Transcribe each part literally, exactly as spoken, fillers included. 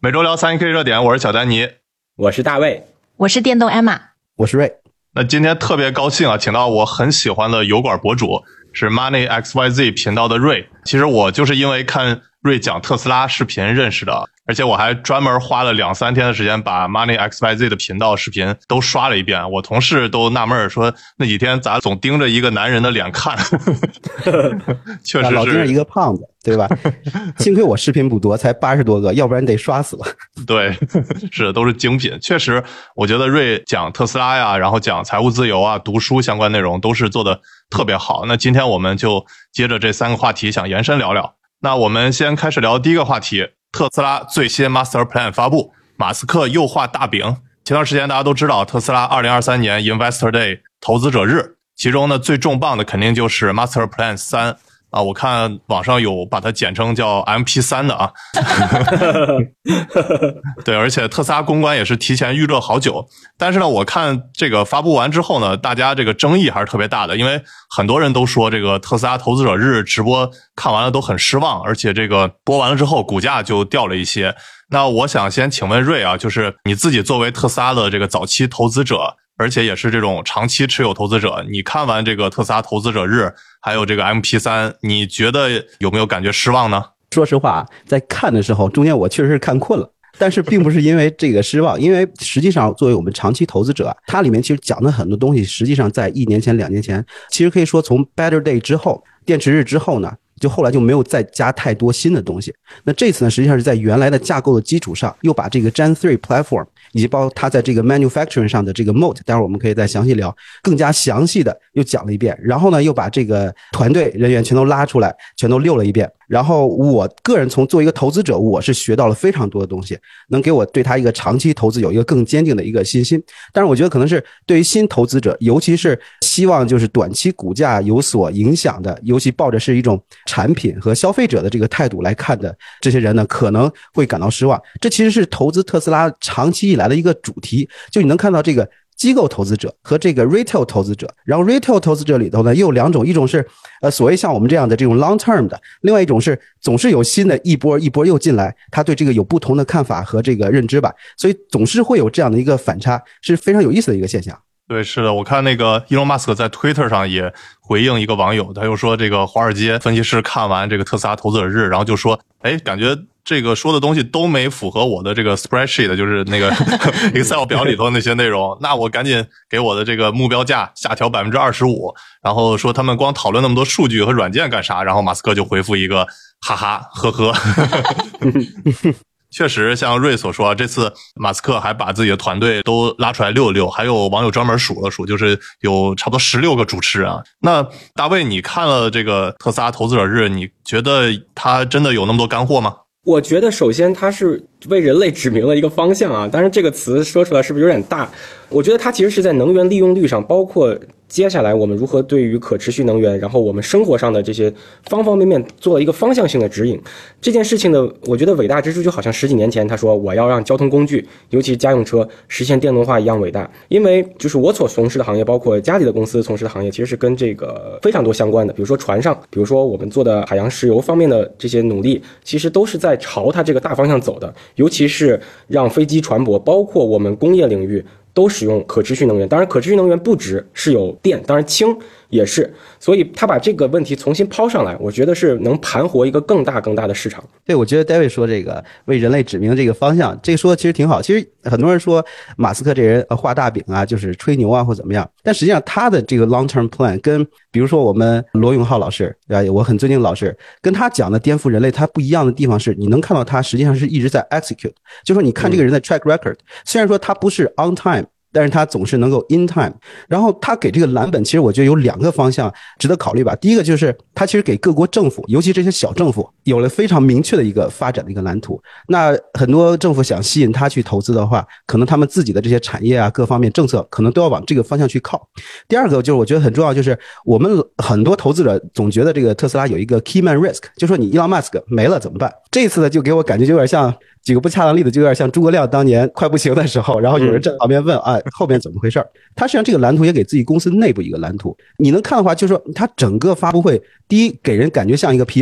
每周聊 三 K 热点，我是小丹尼， 我是大卫， 我是电动 Emma， 我是瑞。 那今天特别高兴啊，请到我很喜欢的油管博主，是 Money X Y Z 频道的瑞。其实我就是因为看瑞讲特斯拉视频认识的，而且我还专门花了两三天的时间把 Money X Y Z 的频道视频都刷了一遍。我同事都纳闷说，那几天咋总盯着一个男人的脸看？确实是老盯着一个胖子，对吧？幸亏我视频不多，才八十多个，要不然得刷死了。 对，是的，都是精品。确实，我觉得瑞讲特斯拉呀，然后讲财务自由啊、读书相关内容都是做的特别好。那今天我们就接着这三个话题想延伸聊聊。那我们先开始聊第一个话题，特斯拉最新 Master Plan 发布，马斯克又画大饼。前段时间大家都知道，特斯拉二零二三年 Investor Day 投资者日，其中呢最重磅的肯定就是 Master Plan 三啊，我看网上有把它简称叫 M P 三 的啊。对，而且特斯拉公关也是提前预热好久。但是呢，我看这个发布完之后呢，大家这个争议还是特别大的，因为很多人都说这个特斯拉投资者日直播看完了都很失望，而且这个播完了之后股价就掉了一些。那我想先请问瑞啊，就是你自己作为特斯拉的这个早期投资者，而且也是这种长期持有投资者，你看完这个特斯拉投资者日还有这个 M P 三， 你觉得有没有感觉失望呢？ 说实话，在看的时候中间我确实是看困了，但是并不是因为这个失望，因为实际上作为我们长期投资者，它里面其实讲的很多东西，实际上在一年前两年前其实可以说从 Better Day 之后，电池日之后呢，就后来就没有再加太多新的东西。那这次呢，实际上是在原来的架构的基础上，又把这个 Gen 三 Platform 以及包括它在这个 manufacturing 上的这个 moat， 待会儿我们可以再详细聊，更加详细的又讲了一遍。然后呢，又把这个团队人员全都拉出来，全都溜了一遍。然后我个人从作为一个投资者，我是学到了非常多的东西，能给我对他一个长期投资有一个更坚定的一个信心。但是我觉得可能是对于新投资者，尤其是希望就是短期股价有所影响的，尤其抱着是一种产品和消费者的这个态度来看的这些人呢，可能会感到失望。这其实是投资特斯拉长期以来的一个主题，就你能看到这个机构投资者和这个 retail 投资者，然后 retail 投资者里头呢又有两种，一种是呃所谓像我们这样的这种 long term 的，另外一种是总是有新的一波一波又进来，他对这个有不同的看法和这个认知吧，所以总是会有这样的一个反差，是非常有意思的一个现象。 对，是的，我看那个 Elon Musk 在 Twitter 上也回应一个网友，他又说这个华尔街分析师看完这个特斯拉投资者日，然后就说，哎，感觉这个说的东西都没符合我的这个 spreadsheet， 就是那个 Excel 表里头那些内容，那我赶紧给我的这个目标价下调 百分之二十五， 然后说他们光讨论那么多数据和软件干啥，然后马斯克就回复一个哈哈呵呵。确实像瑞所说，这次马斯克还把自己的团队都拉出来溜一溜，还有网友专门数了数，就是有差不多十六个主持人啊。那大卫，你看了这个特斯拉投资者日，你觉得他真的有那么多干货吗？ 我觉得首先它是为人类指明了一个方向啊，当然这个词说出来是不是有点大？我觉得它其实是在能源利用率上，包括接下来我们如何对于可持续能源，然后我们生活上的这些方方面面做了一个方向性的指引。这件事情的我觉得伟大之处就好像十几年前他说我要让交通工具，尤其家用车实现电动化一样伟大。因为就是我所从事的行业，包括家里的公司从事的行业，其实是跟这个非常多相关的，比如说船上，比如说我们做的海洋石油方面的这些努力，其实都是在朝它这个大方向走的，尤其是让飞机船舶，包括我们工业领域都使用可持续能源。当然可持续能源不只是有电，当然氢也是，所以他把这个问题重新抛上来，我觉得是能盘活一个更大更大的市场。 对，我觉得 David 说这个为人类指明这个方向，这个说的其实挺好。其实很多人说马斯克这人画大饼啊，就是吹牛啊或怎么样，但实际上他的这个 long term plan 跟比如说我们罗永浩老师，对吧？我很尊敬老师，跟他讲的颠覆人类他不一样的地方是，你能看到他实际上是一直在 execute， 就说你看这个人的 track record， 虽然说他不是 on time，但是他总是能够 in time。 然后他给这个蓝本其实我觉得有两个方向值得考虑吧。第一个就是他其实给各国政府，尤其这些小政府有了非常明确的一个发展的一个蓝图。那很多政府想吸引他去投资的话，可能他们自己的这些产业啊各方面政策可能都要往这个方向去靠。第二个就是我觉得很重要，就是我们很多投资者总觉得这个特斯拉有一个 key man risk， 就说你伊朗马斯克没了怎么办。这一次呢就给我感觉就有点像，举个不恰当例子，就有点像诸葛亮当年快不行的时候，然后有人在旁边问啊后面怎么回事。他实际上这个蓝图也给自己公司内部一个蓝图，你能看的话就是说他整个发布会，第一给人感觉像一个 P R，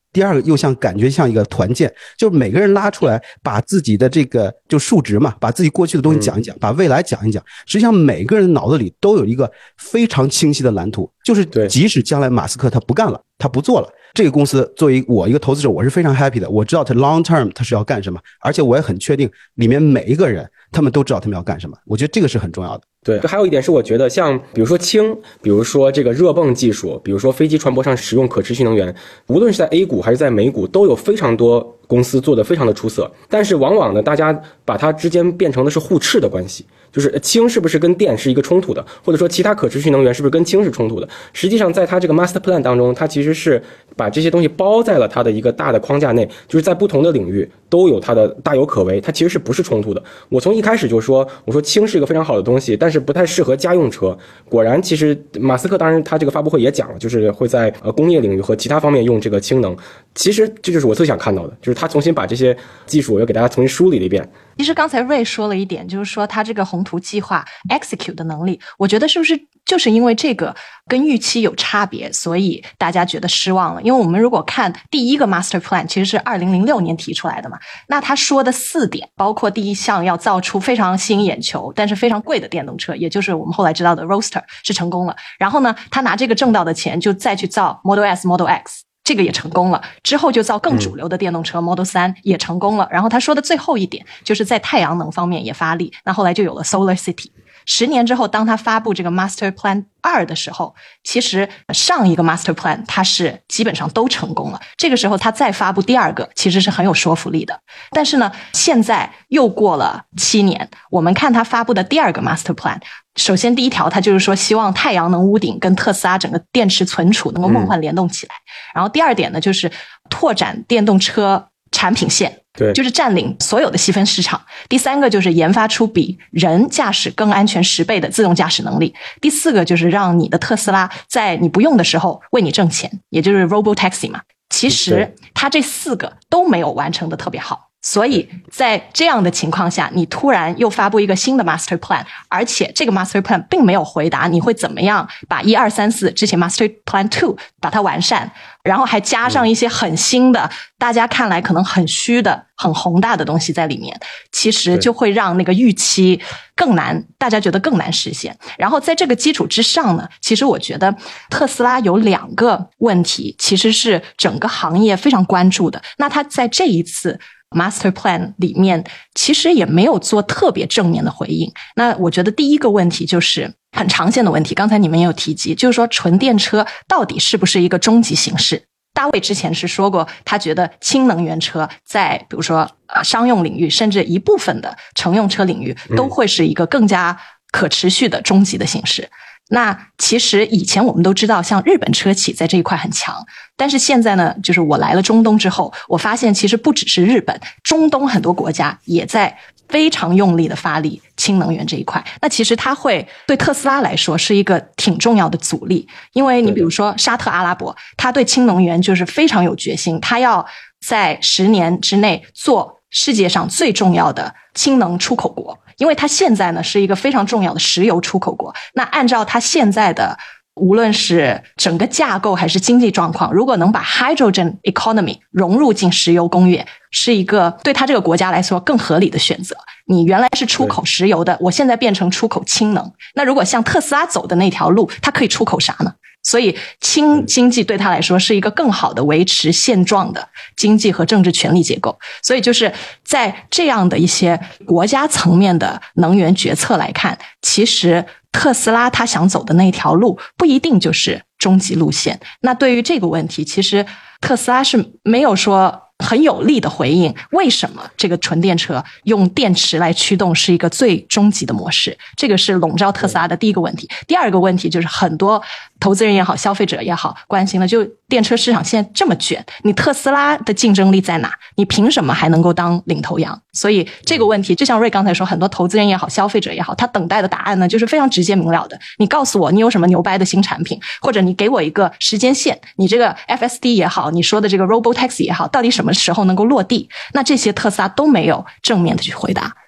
第二个又像感觉像一个团建，就是每个人拉出来把自己的这个就数值嘛，把自己过去的东西讲一讲，把未来讲一讲。实际上每个人脑子里都有一个非常清晰的蓝图，就是即使将来马斯克他不干了，他不做了，这个公司作为我一个投资者，我是非常 happy 的。我知道他 long term 他是要干什么，而且我也很确定里面每一个人他们都知道他们要干什么。我觉得这个是很重要的。 对，还有一点是我觉得像比如说氢，比如说这个热泵技术，比如说飞机船舶上使用可持续能源，无论是在 A 股还是在美股，都有非常多公司做得非常的出色。但是往往呢，大家把它之间变成的是互斥的关系，就是氢是不是跟电是一个冲突的，或者说其他可持续能源是不是跟氢是冲突的。实际上在它这个 master plan 当中，它其实是把这些东西包在了它的一个大的框架内，就是在不同的领域都有它的大有可为，它其实是不是冲突的。我从一开始就说，我说氢是一个非常好的东西，但是不太适合家用车。果然其实马斯克当然他这个发布会也讲了，就是会在呃工业领域和其他方面用这个氢能。其实这就是我最想看到的，就是他重新把这些技术又给大家重新梳理了一遍。 其实刚才Ray说了一点，就是说他这个宏图计划 execute 的能力，我觉得是不是就是因为这个跟预期有差别，所以大家觉得失望了。因为我们如果看第一个 master plan 其实是二零零六年提出来的嘛，那他说的四点，包括第一项要造出非常吸引眼球但是非常贵的电动车，也就是我们后来知道的 Roadster 是成功了。然后呢，他拿这个挣到的钱就再去造 Model S、Model X，这个也成功了，之后就造更主流的电动车 Model 三也成功了。然后他说的最后一点就是在太阳能方面也发力，那后来就有了 Solar City。十年之后，当他发布这个 Master Plan 二的时候，其实上一个 Master Plan 它是基本上都成功了，这个时候他再发布第二个其实是很有说服力的。但是呢，现在又过了七年，我们看他发布的第二个 Master Plan，首先第一条他就是说希望太阳能屋顶跟特斯拉整个电池存储能够梦幻联动起来、嗯、然后第二点呢就是拓展电动车产品线， 对， 就是占领所有的细分市场。第三个就是研发出比人驾驶更安全十倍的自动驾驶能力。第四个就是让你的特斯拉在你不用的时候为你挣钱，也就是 Robotaxi 嘛。其实它这四个都没有完成的特别好，所以在这样的情况下，你突然又发布一个新的 master plan， 而且这个 master plan 并没有回答你会怎么样把一二三四之前 master plan two 把它完善，然后还加上一些很新的、嗯、大家看来可能很虚的很宏大的东西在里面，其实就会让那个预期更难，大家觉得更难实现。然后在这个基础之上呢，其实我觉得特斯拉有两个问题其实是整个行业非常关注的，那它在这一次Master Plan 里面其实也没有做特别正面的回应。那我觉得第一个问题就是很常见的问题，刚才你们也有提及，就是说纯电车到底是不是一个终极形式。大卫之前是说过，他觉得氢能源车在比如说呃商用领域，甚至一部分的乘用车领域都会是一个更加可持续的终极的形式。那其实以前我们都知道像日本车企在这一块很强，但是现在呢，就是我来了中东之后，我发现其实不只是日本，中东很多国家也在非常用力的发力氢能源这一块。那其实它会对特斯拉来说是一个挺重要的阻力，因为你比如说沙特阿拉伯，它对氢能源就是非常有决心，它要在十年之内做世界上最重要的氢能出口国，因为它现在呢是一个非常重要的石油出口国。那按照它现在的无论是整个架构还是经济状况，如果能把 hydrogen economy 融入进石油工业，是一个对它这个国家来说更合理的选择。你原来是出口石油的，我现在变成出口氢能，那如果像特斯拉走的那条路，它可以出口啥呢？所以氢经济对他来说是一个更好的维持现状的经济和政治权力结构。所以就是在这样的一些国家层面的能源决策来看，其实特斯拉他想走的那条路不一定就是终极路线。那对于这个问题，其实特斯拉是没有说很有力的回应为什么这个纯电车用电池来驱动是一个最终极的模式，这个是笼罩特斯拉的第一个问题。第二个问题就是很多投资人也好，消费者也好关心的，就电车市场现在这么卷，你特斯拉的竞争力在哪？你凭什么还能够当领头羊？所以这个问题就像瑞刚才说，很多投资人也好，消费者也好，他等待的答案呢就是非常直接明了的，你告诉我你有什么牛掰的新产品，或者你给我一个时间线，你这个 F S D 也好，你说的这个 Robotaxi 也好，到底什么时候能够落地？那这些特斯拉都没有正面的去回答。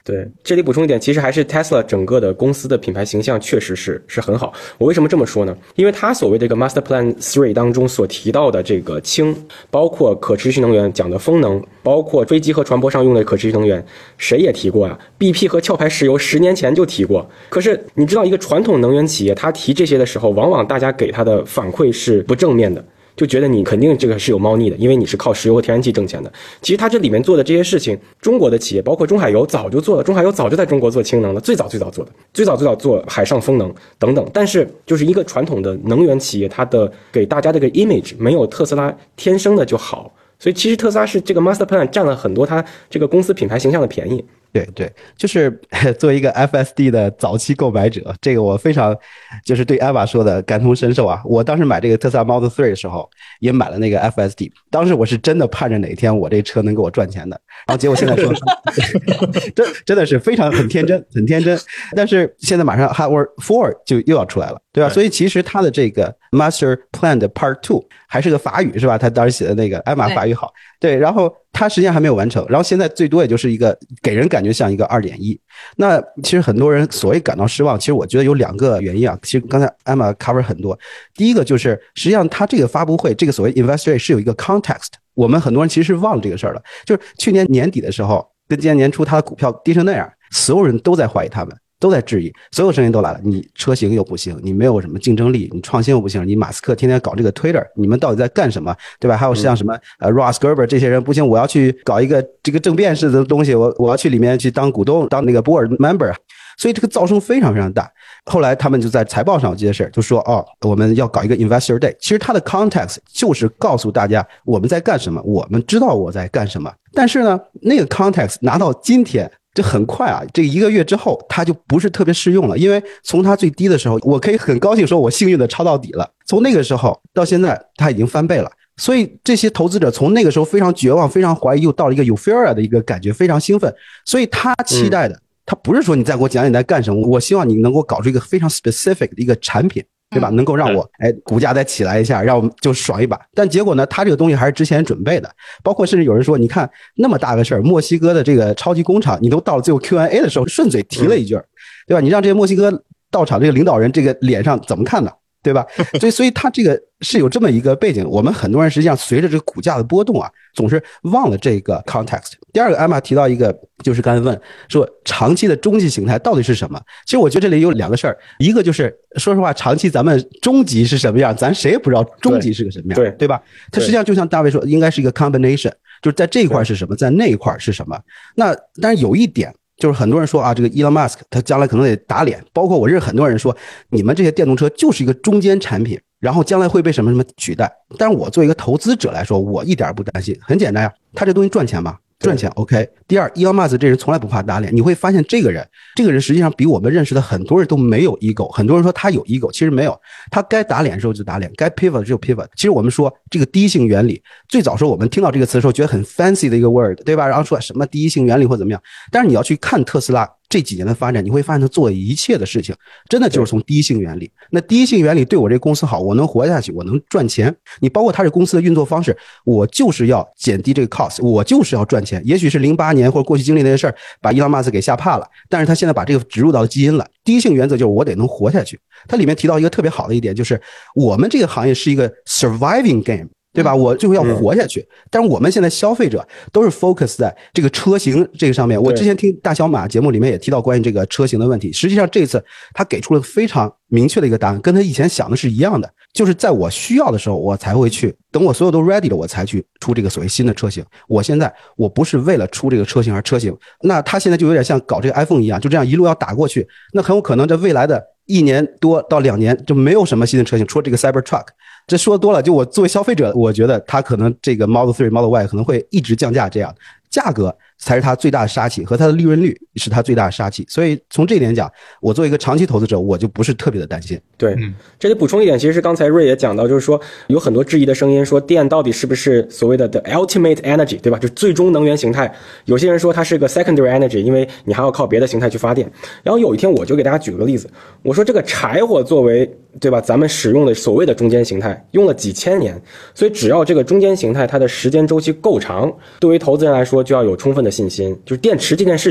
对，这里补充一点，其实还是 Tesla 整个的公司的品牌形象确实是是很好。我为什么这么说呢？因为它所谓这个 Master Plan 三当中所提到的这个氢，包括可持续能源讲的风能，包括飞机和船舶上用的可持续能源，谁也提过啊 B P 和壳牌石油十年前就提过。可是你知道，一个传统能源企业，它提这些的时候，往往大家给它的反馈是不正面的。就觉得你肯定这个是有猫腻的，因为你是靠石油和天然气挣钱的。其实它这里面做的这些事情，中国的企业包括中海油早就做了，中海油早就在中国做氢能了，最早最早做的，最早最早做海上风能等等。但是就是一个传统的能源企业，它的给大家这个 image 没有特斯拉天生的就好，所以其实特斯拉是这个 Master Plan 占了很多它这个公司品牌形象的便宜。 对对，就是作为一个 F S D 的早期购买者，这个我非常就是对艾娃说的感同身受啊。我当时买这个特斯拉 Model 三的时候，也买了那个 F S D， 当时我是真的盼着哪天我这车能给我赚钱的，然后结果现在说真真的是非常很天真很天真，但是现在马上 Hardware 四就又要出来了，对吧？所以其实它的这个 Master Plan 的 Part 二还是个法语是吧？他当时写的那个艾玛法语好，对，然后它实际上还没有完成，然后现在最多也就是一个给人感觉像一个 二点一。 那其实很多人所谓感到失望，其实我觉得有两个原因啊。其实刚才 Emma cover 很多，第一个就是实际上它这个发布会这个所谓 Investor Day 是有一个 context， 我们很多人其实是忘了这个事儿了。就是去年年底的时候跟今年年初它的股票跌成那样，所有人都在怀疑他们，都在质疑，所有声音都来了，你车型又不行，你没有什么竞争力，你创新又不行，你马斯克天天搞这个 Twitter， 你们到底在干什么，对吧？还有像什么呃 Ross Gerber 这些人不行，我要去搞一个这个政变式的东西，我我要去里面去当股东，当那个 board member， 所以这个噪声非常非常大。后来他们就在财报上有这些事就说哦，我们要搞一个 Investor Day， 其实它的 context 就是告诉大家我们在干什么，我们知道我在干什么。但是呢，那个 context 拿到今天这很快啊，这一个月之后它就不是特别适用了，因为从它最低的时候，我可以很高兴说我幸运的抄到底了，从那个时候到现在它已经翻倍了。所以这些投资者从那个时候非常绝望非常怀疑，又到了一个 euphoria 的一个感觉，非常兴奋，所以他期待的、嗯、他不是说你再给我讲你在干什么，我希望你能够搞出一个非常 specific 的一个产品，对吧？能够让我哎股价再起来一下，让我们就爽一把。但结果呢，他这个东西还是之前准备的，包括甚至有人说，你看那么大个事儿，墨西哥的这个超级工厂，你都到了最后 Q and A 的时候顺嘴提了一句，对吧？你让这些墨西哥到场这个领导人这个脸上怎么看呢？对吧？所以所以他这个是有这么一个背景，我们很多人实际上随着这个股价的波动啊，总是忘了这个 context。第二个，艾玛提到一个，就是刚才问说长期的中级形态到底是什么？其实我觉得这里有两个事儿，一个就是说实话，长期咱们终极是什么样，咱谁也不知道终极是个什么样， 对, 对, 对吧？它实际上就像大卫说，应该是一个 combination， 就是在这一块是什么，在那一块是什么。那但是有一点。就是很多人说啊，这个 Elon Musk 他将来可能得打脸，包括我认识很多人说，你们这些电动车就是一个中间产品，然后将来会被什么什么取代。但是我作为一个投资者来说，我一点不担心，很简单呀，他这东西赚钱吗？赚钱 OK。 第二 Elon Musk 这人从来不怕打脸，你会发现这个人这个人实际上比我们认识的很多人都没有 ego， 很多人说他有 ego， 其实没有，他该打脸的时候就打脸，该 pivot 就 pivot。 其实我们说这个第一性原理，最早时候我们听到这个词的时候觉得很 fancy 的一个 word， 对吧？然后说什么第一性原理或怎么样，但是你要去看特斯拉这几年的发展，你会发现他做的一切的事情真的就是从第一性原理。那第一性原理对我这公司好，我能活下去，我能赚钱，你包括他这公司的运作方式，我就是要减低这个 cost， 我就是要赚钱。也许是零八年或者过去经历那些事儿把伊朗马斯给吓怕了，但是他现在把这个植入到基因了。第一性原则就是我得能活下去。它里面提到一个特别好的一点，就是我们这个行业是一个 surviving game，对吧？我最后要活下去，但是我们现在消费者都是 focus 在这个车型这个上面。我之前听大小马节目里面也提到关于这个车型的问题，实际上这次他给出了非常明确的一个答案，跟他以前想的是一样的，就是在我需要的时候我才会去，等我所有都 ready 了我才去出这个所谓新的车型。我现在我不是为了出这个车型而车型，那他现在就有点像搞这个 iPhone 一样，就这样一路要打过去，那很有可能在未来的一年多到两年就没有什么新的车型，除了这个 Cybertruck。这说多了，就我作为消费者，我觉得他可能这个 Model 三 Model Y 可能会一直降价，这样价格才是他最大的杀器，和他的利润率是他最大的杀器。所以从这一点讲，我作为一个长期投资者，我就不是特别的担心。 对，这里补充一点，其实是刚才瑞也讲到，就是说有很多质疑的声音，说电到底是不是所谓的 the ultimate energy， 对吧？就是最终能源形态。有些人说它是个 secondary energy， 因为你还要靠别的形态去发电。然后有一天我就给大家举个例子，我说这个柴火作为，对吧，咱们使用的所谓的中间形态，用了几千年，所以只要这个中间形态它的时间周期够长，对于投资人来说就要有充分的信心，就是电池这件事情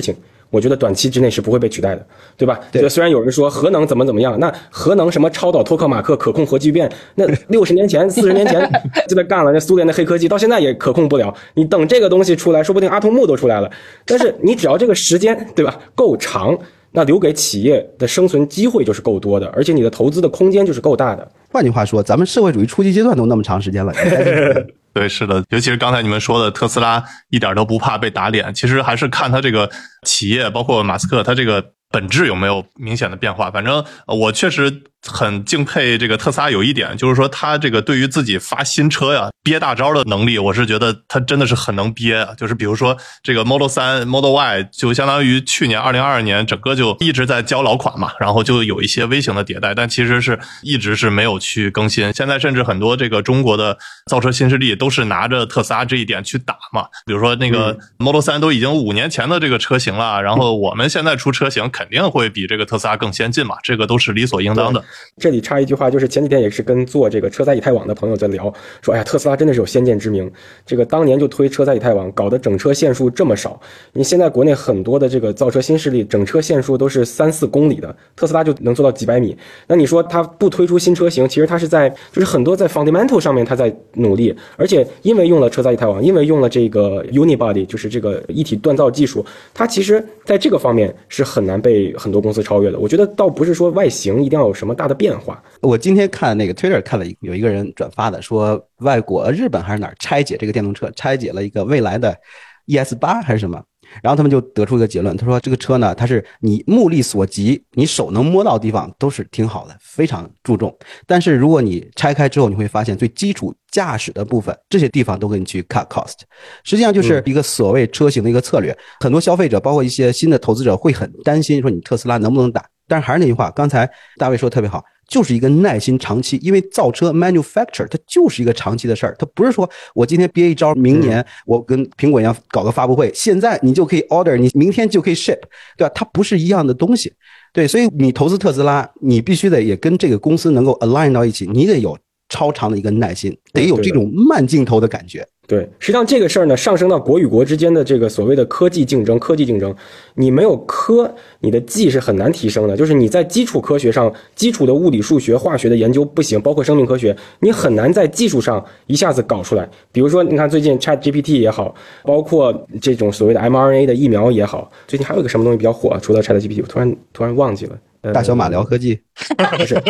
我觉得短期之内是不会被取代的，对吧？ 对， 虽然有人说核能怎么怎么样，那核能什么超导托克马克可控核聚变，那六十年前、四十年前就在干了，那苏联的黑科技到现在也可控不了。你等这个东西出来，说不定阿童木都出来了。但是你只要这个时间，对吧，够长，那留给企业的生存机会就是够多的，而且你的投资的空间就是够大的。 换句话说，咱们社会主义初级阶段都那么长时间了。 对，是的，尤其是刚才你们说的特斯拉一点都不怕被打脸，其实还是看他这个企业，包括马斯克，他这个本质有没有明显的变化。反正我确实很敬佩这个特斯拉有一点，就是说他这个对于自己发新车呀憋大招的能力，我是觉得他真的是很能憋啊。就是比如说这个 Model 三 Model Y 就相当于去年二零二二年整个就一直在交老款嘛，然后就有一些微型的迭代，但其实是一直是没有去更新。现在甚至很多这个中国的造车新势力都是拿着特斯拉这一点去打嘛，比如说那个 Model 三都已经五年前的这个车型了，然后我们现在出车型肯定会比这个特斯拉更先进嘛，这个都是理所应当的。 这里插一句话，就是前几天也是跟做这个车载以太网的朋友在聊，说哎呀，特斯拉真的是有先见之明，这个当年就推车载以太网，搞得整车线数这么少。你现在国内很多的这个造车新势力，整车线数都是三四公里的，特斯拉就能做到几百米。那你说它不推出新车型，其实它是在就是很多在 fundamental 上面它在努力，而且因为用了车载以太网，因为用了这个 unibody 就是这个一体锻造技术，它其实在这个方面是很难被很多公司超越的。我觉得倒不是说外形一定要有什么大的变化。 我今天看那个 Twitter 看了有一个人转发的，说外国日本还是哪儿拆解这个电动车，拆解了一个未来的 E S 八 还是什么，然后他们就得出一个结论，他说这个车呢，它是你目力所及，你手能摸到的地方都是挺好的，非常注重，但是如果你拆开之后，你会发现最基础驾驶的部分，这些地方都给你去 cut cost， 实际上就是一个所谓车型的一个策略。很多消费者包括一些新的投资者会很担心说你特斯拉能不能打，但是还是那句话，刚才大卫说的特别好，就是一个耐心长期，因为造车 manufacture 它就是一个长期的事儿，它不是说我今天憋一招，明年我跟苹果一样搞个发布会，现在你就可以 order， 你明天就可以 ship， 对吧？它不是一样的东西。对，所以你投资特斯拉，你必须得也跟这个公司能够 align 到一起，你得有超长的一个耐心，得有这种慢镜头的感觉。 对，实际上这个事儿呢，上升到国与国之间的这个所谓的科技竞争，科技竞争，你没有科，你的技是很难提升的。就是你在基础科学上，基础的物理、数学、化学的研究不行，包括生命科学，你很难在技术上一下子搞出来。比如说，你看最近 ChatGPT 也好，包括这种所谓的 mRNA 的疫苗也好，最近还有一个什么东西比较火，除了 ChatGPT， 我突然突然忘记了。呃、 大小马聊科技， 不是。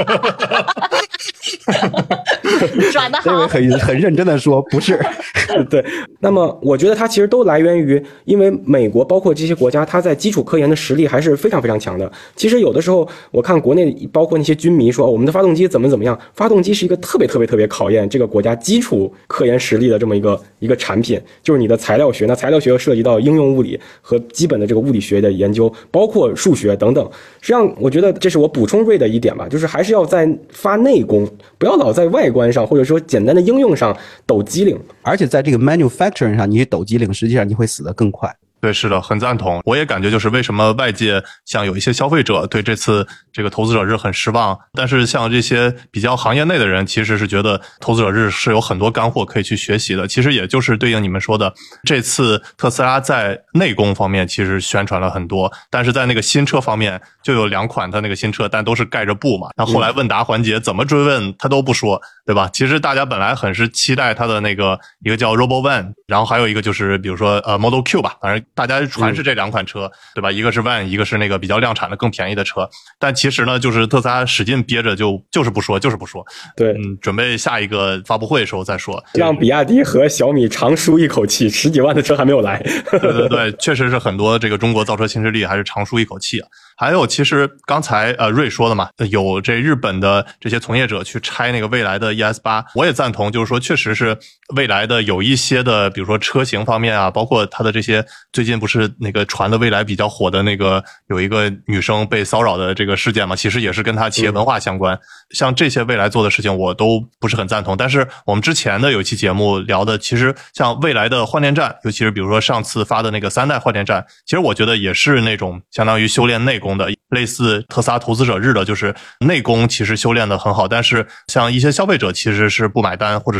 转的好， 这位很很认真的说不是。 对，那么我觉得它其实都来源于，因为美国包括这些国家，它在基础科研的实力还是非常非常强的。其实有的时候我看国内包括那些军迷说、哦、我们的发动机怎么怎么样，发动机是一个特别特别特别考验这个国家基础科研实力的这么一个一个产品，就是你的材料学，那材料学涉及到应用物理和基本的这个物理学的研究，包括数学等等。实际上我觉得这是我补充瑞的一点吧，就是还是要在发内功，不要老在外观上或者说简单的应用上抖机灵， 而且在这个 manufacturing 上，你去抖机灵，实际上你会死得更快。 对，是的，很赞同。我也感觉就是为什么外界像有一些消费者对这次这个投资者日很失望，但是像这些比较行业内的人其实是觉得投资者日是有很多干货可以去学习的。其实也就是对应你们说的，这次特斯拉在内功方面其实宣传了很多，但是在那个新车方面就有两款它那个新车，但都是盖着布嘛。那后来问答环节怎么追问他都不说，对吧？其实大家本来很是期待它的那个一个叫 RoboVan， 然后还有一个就是比如说呃 Model Q 吧，反正大家传是这两款车、嗯、对吧？一个是 Van， 一个是那个比较量产的更便宜的车。但其实呢，就是特斯拉使劲憋着就就是不说，就是不说。 对， 嗯，准备下一个发布会的时候再说。 让比亚迪和小米长舒一口气，十几万的车还没有来。 对对对，确实是很多这个中国造车新势力还是长舒一口气啊。还有，其实刚才呃瑞说的嘛，有这日本的这些从业者去拆那个未来的 E S 八， 我也赞同，就是说确实是未来的有一些的，比如说车型方面啊，包括它的这些最近不是那个传的未来比较火的那个有一个女生被骚扰的这个事件嘛，其实也是跟它企业文化相关。嗯、像这些未来做的事情，我都不是很赞同。但是我们之前的有一期节目聊的，其实像未来的换电站，尤其是比如说上次发的那个三代换电站，其实我觉得也是那种相当于修炼内功的，类似特斯拉投资者日的，就是内功其实修炼的很好，但是像一些消费者其实是不买单，或者是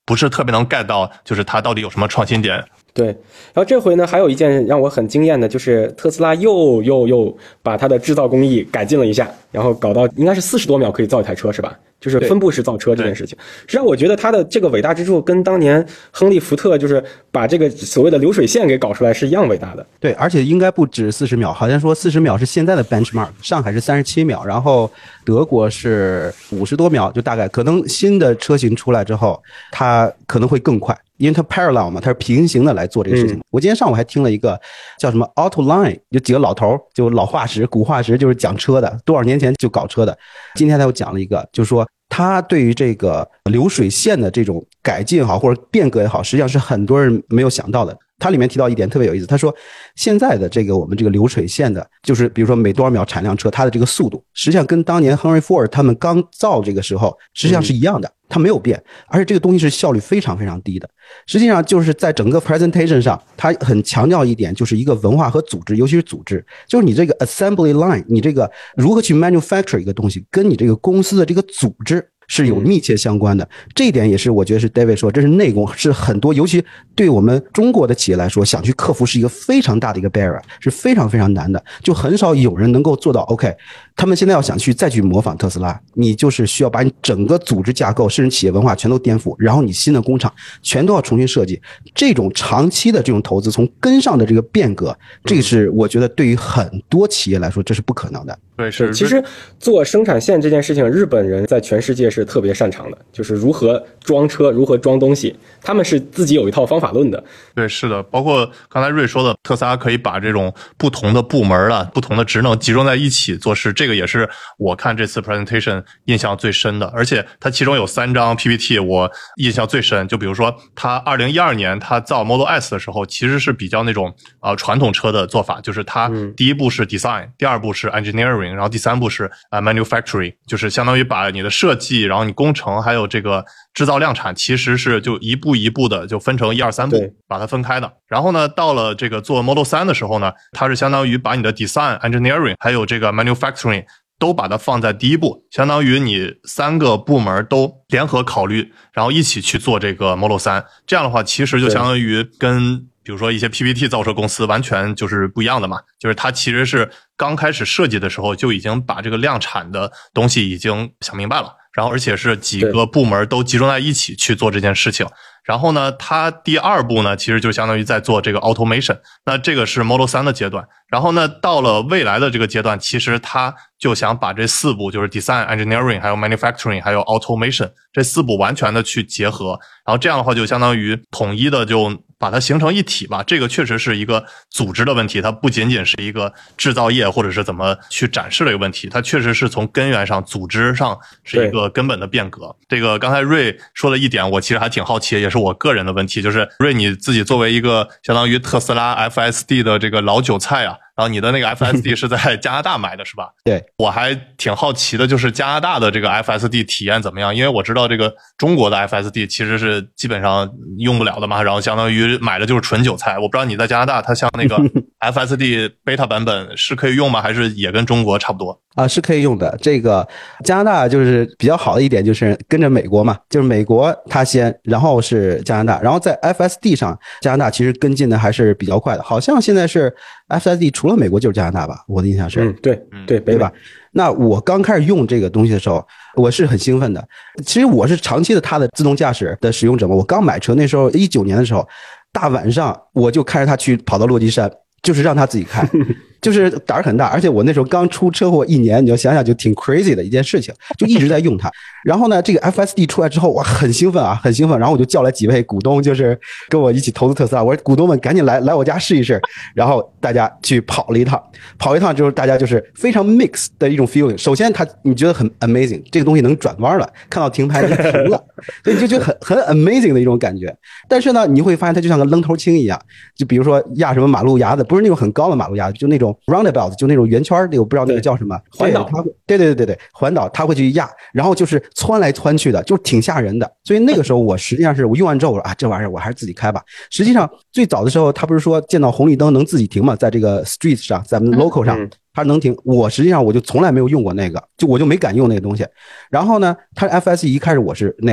不是特别能 get 到，就是它到底有什么创新点。 对，然后这回呢，还有一件让我很惊艳的，就是特斯拉又又又把它的制造工艺改进了一下，然后搞到应该是四十多秒可以造一台车，是吧？就是分布式造车这件事情。实际上，我觉得它的这个伟大之处跟当年亨利·福特就是把这个所谓的流水线给搞出来是一样伟大的。 对，而且应该不止四十秒，好像说四十秒是现在的 benchmark， 上海是三十七秒，然后德国是五十多秒，就大概可能新的车型出来之后，它可能会更快。因为它 parallel 嘛，它是平行的来做这个事情。嗯、我今天上午还听了一个叫什么 Autoline， 有几个老头，就老化石、古化石，就是讲车的，多少年前就搞车的。今天他又讲了一个，就是说他对于这个流水线的这种改进也好，或者变革也好，实际上是很多人没有想到的。它里面提到一点特别有意思，他说现在的这个我们这个流水线的，就是比如说每多少秒产辆车，它的这个速度，实际上跟当年 Henry Ford 他们刚造这个时候，实际上是一样的。它没有变，而且这个东西是效率非常非常低的。实际上就是在整个 presentation 上，它很强调一点，就是一个文化和组织，尤其是组织，就是你这个 assembly line， 你这个如何去 manufacture 一个东西，跟你这个公司的这个组织是有密切相关的。这一点也是我觉得是 David 说，这是内功，是很多，尤其对我们中国的企业来说，想去克服是一个非常大的一个 barrier， 是非常非常难的，就很少有人能够做到。OK， 他们现在要想去再去模仿特斯拉，你就是需要把你整个组织架构甚至企业文化全都颠覆，然后你新的工厂全都要重新设计。这种长期的这种投资，从根上的这个变革，这个是我觉得对于很多企业来说这是不可能的。 对，是。 其实做生产线这件事情，日本人在全世界是特别擅长的，就是如何装车，如何装东西，他们是自己有一套方法论的。 对，是的，包括刚才瑞说的，特斯拉可以把这种不同的部门啊、不同的职能集中在一起做事，这个也是我看这次 presentation 印象最深的。而且它其中有三张 P P T 我印象最深，就比如说它二零一二年它造 Model S 的时候，其实是比较那种呃传统车的做法，就是它第一步是 design，、嗯、第二步是 engineering， 然后第三步是呃 manufacturing， 就是相当于把你的设计，然后你工程还有这个制造量产，其实是就一步一步的就分成一二三步把它分开的。然后呢，到了这个做 Model 三的时候呢，它是相当于把你的 design engineering 还有这个 manufacturing 都把它放在第一步，相当于你三个部门都联合考虑，然后一起去做这个 Model 三。这样的话其实就相当于跟比如说一些 P P T 造车公司完全就是不一样的嘛，就是它其实是刚开始设计的时候就已经把这个量产的东西已经想明白了，然后而且是几个部门都集中在一起去做这件事情。然后呢，它第二步呢，其实就相当于在做这个 automation， 那这个是 Model 三的阶段。然后呢，到了未来的这个阶段，其实它就想把这四步，就是 design engineering 还有 manufacturing 还有 automation 这四步完全的去结合，然后这样的话就相当于统一的就把它形成一体吧。这个确实是一个组织的问题，它不仅仅是一个制造业或者是怎么去展示的一个问题，它确实是从根源上组织上是一个根本的变革。这个刚才瑞说的一点我其实还挺好奇，也是我个人的问题，就是瑞你自己作为一个相当于特斯拉 F S D 的这个老韭菜啊，然后你的那个 F S D 是在加拿大买的是吧？ 对， 我还挺好奇的，就是加拿大的这个 F S D 体验怎么样？因为我知道这个中国的 F S D 其实是基本上用不了的嘛，然后相当于买的就是纯韭菜。我不知道你在加拿大，它像那个 F S D beta 版本是可以用吗？还是也跟中国差不多？ 啊，是可以用的。这个加拿大就是比较好的一点，就是跟着美国嘛，就是美国它先，然后是加拿大，然后在 F S D 上，加拿大其实跟进的还是比较快的。好像现在是 F S D 除了美国就是加拿大吧，我的印象是。 嗯，对，对， 对吧？那我刚开始用这个东西的时候，我是很兴奋的。其实我是长期的它的自动驾驶的使用者嘛。我刚买车那时候，一九年的时候，大晚上我就开着它去跑到落基山，就是让它自己开。就是胆儿很大，而且我那时候刚出车祸一年，你就想想就挺 crazy 的一件事情，就一直在用它。然后呢，这个 F S D 出来之后，哇，很兴奋啊，很兴奋。然后我就叫来几位股东，就是跟我一起投资特斯拉。我说股东们赶紧来来我家试一试。然后大家去跑了一趟，跑一趟之后，大家就是非常 mix 的一种 feeling。首先它你觉得很 amazing， 这个东西能转弯了，看到停牌就停了，所以你就觉得很很 amazing 的一种感觉。但是呢，你会发现它就像个扔头青一样，就比如说压什么马路牙子，不是那种很高的马路牙子，就那种 roundabout， 就那种圆圈，那个我不知道那个叫什么， 环岛。 对对对对对，环岛他会去压，然后就是窜来窜去的，就挺吓人的。所以那个时候我实际上是我用完之后我说啊，这玩意儿我还是自己开吧。实际上最早的时候他不是说见到红绿灯能自己停吗？在这个 street 上，在咱们 local 上。嗯，它能停，我实际上我就从来没有用过那个，就我就没敢用那个东西。然后呢，它 F S D 一开始我是那样的，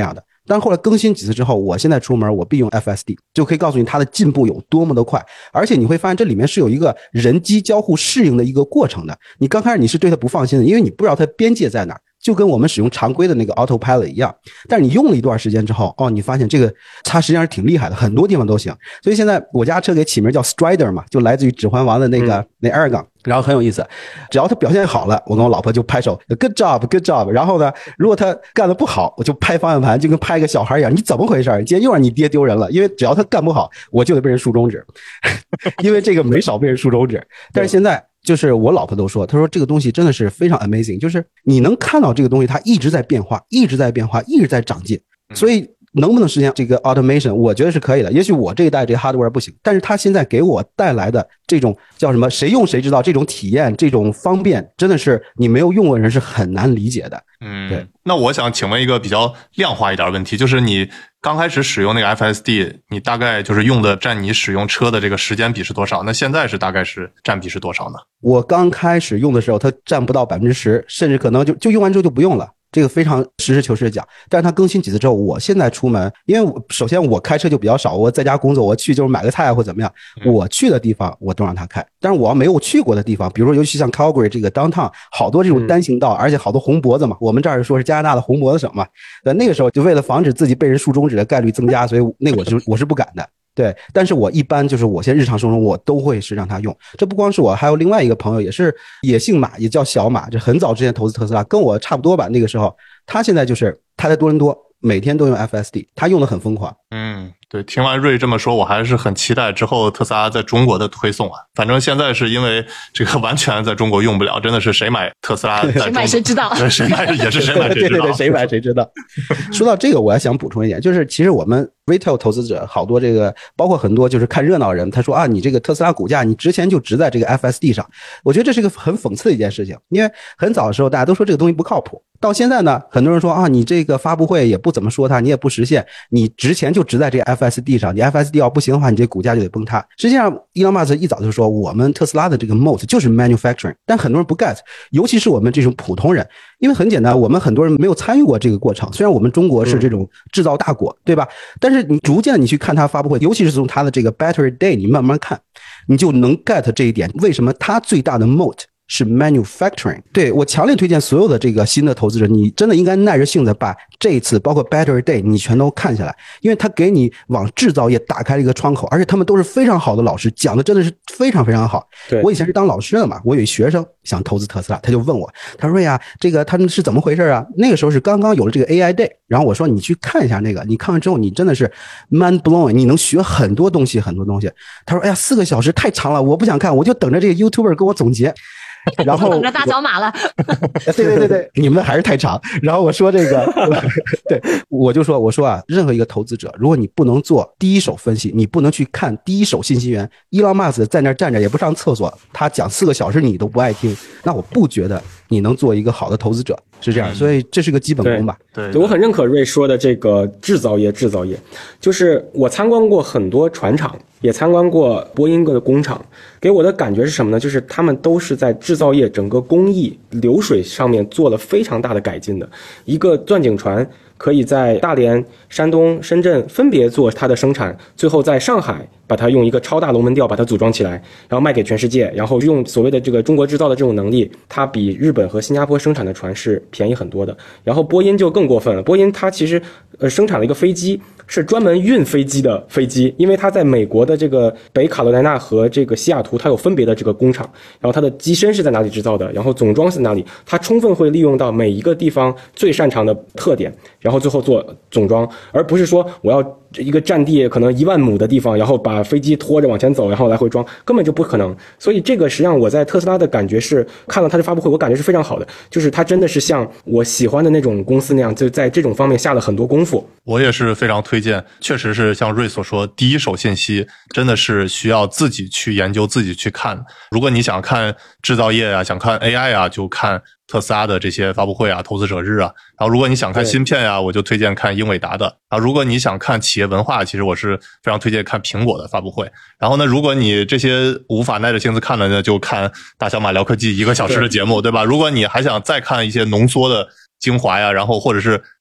但后来更新几次之后，我现在出门我必用 F S D， 就可以告诉你它的进步有多么的快。而且你会发现这里面是有一个人机交互适应的一个过程的。你刚开始你是对它不放心的，因为你不知道它边界在哪儿，就跟我们使用常规的那个 Autopilot 一样。但是你用了一段时间之后，哦，你发现这个它实际上是挺厉害的，很多地方都行。所以现在我家车给起名叫 Strider 嘛，就来自于指环王的那个、嗯、那 Aragon。然后很有意思，只要他表现好了，我跟我老婆就拍手 good job good job。 然后呢，如果他干得不好，我就拍方向盘，就跟拍一个小孩一样，你怎么回事？今天又让你爹丢人了。因为只要他干不好，我就得被人竖中指因为这个没少被人竖中指。但是现在就是我老婆都说，她说这个东西真的是非常 amazing， 就是你能看到这个东西它一直在变化，一直在变化，一直在长进。所以能不能实现这个 automation， 我觉得是可以的。也许我这一代这个 hardware 不行，但是它现在给我带来的这种叫什么谁用谁知道，这种体验，这种方便，真的是你没有用过的人是很难理解的。 嗯， 对。 那我想请问一个比较量化一点的问题，就是你刚开始使用那个 F S D， 你大概就是用的占你使用车的这个时间比是多少？那现在是大概是占比是多少呢？ 我刚开始用的时候，它占不到百分之十，甚至可能就就用完之后就不用了。这个非常实事求是的讲，但是它更新几次之后，我现在出门，因为我首先我开车就比较少，我在家工作，我去就是买个菜或怎么样，我去的地方我都让它开。但是我要没有去过的地方，比如说尤其像 Calgary 这个 downtown， 好多这种单行道，而且好多红脖子嘛，我们这儿说是加拿大的红脖子省嘛，那个时候就为了防止自己被人竖中指的概率增加，所以那个我是我是不敢的。对，但是我一般就是我现在日常生活中我都会是让他用。这不光是我，还有另外一个朋友也是也姓马，也叫小马，就很早之前投资特斯拉，跟我差不多吧。那个时候他现在就是他在多伦多每天都用 F S D， 他用的很疯狂。 嗯，对，听完瑞这么说，我还是很期待之后特斯拉在中国的推送啊。反正现在是因为这个完全在中国用不了，真的是谁买特斯拉在中国谁买谁知道， 谁买也是谁买谁知道， 对对对，谁买谁知道。说到这个，我还想补充一点，就是其实我们 retail 投资者好多这个，包括很多就是看热闹的人，他说啊，你这个特斯拉股价你之前就值在这个 F S D 上，我觉得这是个很讽刺的一件事情，因为很早的时候大家都说这个东西不靠谱，到现在呢，很多人说啊，你这个发布会也不怎么说它，你也不实现，你值钱就值在这个 F S D 上，你 F S D 要不行的话，你这股价就得崩塌。实际上伊隆马斯克一早就说我们特斯拉的这个 moat 就是 manufacturing， 但很多人不 get， 尤其是我们这种普通人，因为很简单，我们很多人没有参与过这个过程，虽然我们中国是这种制造大国，对吧？但是你逐渐你去看它发布会，尤其是从它的这个 Battery Day 你慢慢看，你就能 get 这一点，为什么它最大的 moat是 manufacturing。 对，我强烈推荐所有的这个新的投资者，你真的应该耐着性子把这一次包括 Battery Day 你全都看下来，因为它给你往制造业打开了一个窗口，而且他们都是非常好的老师，讲的真的是非常非常好。 对， 我以前是当老师的嘛，我有一学生想投资特斯拉，他就问我，他说瑞啊，这个他们是怎么回事啊？那个时候是刚刚有了这个 A I Day， 然后我说你去看一下那个，你看完之后你真的是 mind blowing， 你能学很多东西很多东西。他说哎呀，四个小时太长了，我不想看，我就等着这个 YouTuber 给我总结。然后等着大脚马了。 对对对对，你们还是太长。然后我说这个，对，我就说我说啊，任何一个投资者，如果你不能做第一手分析，你不能去看第一手信息源，伊隆马斯克在那站着也不上厕所，他讲四个小时你都不爱听，那我不觉得你能做一个好的投资者，是这样。所以这是个基本功吧。 对， 对，我很认可瑞说的这个制造业，制造业就是我参观过很多船厂，也参观过波音的工厂，给我的感觉是什么呢？就是他们都是在制造业整个工艺流水上面做了非常大的改进的。一个钻井船可以在大连、山东、深圳分别做它的生产，最后在上海把它用一个超大龙门吊把它组装起来，然后卖给全世界，然后用所谓的这个中国制造的这种能力，它比日本和新加坡生产的船是便宜很多的。然后波音就更过分了，波音它其实呃生产了一个飞机，是专门运飞机的飞机，因为它在美国的这个北卡罗来纳和这个西雅图它有分别的这个工厂，然后它的机身是在哪里制造的，然后总装是哪里，它充分会利用到每一个地方最擅长的特点，然后最后做总装，而不是说我要一个占地可能一万亩的地方，然后把飞机拖着往前走，然后来回装，根本就不可能。所以这个实际上我在特斯拉的感觉是，看到它的发布会，我感觉是非常好的，就是它真的是像我喜欢的那种公司那样，就在这种方面下了很多功夫。 我也是非常推荐，确实是像瑞所说，第一手信息真的是需要自己去研究，自己去看。如果你想看制造业啊，想看 A I 啊，就看特斯拉的这些发布会啊，投资者日啊。然后如果你想看芯片啊，我就推荐看英伟达的。然后如果你想看企业文化，其实我是非常推荐看苹果的发布会。然后呢，如果你这些无法耐着性子看的呢，就看大小马聊科技一个小时的节目， 对, 对吧？如果你还想再看一些浓缩的精华呀，然后或者是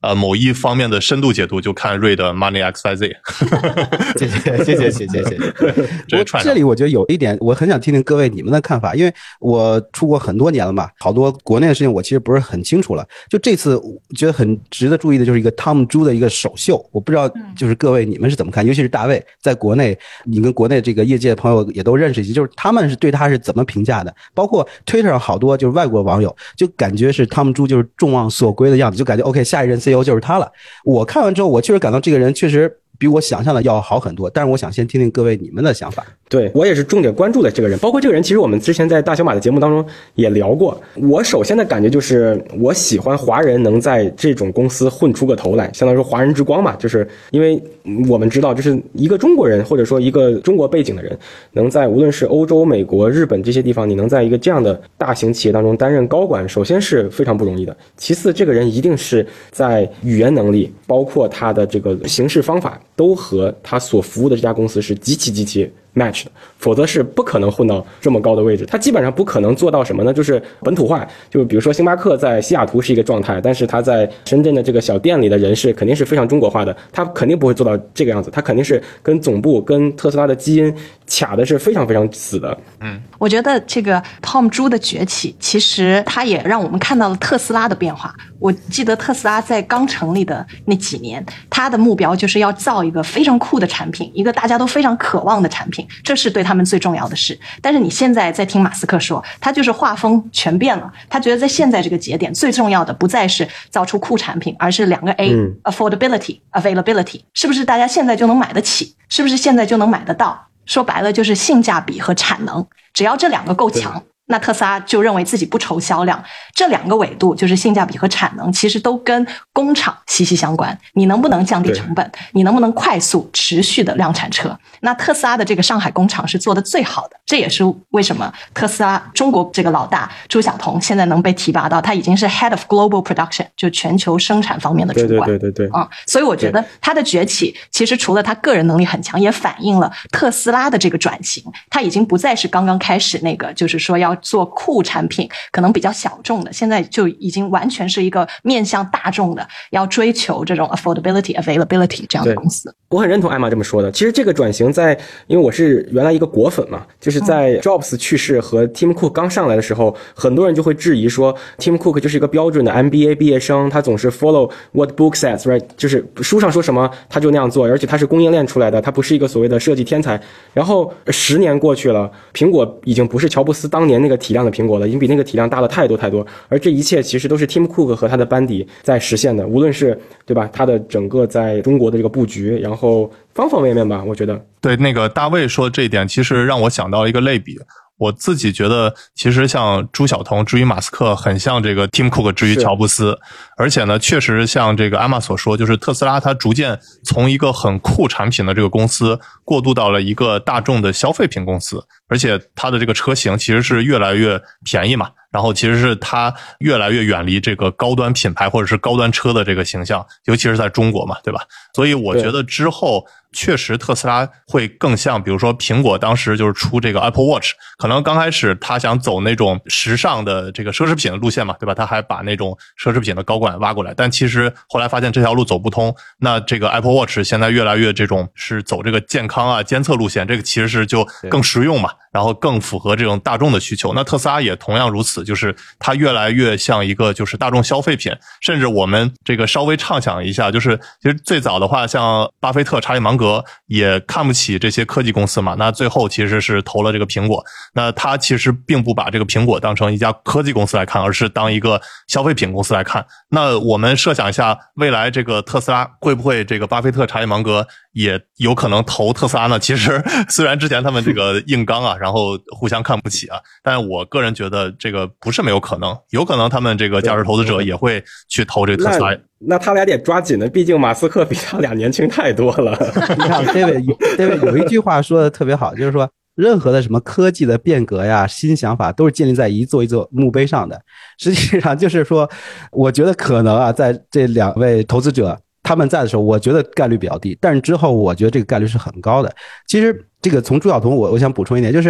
呃某一方面的深度解读，就看瑞的 Money X Y Z。 谢谢谢谢谢谢谢谢。这这里我觉得有一点，我很想听听各位你们的看法，因为我出国很多年了嘛，好多国内的事情我其实不是很清楚了。就这次觉得很值得注意的就是一个 Tom Zhu 的一个首秀，我不知道就是各位你们是怎么看，尤其是大卫在国内，你跟国内这个业界的朋友也都认识一些，就是他们是对他是怎么评价的，包括 Twitter 上好多就是外国网友就感觉是 Tom Zhu 就是众望所归的样子，就感觉 OK 下一任 C E O 就是他了。我看完之后我确实感到这个人确实比我想象的要好很多，但是我想先听听各位你们的想法。 对，我也是重点关注了这个人，包括这个人其实我们之前在大小马的节目当中也聊过。我首先的感觉就是我喜欢华人能在这种公司混出个头来，相当于说华人之光嘛，就是因为我们知道就是一个中国人或者说一个中国背景的人能在无论是欧洲、美国、日本这些地方，你能在一个这样的大型企业当中担任高管，首先是非常不容易的，其次这个人一定是在语言能力包括他的这个行事方法都和他所服务的这家公司是极其极其match 的，否则是不可能混到这么高的位置。他基本上不可能做到什么呢？就是本土化。就比如说星巴克在西雅图是一个状态，但是他在深圳的这个小店里的人是肯定是非常中国化的，他肯定不会做到这个样子，他肯定是跟总部跟特斯拉的基因卡的是非常非常死的。 嗯，我觉得这个 Tom Zhu 的崛起，其实他也让我们看到了特斯拉的变化。我记得特斯拉在刚成立的那几年，他的目标就是要造一个非常酷的产品，一个大家都非常渴望的产品，这是对他们最重要的事。但是你现在在听马斯克说，他就是画风全变了，他觉得在现在这个节点最重要的不再是造出酷产品，而是两个 A、嗯、affordability availability， 是不是大家现在就能买得起，是不是现在就能买得到，说白了就是性价比和产能，只要这两个够强，那特斯拉就认为自己不愁销量。这两个维度就是性价比和产能，其实都跟工厂息息相关。你能不能降低成本，你能不能快速持续的量产车，那特斯拉的这个上海工厂是做的最好的。这也是为什么特斯拉中国这个老大朱晓彤现在能被提拔到他已经是 Head of Global Production， 就全球生产方面的主管。 对对对对对、 嗯、所以我觉得他的崛起其实除了他个人能力很强，也反映了特斯拉的这个转型，他已经不再是刚刚开始那个就是说要做酷产品可能比较小众的，现在就已经完全是一个面向大众的，要追求这种 affordability availability 这样的公司。 我很认同艾玛这么说的。其实这个转型在，因为我是原来一个果粉嘛，就是在 Jobs 去世和 Tim Cook 刚上来的时候，很多人就会质疑说 Tim Cook 就是一个标准的 M B A 毕业生，他总是 follow what book says right， 就是书上说什么他就那样做，而且他是供应链出来的，他不是一个所谓的设计天才。然后十年过去了，苹果已经不是乔布斯当年那个体量的苹果了，已经比那个体量大了太多太多，而这一切其实都是 Tim Cook 和他的班底在实现的，无论是对吧，他的整个在中国的这个布局，然后方方面面吧，我觉得。 对，那个大卫说这一点其实让我想到一个类比，我自己觉得其实像朱晓彤至于马斯克很像这个 Tim Cook 至于乔布斯，而且呢确实像这个艾玛所说，就是特斯拉它逐渐从一个很酷产品的这个公司过渡到了一个大众的消费品公司，而且它的这个车型其实是越来越便宜嘛，然后其实是它越来越远离这个高端品牌或者是高端车的这个形象，尤其是在中国嘛，对吧？所以我觉得之后确实特斯拉会更像比如说苹果当时就是出这个 Apple Watch， 可能刚开始他想走那种时尚的这个奢侈品的路线嘛，对吧？他还把那种奢侈品的高管挖过来，但其实后来发现这条路走不通，那这个 Apple Watch 现在越来越这种是走这个健康啊监测路线，这个其实是就更实用嘛，然后更符合这种大众的需求。那特斯拉也同样如此，就是它越来越像一个就是大众消费品，甚至我们这个稍微畅想一下，就是其实最早的话像巴菲特查理芒格也看不起这些科技公司嘛，那最后其实是投了这个苹果，那他其实并不把这个苹果当成一家科技公司来看，而是当一个消费品公司来看。那我们设想一下未来这个特斯拉会不会这个巴菲特查理芒格也有可能投特斯拉呢？其实虽然之前他们这个硬刚啊，然后互相看不起啊，但我个人觉得这个不是没有可能，有可能他们这个价值投资者也会去投这个特斯拉。 那, 那他俩得抓紧的，毕竟马斯克比他俩年轻太多了。 你看 David David 有一句话说的特别好，就是说任何的什么科技的变革呀新想法都是建立在一座一座墓碑上的。实际上就是说我觉得可能啊在这两位投资者他们在的时候我觉得概率比较低，但是之后我觉得这个概率是很高的。其实这个从朱晓彤我我想补充一点，就是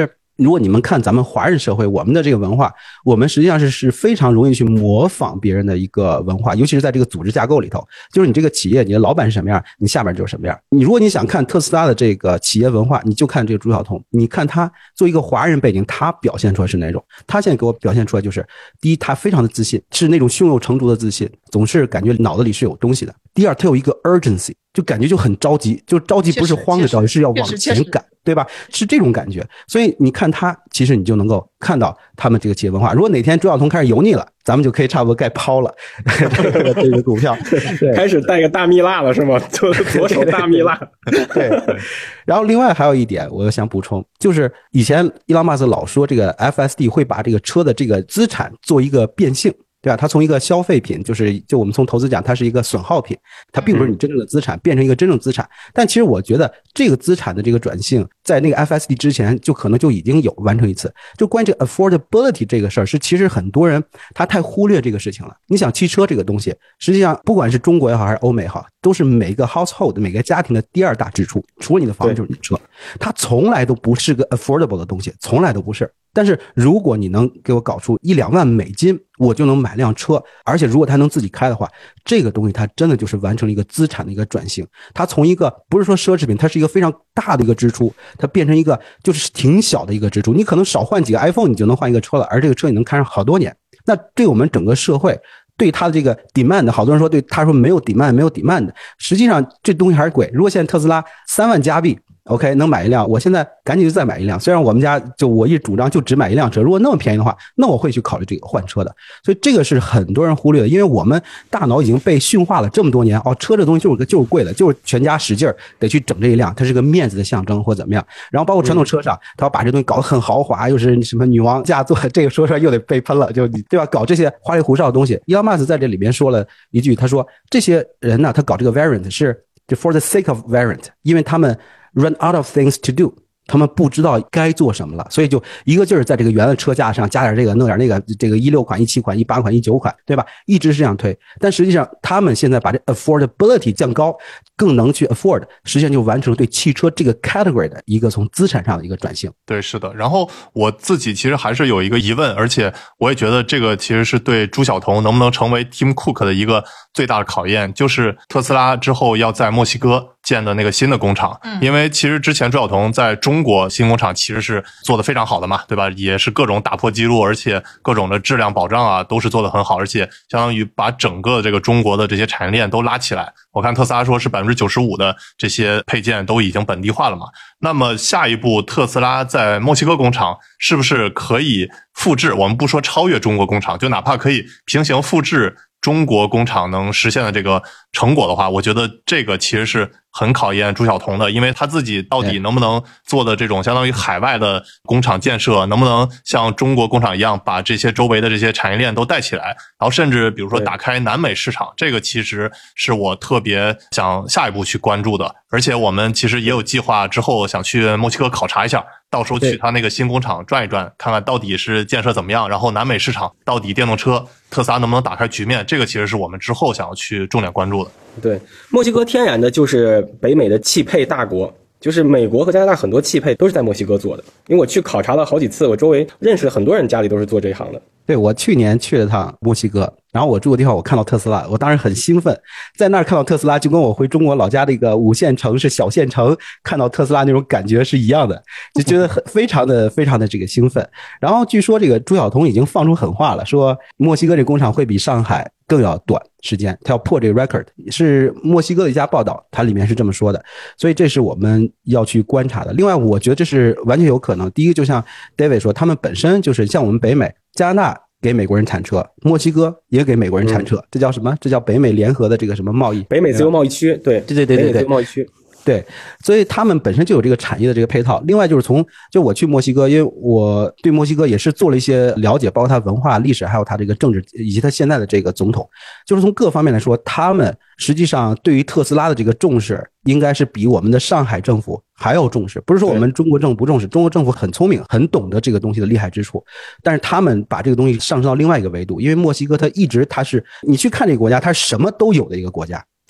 如果你们看咱们华人社会，我们的这个文化，我们实际上是是非常容易去模仿别人的一个文化，尤其是在这个组织架构里头，就是你这个企业，你的老板是什么样，你下边就是什么样。你如果你想看特斯拉的这个企业文化，你就看这个朱晓彤，你看他作为一个华人背景，他表现出来是哪种？他现在给我表现出来就是，第一，他非常的自信，是那种胸有成竹的自信，总是感觉脑子里是有东西的。第二，他有一个 urgency， 就感觉就很着急，就着急不是慌的着急，是要往前赶，对吧？是这种感觉。所以你看他，其实你就能够看到他们这个企业文化。如果哪天朱晓彤开始油腻了，咱们就可以差不多该抛了这个这个股票， 开始带个大蜜蜡了是吗？就左手大蜜蜡。 对。然后另外还有一点，我想补充，就是以前伊朗马斯老说这个 F S D 会把这个车的这个资产做一个变性。对吧？它从一个消费品，就是就我们从投资讲，它是一个损耗品，它并不是你真正的资产，变成一个真正资产。但其实我觉得这个资产的这个转性，在那个 F S D 之前，就可能就已经有完成一次。就关于这个 affordability 这个事儿，是其实很多人他太忽略这个事情了。你想汽车这个东西，实际上不管是中国也好，还是欧美也好，都是每个 household 每个家庭的第二大支出，除了你的房子就是你的车，它从来都不是个 affordable 的东西，从来都不是。但是如果你能给我搞出一两万美金，我就能买辆车，而且如果它能自己开的话，这个东西它真的就是完成了一个资产的一个转型。它从一个不是说奢侈品，它是一个非常大的一个支出，它变成一个就是挺小的一个支出。你可能少换几个 iPhone 你就能换一个车了，而这个车你能开上好多年。那对我们整个社会，对它的这个 demand， 好多人说对他说没有 demand 没有 demand， 实际上这东西还是贵。如果现在特斯拉三万加币OK 能买一辆，我现在赶紧就再买一辆。虽然我们家就我一主张就只买一辆车，如果那么便宜的话，那我会去考虑这个换车的。所以这个是很多人忽略的，因为我们大脑已经被驯化了这么多年。哦，车这东西就是个就是贵的，就是全家使劲儿得去整这一辆，它是个面子的象征或怎么样。然后包括传统车上，他要把这东西搞得很豪华，又是什么女王驾座，这个说出来又得被喷了，就对吧？搞这些花里胡哨的东西。伊隆马斯在这里面说了一句，他说这些人呢，他搞这个 variant 是就 for the sake of variant， 因为他们run out of things to do， 他们不知道该做什么了，所以就一个劲儿在这个原来车架上加点这个弄点那个，这个一六款一七款一八款一九款，对吧？一直是这样推，但实际上他们现在把这 affordability 降高，更能去 afford， 实际上就完成了对汽车这个 category 的一个从资产上的一个转型。 对，是的。然后我自己其实还是有一个疑问，而且我也觉得这个其实是对朱晓彤能不能成为 Tim Cook 的一个最大的考验，就是特斯拉之后要在墨西哥建的那个新的工厂。嗯，因为其实之前朱晓彤在中国新工厂其实是做得非常好的嘛，对吧？也是各种打破记录，而且各种的质量保障啊都是做得很好，而且相当于把整个这个中国的这些产业链都拉起来。我看特斯拉说是 百分之九十五 的这些配件都已经本地化了嘛。那么下一步特斯拉在墨西哥工厂是不是可以复制，我们不说超越中国工厂，就哪怕可以平行复制中国工厂能实现的这个成果的话，我觉得这个其实是很考验朱晓彤的，因为他自己到底能不能做的这种相当于海外的工厂建设，能不能像中国工厂一样把这些周围的这些产业链都带起来，然后甚至比如说打开南美市场，这个其实是我特别想下一步去关注的。而且我们其实也有计划之后想去墨西哥考察一下，到时候去他那个新工厂转一转，看看到底是建设怎么样，然后南美市场到底电动车特斯拉能不能打开局面，这个其实是我们之后想要去重点关注的。 对，墨西哥天然的就是北美的汽配大国，就是美国和加拿大很多汽配都是在墨西哥做的。因为我去考察了好几次，我周围认识的很多人家里都是做这一行的。 对，我去年去了趟墨西哥，然后我住的地方我看到特斯拉，我当时很兴奋，在那儿看到特斯拉就跟我回中国老家的一个五线城市小县城看到特斯拉那种感觉是一样的，就觉得很非常的非常的这个兴奋。然后据说这个朱晓彤已经放出狠话了，说墨西哥这工厂会比上海更要短时间，他要破这个 record， 是墨西哥的一家报道，它里面是这么说的，所以这是我们要去观察的。另外我觉得这是完全有可能，第一个就像 David 说，他们本身就是像我们北美，加拿大给美国人产车，墨西哥也给美国人产车，嗯、这叫什么？这叫北美联合的这个什么贸易？ 北美自由贸易区，对对对对对对， 北美自由贸易区。 对，所以他们本身就有这个产业的这个配套。另外就是从就我去墨西哥，因为我对墨西哥也是做了一些了解，包括它文化、历史，还有它这个政治以及它现在的这个总统，就是从各方面来说，他们实际上对于特斯拉的这个重视，应该是比我们的上海政府还要重视。不是说我们中国政府不重视，中国政府很聪明，很懂得这个东西的厉害之处，但是他们把这个东西上升到另外一个维度，因为墨西哥它一直它是你去看这个国家，它是什么都有的一个国家。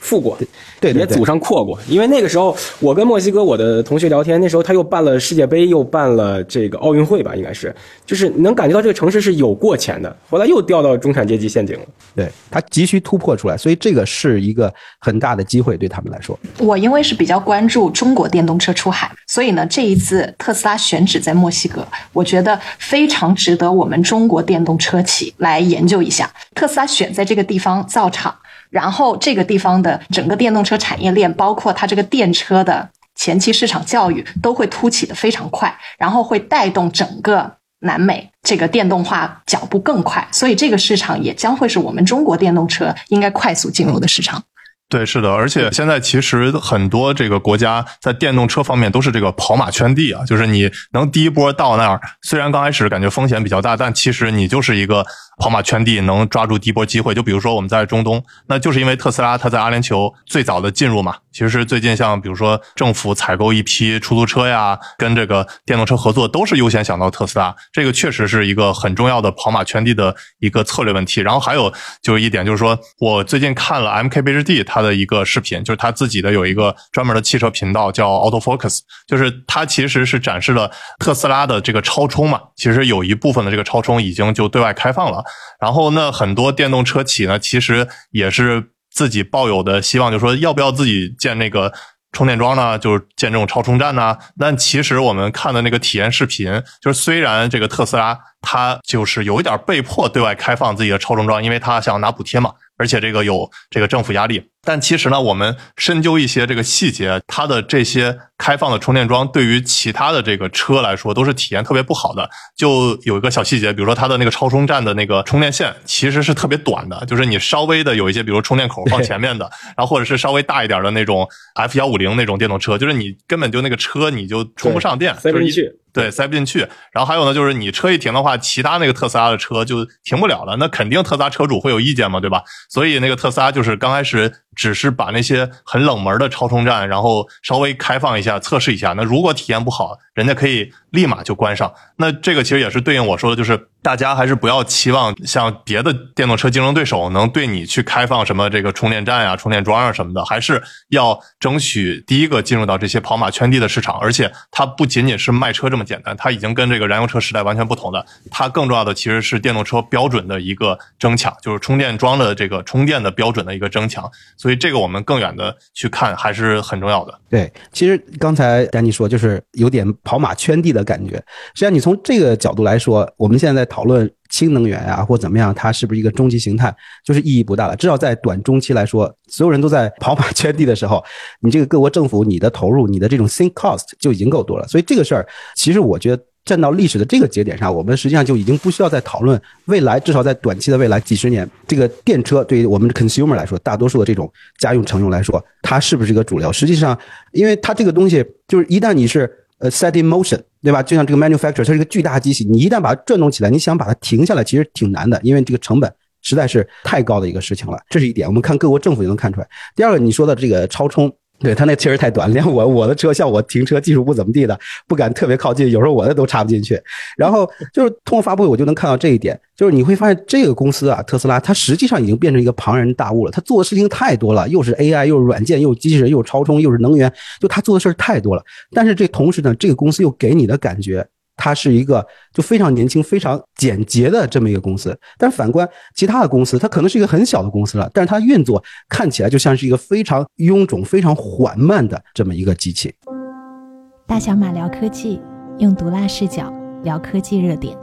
富过， 对对对， 也祖上阔过。因为那个时候我跟墨西哥我的同学聊天，那时候他又办了世界杯，又办了这个奥运会吧，应该是，就是能感觉到这个城市是有过钱的，后来又掉到中产阶级陷阱了。 对，他急需突破出来，所以这个是一个很大的机会对他们来说。 我因为是比较关注中国电动车出海，所以呢，这一次特斯拉选址在墨西哥，我觉得非常值得我们中国电动车企来研究一下。特斯拉选在这个地方造厂，然后这个地方的整个电动车产业链，包括它这个电车的前期市场教育都会突起的非常快，然后会带动整个南美这个电动化脚步更快，所以这个市场也将会是我们中国电动车应该快速进入的市场。 对，是的，而且现在其实很多这个国家在电动车方面都是这个跑马圈地啊，就是你能第一波到那儿，虽然刚开始感觉风险比较大，但其实你就是一个跑马圈地，能抓住第一波机会。就比如说我们在中东，那就是因为特斯拉它在阿联酋最早的进入嘛。其实最近像比如说政府采购一批出租车呀，跟这个电动车合作，都是优先想到特斯拉。这个确实是一个很重要的跑马圈地的一个策略问题。然后还有就是一点就是说，我最近看了 M K B H D 它的一个视频，就是他自己的有一个专门的汽车频道叫 Autofocus， 就是它其实是展示了特斯拉的这个超充嘛，其实有一部分的这个超充已经就对外开放了。然后呢，很多电动车企呢，其实也是自己抱有的希望，就是说要不要自己建那个充电桩呢，就是建这种超充站呢。但其实我们看的那个体验视频，就是虽然这个特斯拉它就是有一点被迫对外开放自己的超充桩，因为它想拿补贴嘛，而且这个有这个政府压力。但其实呢，我们深究一些这个细节，它的这些开放的充电桩对于其他的这个车来说都是体验特别不好的。就有一个小细节，比如说它的那个超充站的那个充电线其实是特别短的，就是你稍微的有一些比如充电口放前面的，然后或者是稍微大一点的那种 F 一五零 那种电动车，就是你根本就那个车你就充不上电， 塞不进去。 对，塞不进去。然后还有呢，就是你车一停的话，其他那个特斯拉的车就停不了了，那肯定特斯拉车主会有意见嘛，对吧？所以那个特斯拉就是刚开始只是把那些很冷门的超充站，然后稍微开放一下，测试一下。那如果体验不好，人家可以立马就关上。那这个其实也是对应我说的，就是大家还是不要期望像别的电动车竞争对手能对你去开放什么这个充电站啊、充电桩啊什么的，还是要争取第一个进入到这些跑马圈地的市场。而且它不仅仅是卖车这么简单，它已经跟这个燃油车时代完全不同的，它更重要的其实是电动车标准的一个争抢，就是充电桩的这个充电的标准的一个争抢。所以这个我们更远的去看还是很重要的。 对，其实刚才丹尼说就是有点跑马圈地的感觉。实际上你从这个角度来说，我们现在在讨论氢能源啊或怎么样，它是不是一个终极形态，就是意义不大了。至少在短中期来说，所有人都在跑马圈地的时候，你这个各国政府你的投入，你的这种 sink cost 就已经够多了。所以这个事儿其实我觉得站到历史的这个节点上，我们实际上就已经不需要再讨论未来，至少在短期的未来几十年，这个电车对于我们的 consumer 来说，大多数的这种家用乘用来说，它是不是一个主流。实际上因为它这个东西就是一旦你是呃 set in motion， 对吧？就像这个 manufacturer 它是一个巨大机器，你一旦把它转动起来，你想把它停下来其实挺难的，因为这个成本实在是太高的一个事情了。这是一点，我们看各国政府就能看出来。第二个，你说的这个超充，对，它那确实太短，连我我的车像我停车技术不怎么地的，不敢特别靠近，有时候我的都插不进去。然后就是通过发布会我就能看到这一点，就是你会发现这个公司啊，特斯拉，它实际上已经变成一个庞然大物了。它做的事情太多了，又是 A I， 又是软件，又是机器人，又是超充，又是能源，就它做的事儿太多了。但是这同时呢，这个公司又给你的感觉，它是一个就非常年轻非常简洁的这么一个公司。但反观其他的公司，它可能是一个很小的公司了，但是它运作看起来就像是一个非常臃肿非常缓慢的这么一个机器。 大小马聊科技，用毒辣视角聊科技热点。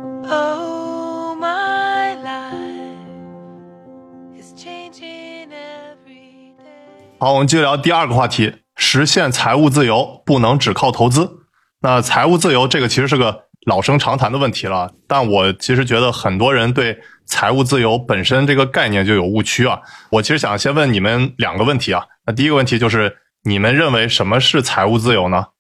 Oh, my life is changing every day. 好，我们继续聊第二个话题，实现财务自由不能只靠投资。那财务自由这个其实是个老生常谈的问题了，但我其实觉得很多人对财务自由本身这个概念就有误区啊。我其实想先问你们两个问题啊。那第一个问题就是，你们认为什么是财务自由呢？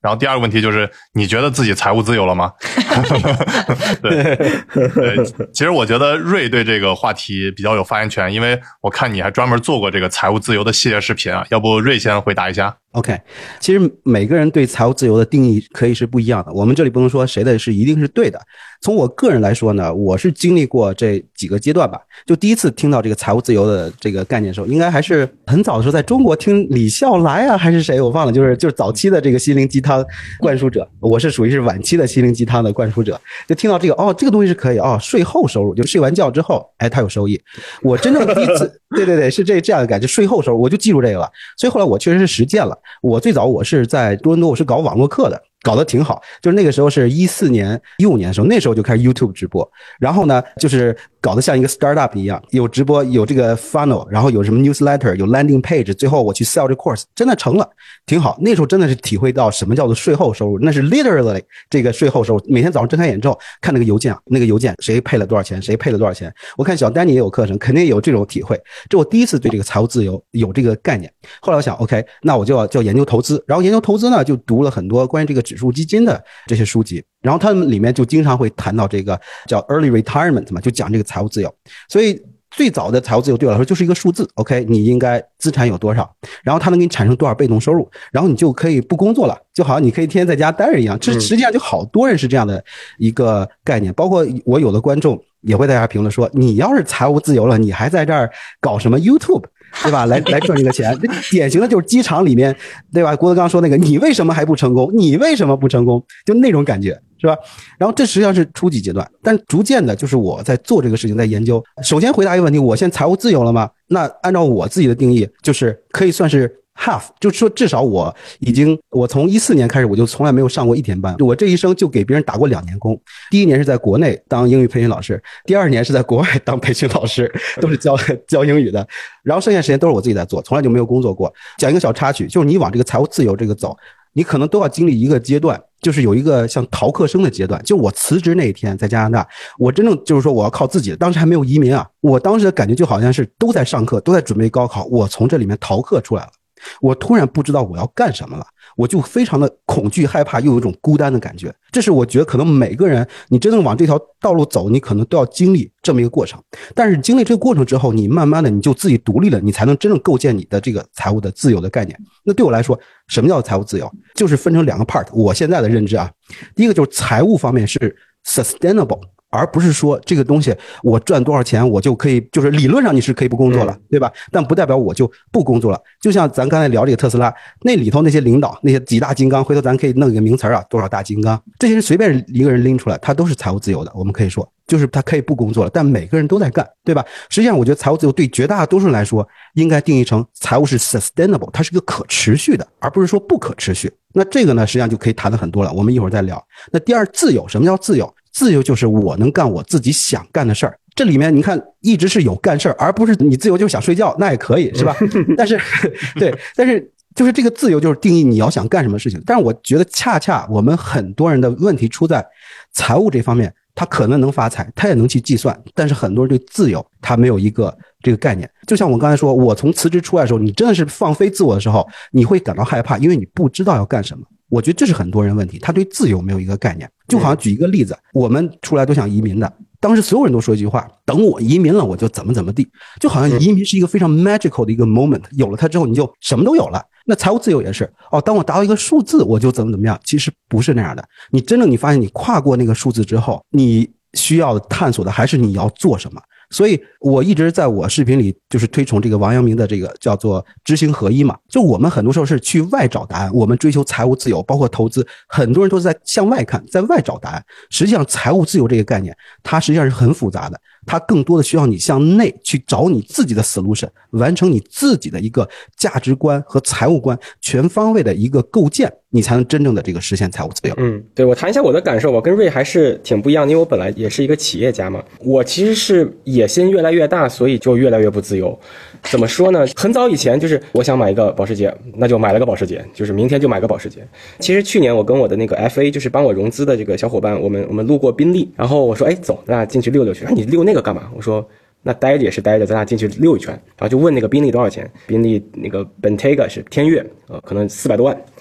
然后第二个问题就是，你觉得自己财务自由了吗？对对，其实我觉得瑞对这个话题比较有发言权，因为我看你还专门做过这个财务自由的系列视频啊，要不瑞先回答一下。 OK， 其实每个人对财务自由的定义可以是不一样的，我们这里不能说谁的是一定是对的。从我个人来说呢，我是经历过这几个阶段吧。就第一次听到这个财务自由的这个概念的时候，应该还是很早的时候，在中国听李笑来啊，还是谁我忘了，就是就是早期的这个心灵鸡汤灌输者，我是属于是晚期的心灵鸡汤的灌输者。就听到这个哦，这个东西是可以哦，税后收入，就睡完觉之后，哎，它有收益。我真正第一次，对对对，是这这样的感觉，税后收入，我就记住这个了。所以后来我确实是实践了。我最早我是在多伦多，我是搞网络课的，搞得挺好。就是那个时候是一四年、一五年的时候，那时候就开始 YouTube 直播，然后呢，就是搞得像一个 startup 一样，有直播，有这个 funnel， 然后有什么 newsletter， 有 landing page， 最后我去 sell 这 course， 真的成了，挺好。那时候真的是体会到什么叫做税后收入，那是 literally 这个税后收入。每天早上睁开眼之后看那个邮件，那个邮件谁配了多少钱，谁配了多少钱。我看小丹尼也有课程，肯定也有这种体会。这我第一次对这个财务自由有这个概念。后来我想 OK， 那我就要就要研究投资，然后研究投资呢，就读了很多关于这个指数基金的这些书籍，然后他们里面就经常会谈到这个叫 early retirement 嘛，就讲这个财务自由。所以最早的财务自由对我来说就是一个数字 OK， 你应该资产有多少，然后它能给你产生多少被动收入，然后你就可以不工作了，就好像你可以天天在家待着一样。这实际上就好多人是这样的一个概念，包括我有的观众也会在下评论说，你要是财务自由了，你还在这儿搞什么 YouTube，对吧？来来赚这个钱，这典型的就是机场里面，对吧？郭德纲说那个，你为什么还不成功？你为什么不成功？就那种感觉，是吧？然后这实际上是初级阶段，但逐渐的，就是我在做这个事情，在研究。首先回答一个问题：我现在财务自由了吗？那按照我自己的定义，就是可以算是half， 就是说至少我已经，我从一四年开始，我就从来没有上过一天班，我这一生就给别人打过两年工。第一年是在国内当英语培训老师，第二年是在国外当培训老师，都是教教英语的。然后剩下时间都是我自己在做，从来就没有工作过。讲一个小插曲，就是你往这个财务自由这个走，你可能都要经历一个阶段，就是有一个像逃课生的阶段。就我辞职那一天在加拿大，我真正就是说我要靠自己的，当时还没有移民啊，我当时的感觉就好像是都在上课，都在准备高考，我从这里面逃课出来了。我突然不知道我要干什么了，我就非常的恐惧害怕，又有一种孤单的感觉。这是我觉得可能每个人你真正往这条道路走，你可能都要经历这么一个过程。但是经历这个过程之后，你慢慢的你就自己独立了，你才能真正构建你的这个财务的自由的概念。那对我来说，什么叫财务自由？就是分成两个 part， 我现在的认知啊，第一个就是财务方面是 sustainable，而不是说这个东西我赚多少钱我就可以，就是理论上你是可以不工作了，对吧？但不代表我就不工作了。就像咱刚才聊这个特斯拉，那里头那些领导那些几大金刚，回头咱可以弄一个名词啊，多少大金刚，这些人随便一个人拎出来，他都是财务自由的。我们可以说就是他可以不工作了，但每个人都在干，对吧？实际上我觉得财务自由对绝大多数人来说应该定义成财务是 sustainable， 它是个可持续的，而不是说不可持续。那这个呢实际上就可以谈的很多了，我们一会儿再聊。那第二，自由，什么叫自由？自由就是我能干我自己想干的事儿。这里面你看一直是有干事儿，而不是你自由就想睡觉，那也可以，是吧？但是对，但是就是这个自由就是定义你要想干什么事情。但是我觉得恰恰我们很多人的问题出在财务这方面，他可能能发财，他也能去计算，但是很多人对自由他没有一个这个概念。就像我刚才说，我从辞职出来的时候，你真的是放飞自我的时候，你会感到害怕，因为你不知道要干什么。我觉得这是很多人问题，他对自由没有一个概念。就好像举一个例子，我们出来都想移民的，当时所有人都说一句话，等我移民了我就怎么怎么地，就好像移民是一个非常 magical 的一个 moment， 有了它之后你就什么都有了。那财务自由也是，哦，当我达到一个数字我就怎么怎么样，其实不是那样的。你真正你发现你跨过那个数字之后，你需要探索的还是你要做什么。所以我一直在我视频里就是推崇这个王阳明的这个叫做知行合一嘛，就我们很多时候是去外找答案，我们追求财务自由包括投资，很多人都是在向外看，在外找答案。实际上财务自由这个概念它实际上是很复杂的，它更多的需要你向内去找你自己的 solution， 完成你自己的一个价值观和财务观全方位的一个构建，你才能真正的这个实现财务自由。 嗯，对，我谈一下我的感受，我跟瑞还是挺不一样的，因为我本来也是一个企业家嘛，我其实是野心越来越大，所以就越来越不自由。怎么说呢？很早以前就是我想买一个保时捷，那就买了个保时捷，就是明天就买个保时捷。其实去年我跟我的那个 F A， 就是帮我融资的这个小伙伴，我们我们路过宾利，然后我说，哎，走，咱俩进去溜溜去。啊，你溜那个干嘛？我说那待着也是待着，咱俩进去溜一圈。然后就问那个宾利多少钱，宾利那个 Bentayga 是天悦，呃，可能四百多万。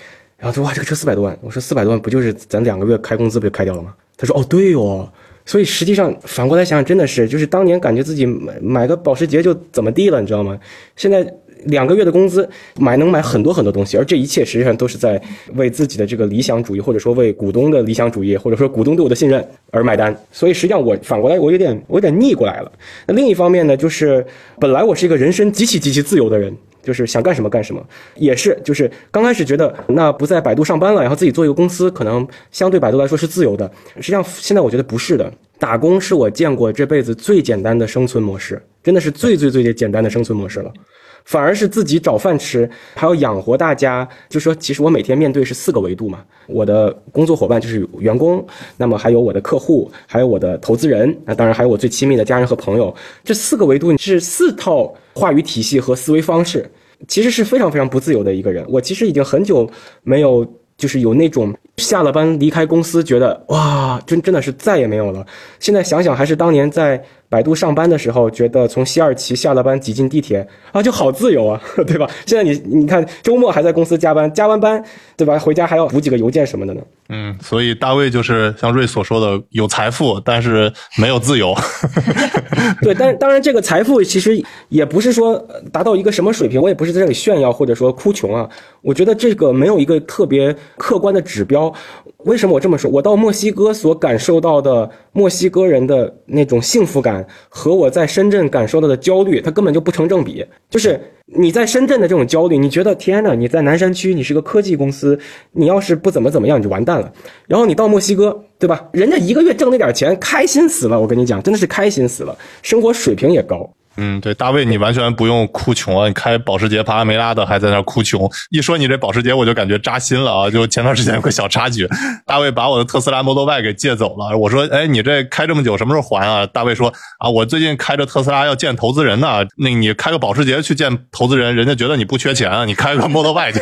然后说哇这个车四百多万，我说四百多万不就是咱两个月开工资不就开掉了吗？他说哦对哦。所以实际上反过来想想，真的是就是当年感觉自己买买个保时捷就怎么地了，你知道吗？现在两个月的工资买能买很多很多东西，而这一切实际上都是在为自己的这个理想主义，或者说为股东的理想主义，或者说股东对我的信任而买单。所以实际上我反过来我有点我有点逆过来了。那另一方面呢，就是本来我是一个人身极其极其自由的人，就是想干什么干什么，也是就是刚开始觉得那不在百度上班了，然后自己做一个公司，可能相对百度来说是自由的。实际上现在我觉得不是的，打工是我见过这辈子最简单的生存模式，真的是最最最最简单的生存模式了。反而是自己找饭吃，还要养活大家。就说其实我每天面对是四个维度嘛，我的工作伙伴就是员工，那么还有我的客户，还有我的投资人，那当然还有我最亲密的家人和朋友。这四个维度是四套话语体系和思维方式，其实是非常非常不自由的一个人。我其实已经很久没有就是有那种下了班离开公司觉得哇真真的是再也没有了。现在想想还是当年在百度上班的时候，觉得从西二旗下了班挤进地铁啊就好自由啊，对吧？现在你你看周末还在公司加班，加完班对吧，回家还要补几个邮件什么的呢。 嗯，所以大卫就是像瑞所说的有财富，但是没有自由。 对，但当然这个财富其实也不是说达到一个什么水平，我也不是在这里炫耀或者说哭穷啊。我觉得这个没有一个特别客观的指标。为什么我这么说？我到墨西哥所感受到的墨西哥人的那种幸福感和我在深圳感受到的焦虑，它根本就不成正比。就是你在深圳的这种焦虑，你觉得天哪，你在南山区，你是个科技公司，你要是不怎么怎么样你就完蛋了。然后你到墨西哥，对吧？人家一个月挣那点钱开心死了，我跟你讲，真的是开心死了，生活水平也高。 嗯，对，大卫，你完全不用哭穷啊！你开保时捷帕拉梅拉的还在那哭穷，一说你这保时捷，我就感觉扎心了啊！就前段时间有个小插曲，大卫把我的特斯拉 Model Y 给借走了。我说，哎，你这开这么久，什么时候还啊？大卫说，啊，我最近开着特斯拉要见投资人呢。那你开个保时捷去见投资人，人家觉得你不缺钱啊，你开个 Model Y 去。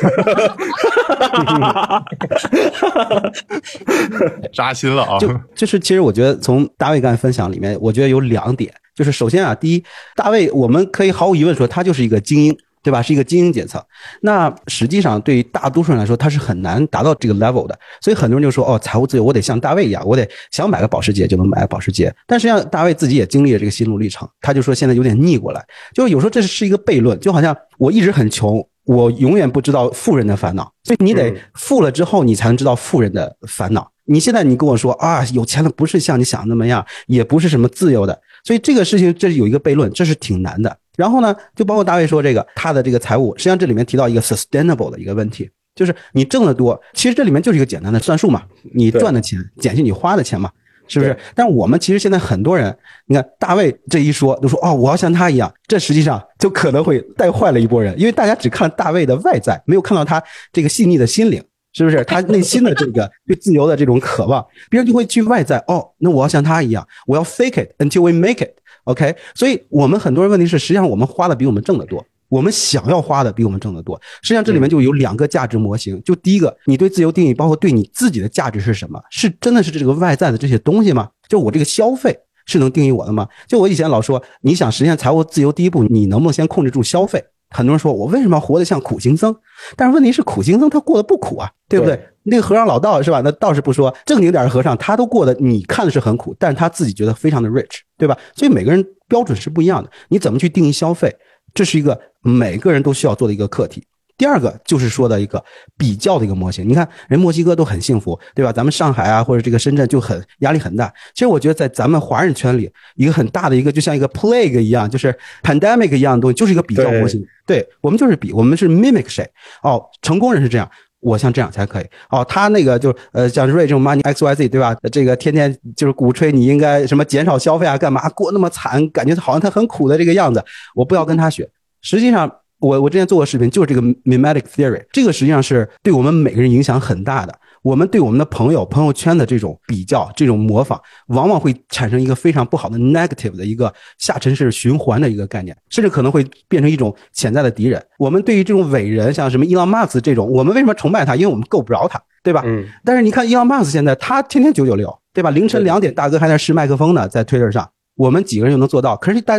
扎心了啊！ 就就是其实我觉得从大卫刚才分享里面，我觉得有两点。就是首先啊，第一，大卫我们可以毫无疑问说他就是一个精英，对吧？是一个精英阶层。那实际上对于大多数人来说，他是很难达到这个 level 的。所以很多人就说，哦，财务自由，我得像大卫一样，我得想买个保时捷就能买个保时捷。但实际上大卫自己也经历了这个心路历程，他就说现在有点逆过来，就有时候这是一个悖论，就好像我一直很穷，我永远不知道富人的烦恼，所以你得富了之后你才能知道富人的烦恼。你现在你跟我说啊，有钱了不是像你想的那么样，也不是什么自由的，所以这个事情这是有一个悖论，这是挺难的。然后呢，就包括大卫说这个他的这个财务，实际上这里面提到一个 sustainable 的一个问题，就是你挣得多，其实这里面就是一个简单的算术嘛，你赚的钱减去你花的钱嘛，是不是？但是我们其实现在很多人，你看大卫这一说就说哦，我要像他一样，这实际上就可能会带坏了一波人，因为大家只看大卫的外在，没有看到他这个细腻的心灵。是不是他内心的这个对自由的这种渴望，别人就会去外在，哦，那我要像他一样，我要 fake it until we make it。 OK， 所以我们很多人问题是，实际上我们花的比我们挣得多，我们想要花的比我们挣得多。实际上这里面就有两个价值模型，就第一个，你对自由定义包括对你自己的价值是什么，是真的是这个外在的这些东西吗？就我这个消费是能定义我的吗？就我以前老说，你想实现财务自由第一步，你能不能先控制住消费？很多人说我为什么要活得像苦行僧？但是问题是苦行僧他过得不苦啊，对不对？对，那个和尚老道是吧？那道士不说，正经点的和尚他都过得你看的是很苦，但是他自己觉得非常的 rich， 对吧？所以每个人标准是不一样的，你怎么去定义消费，这是一个每个人都需要做的一个课题。第二个就是说的一个比较的一个模型，你看人墨西哥都很幸福，对吧？咱们上海啊或者这个深圳就很压力很大。其实我觉得在咱们华人圈里，一个很大的一个就像一个 plague 一样，就是 pandemic 一样的东西，就是一个比较模型。对，对我们就是比，我们是 mimic 谁？哦，成功人是这样，我像这样才可以。哦，他那个就呃像瑞这种 money X Y Z， 对吧？这个天天就是鼓吹你应该什么减少消费啊，干嘛过那么惨，感觉好像他很苦的这个样子，我不要跟他学。实际上。我我之前做过视频，就是这个 mimetic theory， 这个实际上是对我们每个人影响很大的。我们对我们的朋友朋友圈的这种比较这种模仿，往往会产生一个非常不好的 negative 的一个下沉式循环的一个概念，甚至可能会变成一种潜在的敌人。我们对于这种伟人，像什么伊朗马斯这种，我们为什么崇拜他？因为我们够不着他，对吧？嗯。但是你看伊朗马斯现在他天天九九六，对吧？凌晨两点大哥还在试麦克风呢，在 Twitter 上。我们几个人就能做到，可是大家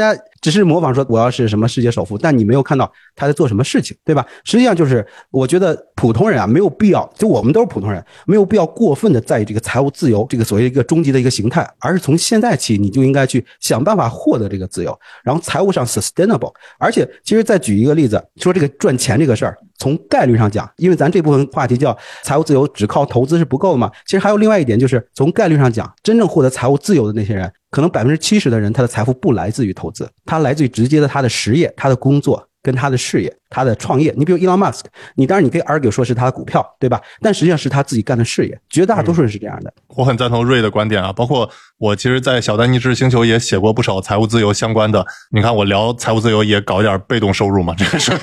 只是模仿说我要是什么世界首富，但你没有看到他在做什么事情，对吧？实际上就是我觉得普通人啊没有必要，就我们都是普通人，没有必要过分的在意这个财务自由这个所谓一个终极的一个形态，而是从现在起你就应该去想办法获得这个自由，然后财务上 sustainable。 而且其实再举一个例子，说这个赚钱这个事儿，从概率上讲，因为咱这部分话题叫财务自由只靠投资是不够的嘛，其实还有另外一点，就是从概率上讲，真正获得财务自由的那些人，可能 百分之七十 的人他的财富不来自于投资，他来自于直接的他的实业，他的工作跟他的事业，他的创业。你比如 Elon Musk， 你当然你可以 argue 说是他的股票，对吧？但实际上是他自己干的事业，绝大多数人是这样的。 嗯、我很赞同瑞的观点啊，包括我其实在小丹尼知识星球也写过不少财务自由相关的，你看我聊财务自由也搞一点被动收入嘛，这个是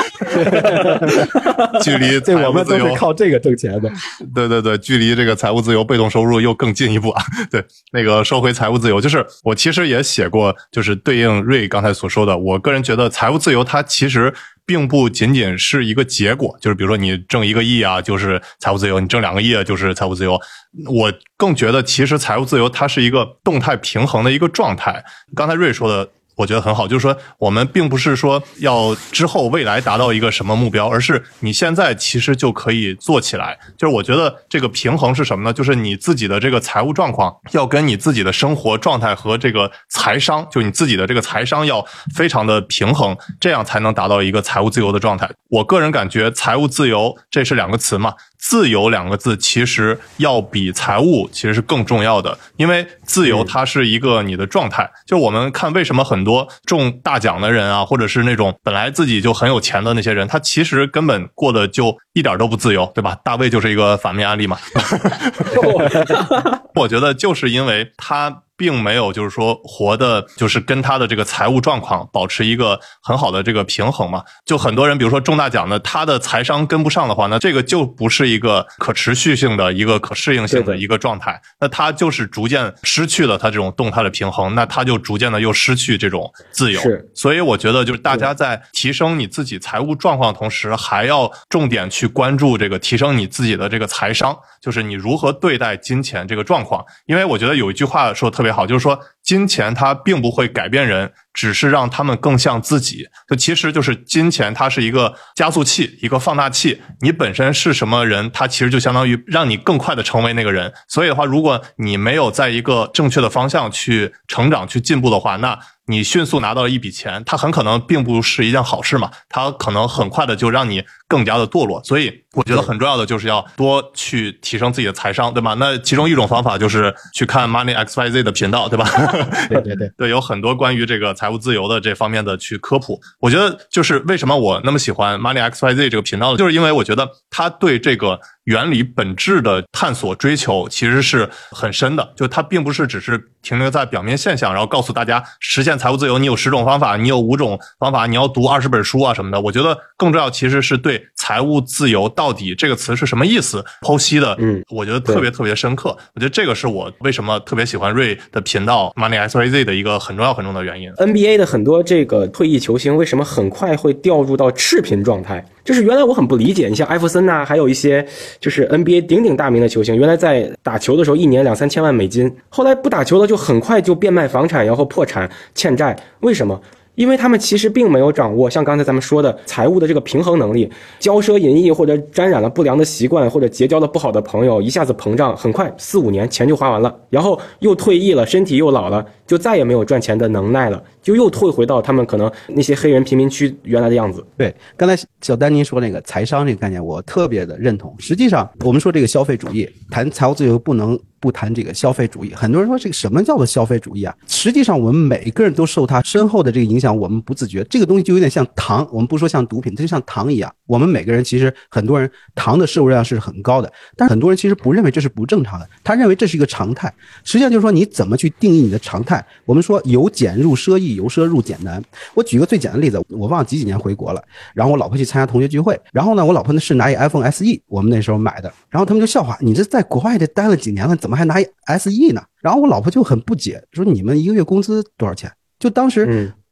距离财务自由， 对，我们都是靠这个挣钱的。 对对对，距离这个财务自由被动收入又更进一步啊。对，那个说回财务自由，就是我其实也写过，就是对应瑞刚才所说的，我个人觉得财务自由它其实并不仅仅是一个结果，就是比如说你挣一个亿啊就是财务自由，你挣两个亿啊就是财务自由。我更觉得其实财务自由它是一个动态平衡的一个状态。刚才瑞说的我觉得很好，就是说我们并不是说要之后未来达到一个什么目标，而是你现在其实就可以做起来。就是我觉得这个平衡是什么呢？就是你自己的这个财务状况要跟你自己的生活状态和这个财商，就你自己的这个财商要非常的平衡，这样才能达到一个财务自由的状态。我个人感觉财务自由这是两个词嘛，自由两个字其实要比财务其实是更重要的，因为自由它是一个你的状态。就我们看为什么很多中大奖的人啊，或者是那种本来自己就很有钱的那些人，他其实根本过得就一点都不自由，对吧？大卫就是一个反面案例嘛。我觉得就是因为他并没有就是说活的就是跟他的这个财务状况保持一个很好的这个平衡嘛。就很多人比如说中大奖的，他的财商跟不上的话，那这个就不是一个可持续性的一个可适应性的一个状态，那他就是逐渐失去了他这种动态的平衡，那他就逐渐的又失去这种自由。 是， 所以我觉得就是大家在提升你自己财务状况的同时，还要重点去关注这个提升你自己的这个财商，就是你如何对待金钱这个状况。因为我觉得有一句话说的特别好，就是说金钱它并不会改变人，只是让他们更像自己。就其实就是金钱它是一个加速器，一个放大器，你本身是什么人，它其实就相当于让你更快的成为那个人。所以的话，如果你没有在一个正确的方向去成长去进步的话，那你迅速拿到了一笔钱，它很可能并不是一件好事嘛，它可能很快的就让你更加的堕落。所以我觉得很重要的就是要多去提升自己的财商，对吧？那其中一种方法就是去看 Money X Y Z 的频道，对吧？ 对对对对，有很多关于这个财务自由的这方面的去科普。我觉得就是为什么我那么喜欢 Money X Y Z 这个频道，就是因为我觉得它对这个原理本质的探索追求其实是很深的，就它并不是只是停留在表面现象，然后告诉大家实现财务自由你有十种方法，你有五种方法，你要读二十本书啊什么的。我觉得更重要其实是对财务自由到底这个词是什么意思剖析的，嗯，我觉得特别特别深刻。我觉得这个是我为什么特别喜欢瑞的频道 Money X Y Z 的一个很重要很重要的原因。 N B A 的很多这个退役球星为什么很快会掉入到赤贫状态，就是原来我很不理解，你像艾弗森啊，还有一些就是 N B A 鼎鼎大名的球星，原来在打球的时候一年两三千万美金，后来不打球了就很快就变卖房产，然后破产欠债。为什么？因为他们其实并没有掌握像刚才咱们说的财务的这个平衡能力，骄奢淫逸或者沾染了不良的习惯，或者结交了不好的朋友，一下子膨胀，很快四五年钱就花完了，然后又退役了，身体又老了，就再也没有赚钱的能耐了，就又退回到他们可能那些黑人贫民区原来的样子。 对，刚才小丹您说那个财商这个概念我特别的认同。实际上我们说这个消费主义，谈财务自由不能不谈这个消费主义。很多人说这个什么叫做消费主义啊？实际上我们每个人都受它深厚的这个影响，我们不自觉。这个东西就有点像糖，我们不说像毒品，它就像糖一样。我们每个人其实很多人糖的摄入量是很高的，但是很多人其实不认为这是不正常的，他认为这是一个常态。实际上就是说你怎么去定义你的常态。我们说由俭入奢易，由奢入俭难。我举个最简单的例子，我忘了几几年回国了，然后我老婆去参加同学聚会，然后呢我老婆呢是拿一 iPhone S E， 我们那时候买的，然后他们就笑话，你这在国外这待了几年了，怎么还拿一 S E 呢？然后我老婆就很不解，说你们一个月工资多少钱？就当时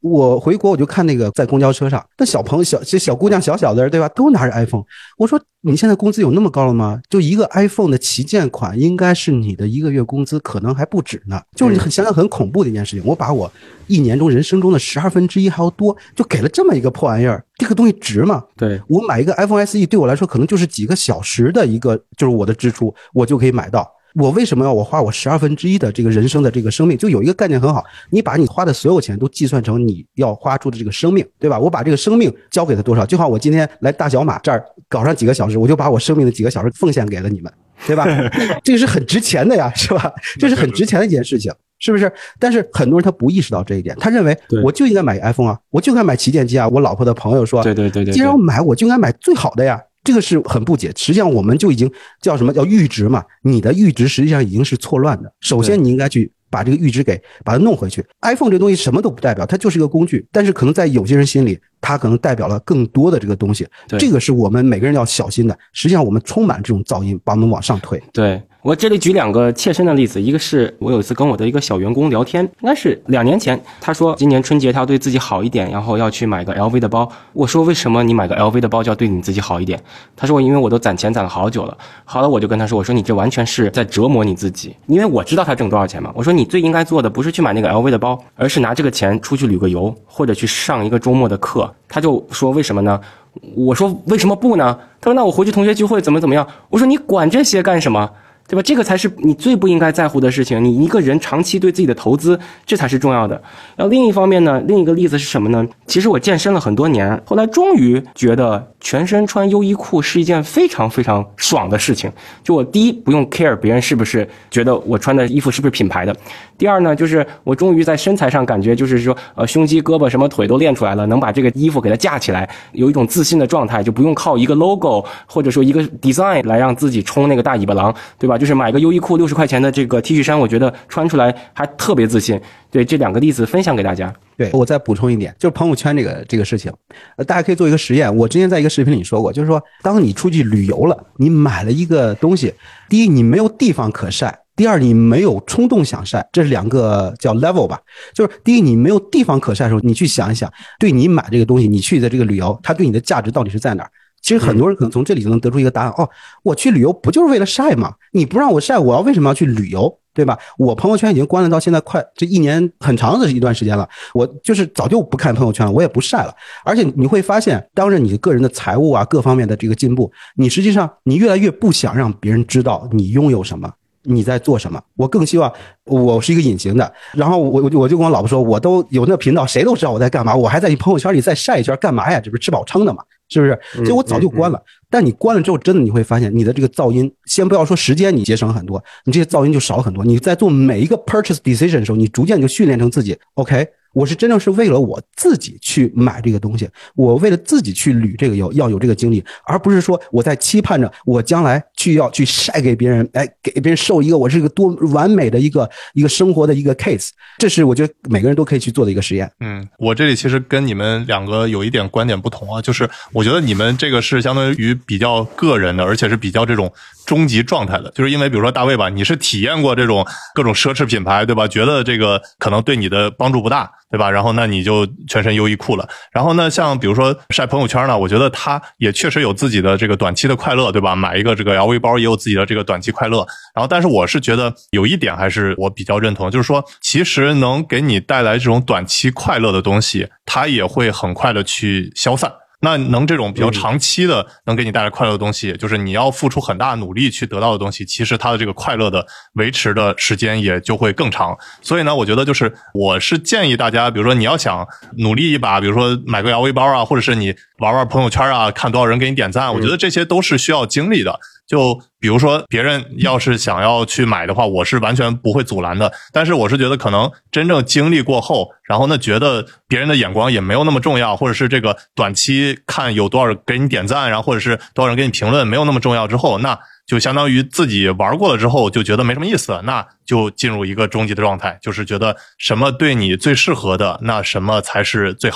我回国我就看那个在公交车上，那小朋友小这小姑娘小小的对吧，都拿着 iPhone。我说你现在工资有那么高了吗？就一个 iPhone 的旗舰款应该是你的一个月工资可能还不止呢，就是很想想很恐怖的一件事情。我把我一年中人生中的十二分之一还要多，就给了这么一个破玩意儿，这个东西值吗？ 对， 我买一个 iPhone S E 对我来说可能就是几个小时的一个就是我的支出，我就可以买到。我为什么要我花我十二分之一的这个人生的这个生命？就有一个概念很好，你把你花的所有钱都计算成你要花出的这个生命，对吧？我把这个生命交给他多少，就好我今天来大小马这儿搞上几个小时，我就把我生命的几个小时奉献给了你们，对吧？这个是很值钱的呀，是吧？这是很值钱的一件事情，是不是？但是很多人他不意识到这一点，他认为我就应该买 iPhone 啊，我就应该买旗舰机啊。我老婆的朋友说， 对对对对， 既然要买，我就应该买最好的呀。这个是很不解，实际上我们就已经叫什么叫阈值嘛？你的阈值实际上已经是错乱的。首先你应该去把这个阈值给把它弄回去。iPhone 这东西什么都不代表，它就是一个工具，但是可能在有些人心里，它可能代表了更多的这个东西。这个是我们每个人要小心的。实际上我们充满这种噪音，把我们往上推。 对。我这里举两个切身的例子，一个是我有一次跟我的一个小员工聊天，应该是两年前，他说今年春节他要对自己好一点，然后要去买个 L V 的包。我说为什么你买个 L V 的包就要对你自己好一点？他说因为我都攒钱攒了好久了。好了，我就跟他说，我说你这完全是在折磨你自己，因为我知道他挣多少钱嘛。我说你最应该做的不是去买那个 L V 的包，而是拿这个钱出去旅个游，或者去上一个周末的课。他就说为什么呢？我说为什么不呢？他说那我回去同学聚会怎么怎么样？我说你管这些干什么？对吧？这个才是你最不应该在乎的事情。你一个人长期对自己的投资，这才是重要的。然后另一方面呢，另一个例子是什么呢？其实我健身了很多年，后来终于觉得全身穿优衣库是一件非常非常爽的事情。就我第一不用 care 别人是不是觉得我穿的衣服是不是品牌的。第二呢，就是我终于在身材上感觉就是说呃胸肌胳膊什么腿都练出来了，能把这个衣服给它架起来，有一种自信的状态，就不用靠一个 logo 或者说一个 design 来让自己冲那个大尾巴狼，对吧？就是买个优衣库六十块钱的这个 T 恤衫，我觉得穿出来还特别自信。对，这两个例子分享给大家。 对，我再补充一点，就是朋友圈这个这个事情，呃，大家可以做一个实验。我之前在一个视频里说过，就是说，当你出去旅游了，你买了一个东西，第一，你没有地方可晒；第二，你没有冲动想晒，这是两个叫 level 吧。就是第一，你没有地方可晒的时候，你去想一想，对你买这个东西，你去的这个旅游，它对你的价值到底是在哪儿？其实很多人可能从这里就能得出一个答案，哦，我去旅游不就是为了晒吗？你不让我晒，我要为什么要去旅游？对吧？我朋友圈已经关了到现在快这一年很长的一段时间了，我就是早就不看朋友圈了，我也不晒了。而且你会发现，当着你个人的财务啊各方面的这个进步，你实际上你越来越不想让别人知道你拥有什么，你在做什么。我更希望我是一个隐形的，然后我我就跟我老婆说，我都有那频道，谁都知道我在干嘛，我还在你朋友圈里再晒一圈干嘛呀？这不是吃饱撑的嘛？是不是？所以我早就关了。但你关了之后，真的你会发现你的这个噪音，先不要说时间你节省很多，你这些噪音就少很多。你在做每一个 purchase decision 的时候，你逐渐就训练成自己 OK， 我是真正是为了我自己去买这个东西，我为了自己去旅这个游要有这个经历，而不是说我在期盼着我将来去要去晒给别人，哎，给别人受一个我是一个多完美的一个一个生活的一个 case。这是我觉得每个人都可以去做的一个实验。 嗯，我这里其实跟你们两个有一点观点不同啊，就是我觉得你们这个是相当于比较个人的，而且是比较这种终极状态的，就是因为比如说大卫吧，你是体验过这种各种奢侈品牌，对吧？觉得这个可能对你的帮助不大，对吧？然后那你就全身优衣库了。然后呢，像比如说晒朋友圈呢，我觉得他也确实有自己的这个短期的快乐，对吧？买一个这个 L V 包也有自己的这个短期快乐。然后但是我是觉得有一点还是我比较认同，就是说其实能给你带来这种短期快乐的东西，它也会很快的去消散。那能这种比较长期的能给你带来快乐的东西，就是你要付出很大努力去得到的东西，其实它的这个快乐的维持的时间也就会更长。所以呢，我觉得就是我是建议大家，比如说你要想努力一把，比如说买个 L V 包啊，或者是你玩玩朋友圈啊，看多少人给你点赞，我觉得这些都是需要精力的。就比如说别人要是想要去买的话，我是完全不会阻拦的，但是我是觉得可能真正经历过后，然后呢觉得别人的眼光也没有那么重要，或者是这个短期看有多少人给你点赞，然后或者是多少人给你评论没有那么重要之后，那就相当于自己玩过了之后就觉得没什么意思，那就进入一个终极的状态，就是觉得什么对你最适合的，那什么才是最好的。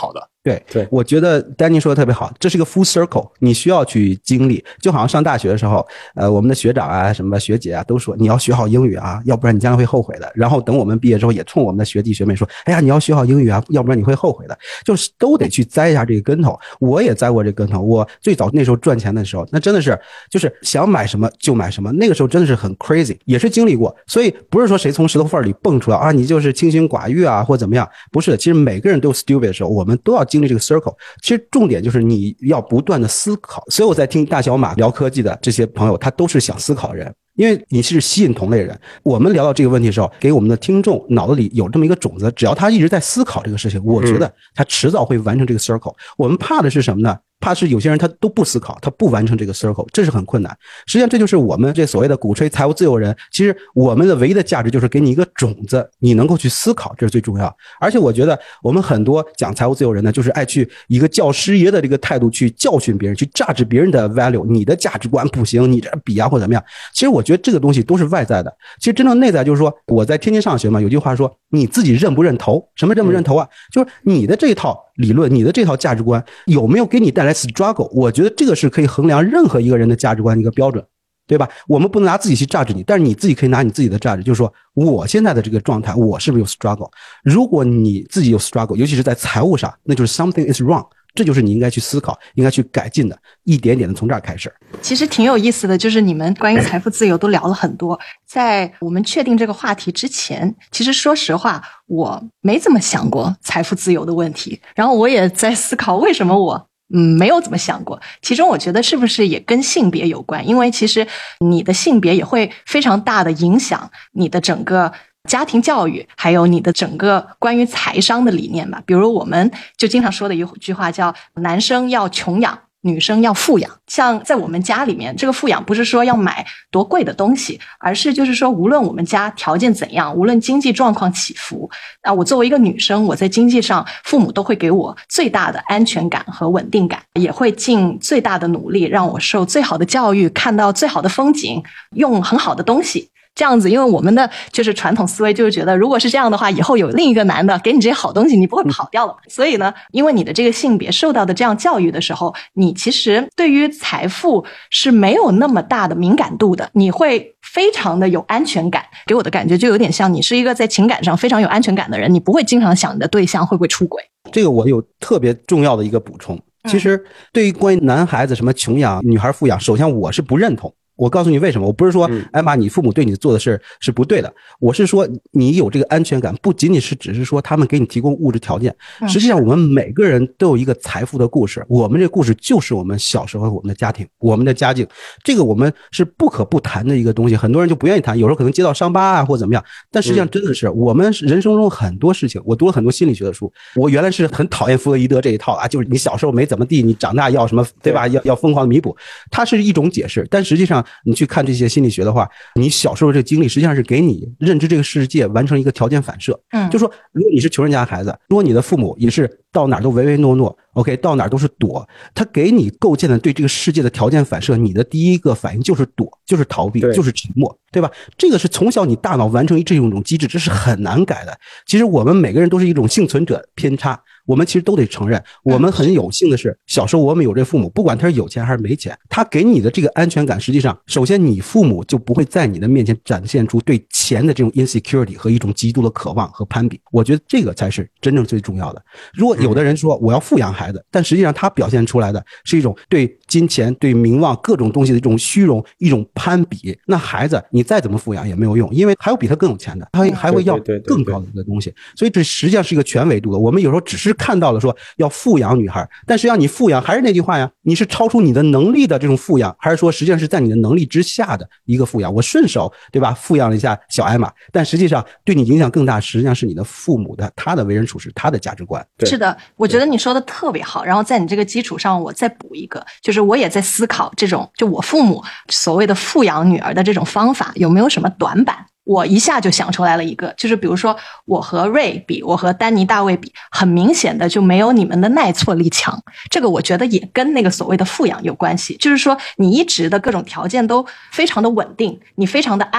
对对， 我觉得丹尼说的特别好，这是一个 full circle， 你需要去经历。就好像上大学的时候，呃，我们的学长啊、什么学姐啊都说你要学好英语啊，要不然你将来会后悔的。然后等我们毕业之后，也冲我们的学弟学妹说，哎呀，你要学好英语啊，要不然你会后悔的。就是都得去栽一下这个跟头。我也栽过这个跟头。我最早那时候赚钱的时候，那真的是就是想买什么就买什么，那个时候真的是很 crazy， 也是经历过。所以不是说谁从石头缝里蹦出来啊，你就是清心寡欲啊或怎么样，不是的。其实每个人都有 stupid 的时候，我们都要经历这个 circle。其实重点就是你要不断的思考。所以我在听大小马聊科技的这些朋友，他都是想思考的人，因为你是吸引同类人。我们聊到这个问题的时候，给我们的听众脑子里有这么一个种子，只要他一直在思考这个事情，我觉得他迟早会完成这个 circle。我们怕的是什么呢？怕是有些人他都不思考，他不完成这个 circle， 这是很困难。实际上这就是我们这所谓的鼓吹财务自由人，其实我们的唯一的价值就是给你一个种子，你能够去思考，这是最重要。而且我觉得我们很多讲财务自由人呢，就是爱去一个教师爷的这个态度去教训别人，去榨制别人的 value， 你的价值观不行，你这比啊或怎么样。其实我觉得这个东西都是外在的，其实真正内在就是说，我在天津上学嘛，有句话说你自己认不认头。什么认不认头啊？就是你的这一套理论，你的这套价值观有没有给你带来 struggle。 我觉得这个是可以衡量任何一个人的价值观的一个标准，对吧？我们不能拿自己去榨制你，但是你自己可以拿你自己的价值，就是说我现在的这个状态，我是不是有 struggle。 如果你自己有 struggle， 尤其是在财务上，那就是 something is wrong， 这就是你应该去思考，应该去改进的，一点点的从这儿开始。 其实挺有意思的，就是你们关于财富自由都聊了很多。在我们确定这个话题之前，其实说实话我没怎么想过财富自由的问题，然后我也在思考为什么我嗯，没有怎么想过。其中我觉得是不是也跟性别有关，因为其实你的性别也会非常大的影响你的整个家庭教育，还有你的整个关于财商的理念吧。比如我们就经常说的一句话叫男生要穷养，女生要富养。像在我们家里面，这个富养不是说要买多贵的东西，而是就是说无论我们家条件怎样，无论经济状况起伏，啊，我作为一个女生，我在经济上父母都会给我最大的安全感和稳定感，也会尽最大的努力让我受最好的教育，看到最好的风景，用很好的东西。这样子，因为我们的就是传统思维就是觉得，如果是这样的话，以后有另一个男的给你这些好东西，你不会跑掉了。所以呢，因为你的这个性别受到的这样教育的时候，你其实对于财富是没有那么大的敏感度的，你会非常的有安全感。给我的感觉就有点像你是一个在情感上非常有安全感的人，你不会经常想你的对象会不会出轨。 这个我有特别重要的一个补充，其实对于关于男孩子什么穷养女孩富养，首先我是不认同。我告诉你为什么，我不是说艾玛你父母对你做的事是不对的，我是说你有这个安全感，不仅仅是只是说他们给你提供物质条件，实际上我们每个人都有一个财富的故事，我们这个故事就是我们小时候我们的家庭，我们的家境，这个我们是不可不谈的一个东西。很多人就不愿意谈，有时候可能接到伤疤啊或怎么样，但实际上真的是我们人生中很多事情，我读了很多心理学的书，我原来是很讨厌弗洛伊德这一套啊，就是你小时候没怎么地，你长大要什么，对吧？要要疯狂的弥补，它是一种解释，但实际上你去看这些心理学的话，你小时候这个经历实际上是给你认知这个世界完成一个条件反射。嗯，就说如果你是穷人家的孩子，如果你的父母也是到哪儿都唯唯诺诺 ，OK， 到哪儿都是躲，他给你构建的对这个世界的条件反射，你的第一个反应就是躲，就是逃避，就是沉默，对吧？这个是从小你大脑完成这种机制，这是很难改的。其实我们每个人都是一种幸存者偏差，我们其实都得承认，我们很有幸的是，小时候我们有这父母，不管他是有钱还是没钱，他给你的这个安全感，实际上，首先你父母就不会在你的面前展现出对钱的这种 insecurity 和一种极度的渴望和攀比。我觉得这个才是真正最重要的。如果有的人说我要富养孩子，但实际上他表现出来的是一种对金钱、对名望各种东西的一种虚荣、一种攀比，那孩子你再怎么富养也没有用，因为还有比他更有钱的，他还会要更高的一个东西。所以这实际上是一个全维度的。我们有时候只是看到了说要富养女孩，但实际上你富养还是那句话呀，你是超出你的能力的这种富养，还是说实际上是在你的能力之下的一个富养？我顺手对吧富养了一下小艾玛，但实际上对你影响更大，实际上是你的父母的他的为人处事，他的价值观。 是的，我觉得你说的特别好。然后在你这个基础上，我再补一个，就是我也在思考这种就我父母所谓的富养女儿的这种方法有没有什么短板。我一下就想出来了一个，就是比如说我和瑞比，我和丹尼大卫比，很明显的就没有你们的耐挫力强。这个我觉得也跟那个所谓的富养有关系，就是说你一直的各种条件都非常的稳定，你非常的安稳，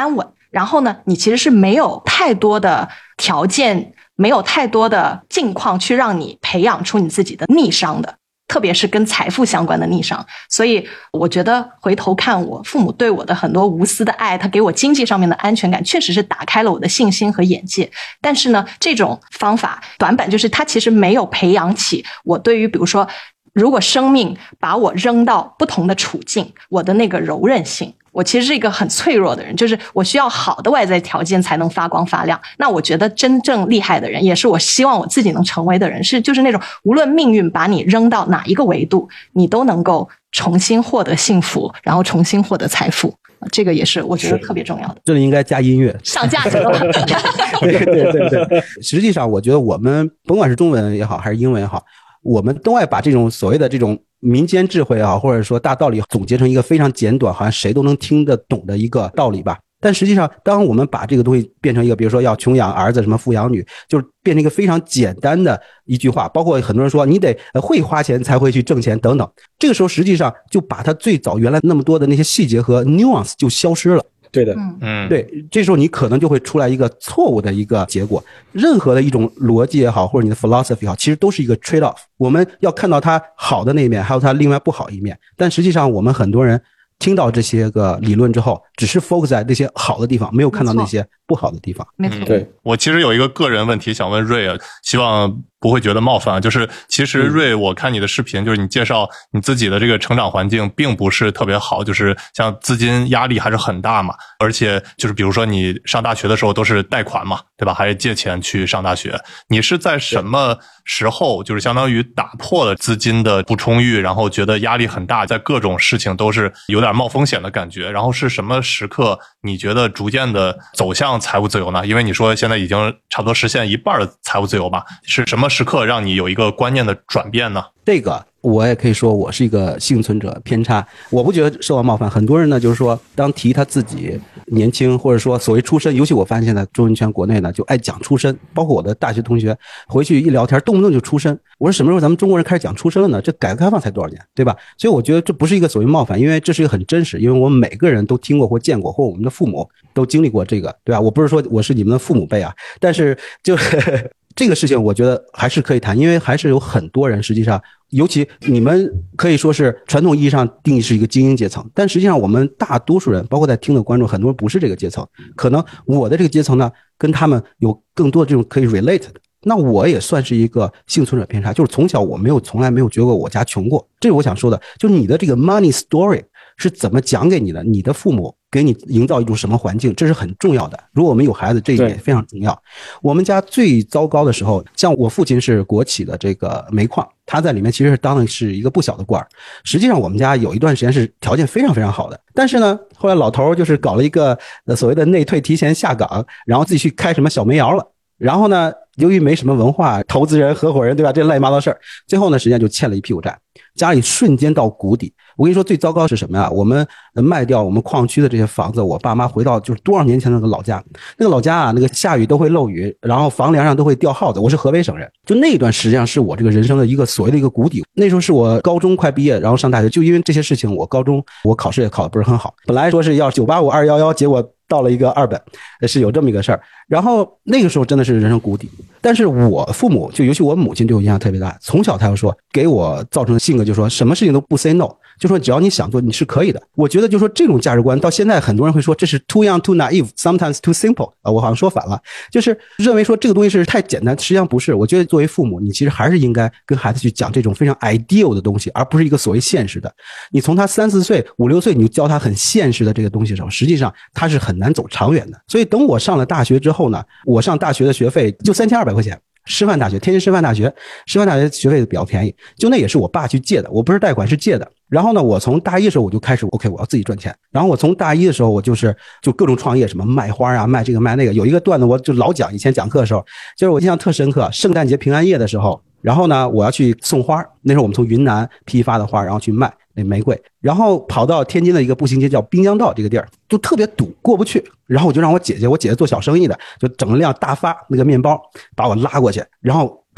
然后呢，你其实是没有太多的条件，没有太多的境况去让你培养出你自己的逆商的，特别是跟财富相关的逆商。所以我觉得回头看我父母对我的很多无私的爱，他给我经济上面的安全感，确实是打开了我的信心和眼界。但是呢，这种方法短板就是它其实没有培养起我对于比如说如果生命把我扔到不同的处境，我的那个柔韧性。我其实是一个很脆弱的人，就是我需要好的外在条件才能发光发亮。那我觉得真正厉害的人，也是我希望我自己能成为的人，是就是那种无论命运把你扔到哪一个维度，你都能够重新获得幸福，然后重新获得财富。这个也是我觉得特别重要的。 这里应该加音乐， 上价值了。 对对对对，实际上我觉得我们甭管是中文也好，还是英文也好，我们都爱把这种所谓的这种民间智慧也好，或者说大道理总结成一个非常简短，好像谁都能听得懂的一个道理吧。但实际上，当我们把这个东西变成一个，比如说要穷养儿子，什么富养女，就是变成一个非常简单的一句话，包括很多人说你得会花钱才会去挣钱等等，这个时候实际上就把它最早原来那么多的那些细节和 nuance 就消失了。 对的， 嗯， 对，这时候你可能就会出来一个错误的一个结果。任何的一种逻辑也好，或者你的 philosophy 也好，其实都是一个 trade off。我们要看到它好的那一面，还有它另外不好一面。但实际上，我们很多人听到这些个理论之后，只是 focus 在那些好的地方，没有看到那些不好的地方。 没错， 对， 我其实有一个个人问题想问瑞啊，希望不会觉得冒犯，就是其实瑞，我看你的视频，就是你介绍你自己的这个成长环境并不是特别好，就是像资金压力还是很大嘛，而且就是比如说你上大学的时候都是贷款嘛，对吧？还是借钱去上大学，你是在什么时候就是相当于打破了资金的不充裕，然后觉得压力很大，在各种事情都是有点冒风险的感觉，然后是什么时刻你觉得逐渐的走向财务自由呢？因为你说现在已经差不多实现一半的财务自由吧，是什么时刻让你有一个观念的转变呢？ 这个我也可以说我是一个幸存者偏差，我不觉得受到冒犯。很多人呢就是说当提他自己年轻，或者说所谓出身，尤其我发现现在中文圈国内呢就爱讲出身，包括我的大学同学回去一聊天动不动就出身。我说什么时候咱们中国人开始讲出身了呢？这改革开放才多少年，对吧？所以我觉得这不是一个所谓冒犯，因为这是一个很真实，因为我们每个人都听过或见过，或我们的父母都经历过这个，对吧？我不是说我是你们的父母辈啊，但是就是这个事情我觉得还是可以谈，因为还是有很多人实际上，尤其你们可以说是传统意义上定义是一个精英阶层，但实际上我们大多数人，包括在听的观众，很多人不是这个阶层，可能我的这个阶层呢跟他们有更多的这种可以 relate 的。那我也算是一个幸存者偏差，就是从小我没有从来没有觉得过我家穷过。这是我想说的，就是你的这个 money story 是怎么讲给你的，你的父母给你营造一种什么环境，这是很重要的。如果我们有孩子，这一点非常重要。我们家最糟糕的时候，像我父亲是国企的这个煤矿，他在里面其实是当的是一个不小的官儿。实际上我们家有一段时间是条件非常非常好的，但是呢后来老头就是搞了一个所谓的内退提前下岗，然后自己去开什么小煤窑了，然后呢由于没什么文化，投资人合伙人对吧，这乱七八糟事儿，最后呢实际上就欠了一屁股债，家里瞬间到谷底。我跟你说最糟糕的是什么呀？我们卖掉我们矿区的这些房子，我爸妈回到就是多少年前那个老家，那个老家啊，那个下雨都会漏雨，然后房梁上都会掉耗子。我是河北省人，就那一段实际上是我这个人生的一个所谓的一个谷底。那时候是我高中快毕业，然后上大学，就因为这些事情，我高中我考试也考得不是很好，本来说是要九八五二一一，结果到了一个二本，是有这么一个事儿。然后那个时候真的是人生谷底，但是我父母就尤其我母亲对我影响特别大，从小他就说给我造成的性格就说什么事情都不 say no， 就说只要你想做你是可以的。我觉得就说这种价值观到现在很多人会说这是 too young too naive sometimes too simple 啊，我好像说反了，就是认为说这个东西是太简单，实际上不是。我觉得作为父母，你其实还是应该跟孩子去讲这种非常 ideal 的东西，而不是一个所谓现实的。你从他三四岁五六岁你就教他很现实的这个东西的时候，实际上他是很难走长远的。所以等我上了大学之后呢，我上大学的学费就三千二百块钱，师范大学，天津师范大学，师范大学学费比较便宜，就那也是我爸去借的，我不是贷款是借的。然后呢，我从大一的时候我就开始 OK 我要自己赚钱。然后我从大一的时候我就是就各种创业，什么卖花啊，卖这个卖那个。有一个段子我就老讲，以前讲课的时候，就是我印象特深刻，圣诞节平安夜的时候，然后呢我要去送花，那时候我们从云南批发的花，然后去卖那玫瑰，然后跑到天津的一个步行街叫滨江道这个地儿，就特别堵过不去。然后我就让我姐姐，我姐姐做小生意的，就整了辆大发那个面包把我拉过去，然后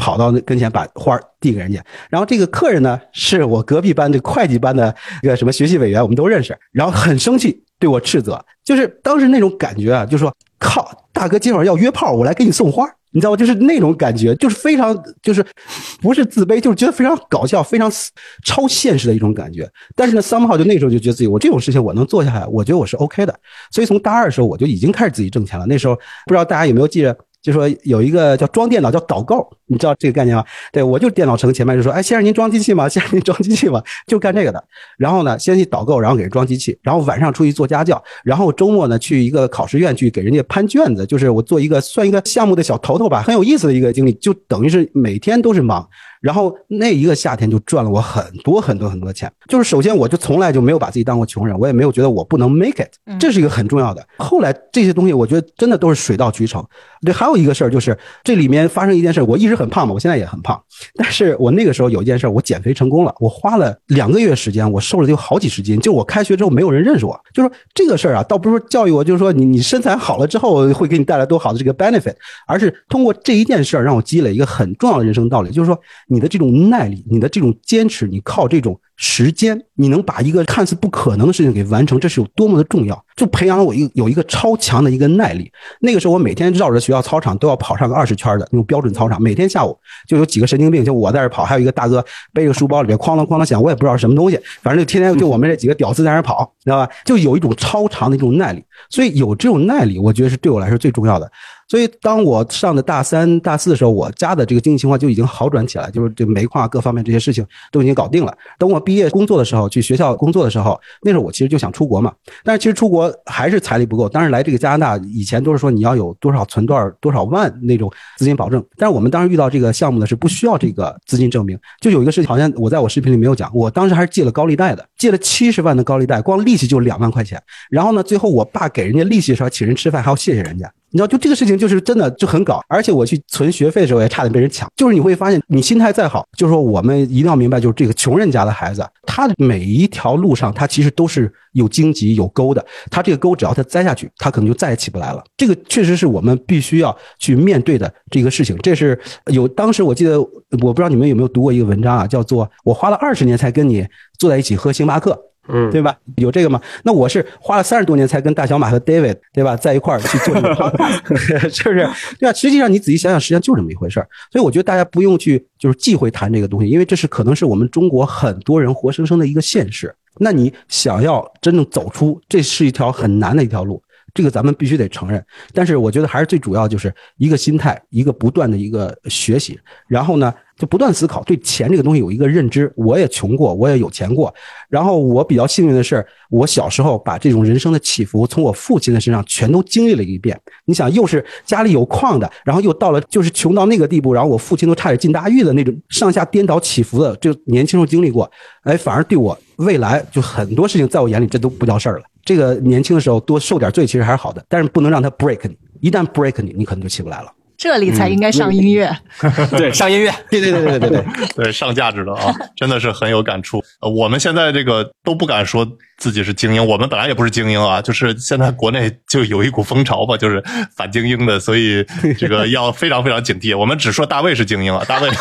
跑到跟前把花递给人家。然后这个客人呢，是我隔壁班的会计班的一个什么学习委员，我们都认识，然后很生气对我斥责，就是当时那种感觉啊，就说靠，大哥今晚要约炮，我来给你送花。你知道吗？就是那种感觉，就是非常，就是不是自卑，就是觉得非常搞笑，非常超现实的一种感觉。但是呢 somehow 就那时候就觉得自己，我这种事情我能做下来，我觉得我是 OK 的。所以从大二的时候我就已经开始自己挣钱了。那时候不知道大家有没有记得，就说有一个叫装电脑叫导购，你知道这个概念吗？对，我就电脑城前面就说，哎，先生您装机器吗？先生您装机器吗？就干这个的。然后呢，先去导购，然后给人装机器，然后晚上出去做家教，然后周末呢去一个考试院去给人家判卷子，就是我做一个算一个项目的小头头吧，很有意思的一个经历，就等于是每天都是忙。然后那一个夏天就赚了我很多很多很多钱。就是首先我就从来就没有把自己当过穷人，我也没有觉得我不能 make it， 这是一个很重要的。后来这些东西我觉得真的都是水到渠成。对，还有一个事儿就是这里面发生一件事，我一直很胖嘛，我现在也很胖，但是我那个时候有一件事我减肥成功了，我花了两个月时间我瘦了就好几十斤，就我开学之后没有人认识我。就是说这个事儿啊，倒不是说教育我就是说你你身材好了之后会给你带来多好的这个 benefit， 而是通过这一件事儿让我积累一个很重要的人生道理，就是说你的这种耐力，你的这种坚持，你靠这种时间，你能把一个看似不可能的事情给完成，这是有多么的重要，就培养了我一个有一个超强的一个耐力。那个时候我每天绕着学校操场都要跑上个二十圈的那种标准操场，每天下午就有几个神经病，就我在这跑，还有一个大哥背着书包里面哐啷哐啷响，我也不知道是什么东西，反正就天天就我们这几个屌丝在那跑，知道吧？就有一种超长的一种耐力，所以有这种耐力，我觉得是对我来说最重要的。所以当我上的大三大四的时候，我家的这个经济情况就已经好转起来，就是这煤矿各方面这些事情都已经搞定了。等我毕业工作的时候，去学校工作的时候，那时候我其实就想出国嘛，但是其实出国还是财力不够。当时来这个加拿大以前都是说你要有多少存多少多少万那种资金保证，但是我们当时遇到这个项目呢是不需要这个资金证明。就有一个事情好像我在我视频里没有讲，我当时还是借了高利贷的，借了七十万的高利贷，光利息就两万块钱。然后呢，最后我爸给人家利息的时候请人吃饭还要谢谢人家。你知道，就这个事情就是真的就很搞，而且我去存学费的时候也差点被人抢。就是你会发现，你心态再好，就是说我们一定要明白，就是这个穷人家的孩子，他的每一条路上，他其实都是有荆棘有沟的。他这个沟只要他栽下去，他可能就再也起不来了。这个确实是我们必须要去面对的这个事情。这是有当时我记得，我不知道你们有没有读过一个文章啊，叫做《我花了二十年才跟你坐在一起喝星巴克》。嗯，对吧？有这个吗？那我是花了三十多年才跟大小马和 David， 对吧，在一块儿去做这个是不是？对啊，实际上你仔细想想，实际上就这么一回事儿。所以我觉得大家不用去就是忌讳谈这个东西，因为这是可能是我们中国很多人活生生的一个现实。那你想要真正走出，这是一条很难的一条路。这个咱们必须得承认，但是我觉得还是最主要就是一个心态，一个不断的一个学习，然后呢就不断思考，对钱这个东西有一个认知。我也穷过，我也有钱过，然后我比较幸运的是，我小时候把这种人生的起伏从我父亲的身上全都经历了一遍。你想，又是家里有矿的，然后又到了就是穷到那个地步，然后我父亲都差点进大狱的那种上下颠倒起伏的，就年轻时候经历过，哎，反而对我未来就很多事情在我眼里这都不叫事儿了。这个年轻的时候多受点罪其实还是好的，但是不能让它 break 你，一旦 break 你，你可能就起不来了。 这里才应该上音乐， 嗯、对，上音乐， 对对对对对对对，上价值了啊，真的是很有感触。呃，我们现在这个都不敢说自己是精英，我们本来也不是精英啊，就是现在国内就有一股风潮吧，就是反精英的，所以这个要非常非常警惕。我们只说大卫是精英啊，大卫，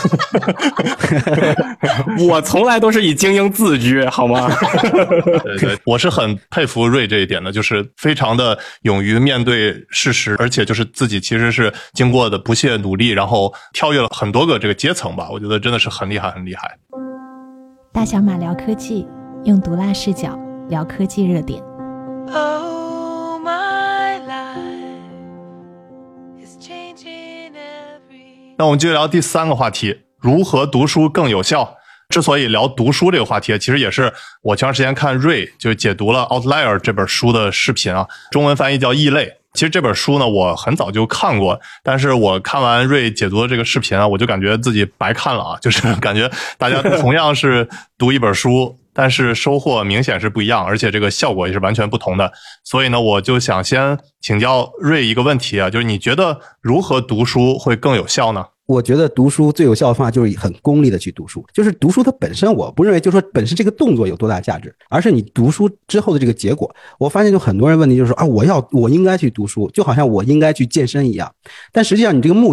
我从来都是以精英自居，好吗？ 对对，我是很佩服瑞这一点的，就是非常的勇于面对事实，而且就是自己其实是经过的不懈努力，然后跳跃了很多个这个阶层吧，我觉得真的是很厉害很厉害。 大小马聊科技，用毒辣视角聊科技热点。 Oh, my life is changing every 那我们接着聊第三个话题，如何读书更有效。之所以聊读书这个话题，其实也是我前段时间看瑞就解读了 Outlier 这本书的视频啊，中文翻译叫异类。其实这本书呢我很早就看过，但是我看完瑞解读的这个视频啊，我就感觉自己白看了啊，就是感觉大家同样是读一本书但是收获明显是不一样，而且这个效果也是完全不同的。所以呢，我就想先请教瑞一个问题啊，就是你觉得如何读书会更有效呢？ 我觉得读书最有效的方法就是很功利的去读书，就是读书它本身我不认为就是说本身这个动作有多大价值，而是你读书之后的这个结果。我发现就很多人问题就是说啊，我要我应该去读书，就好像我应该去健身一样，但实际上你这个目的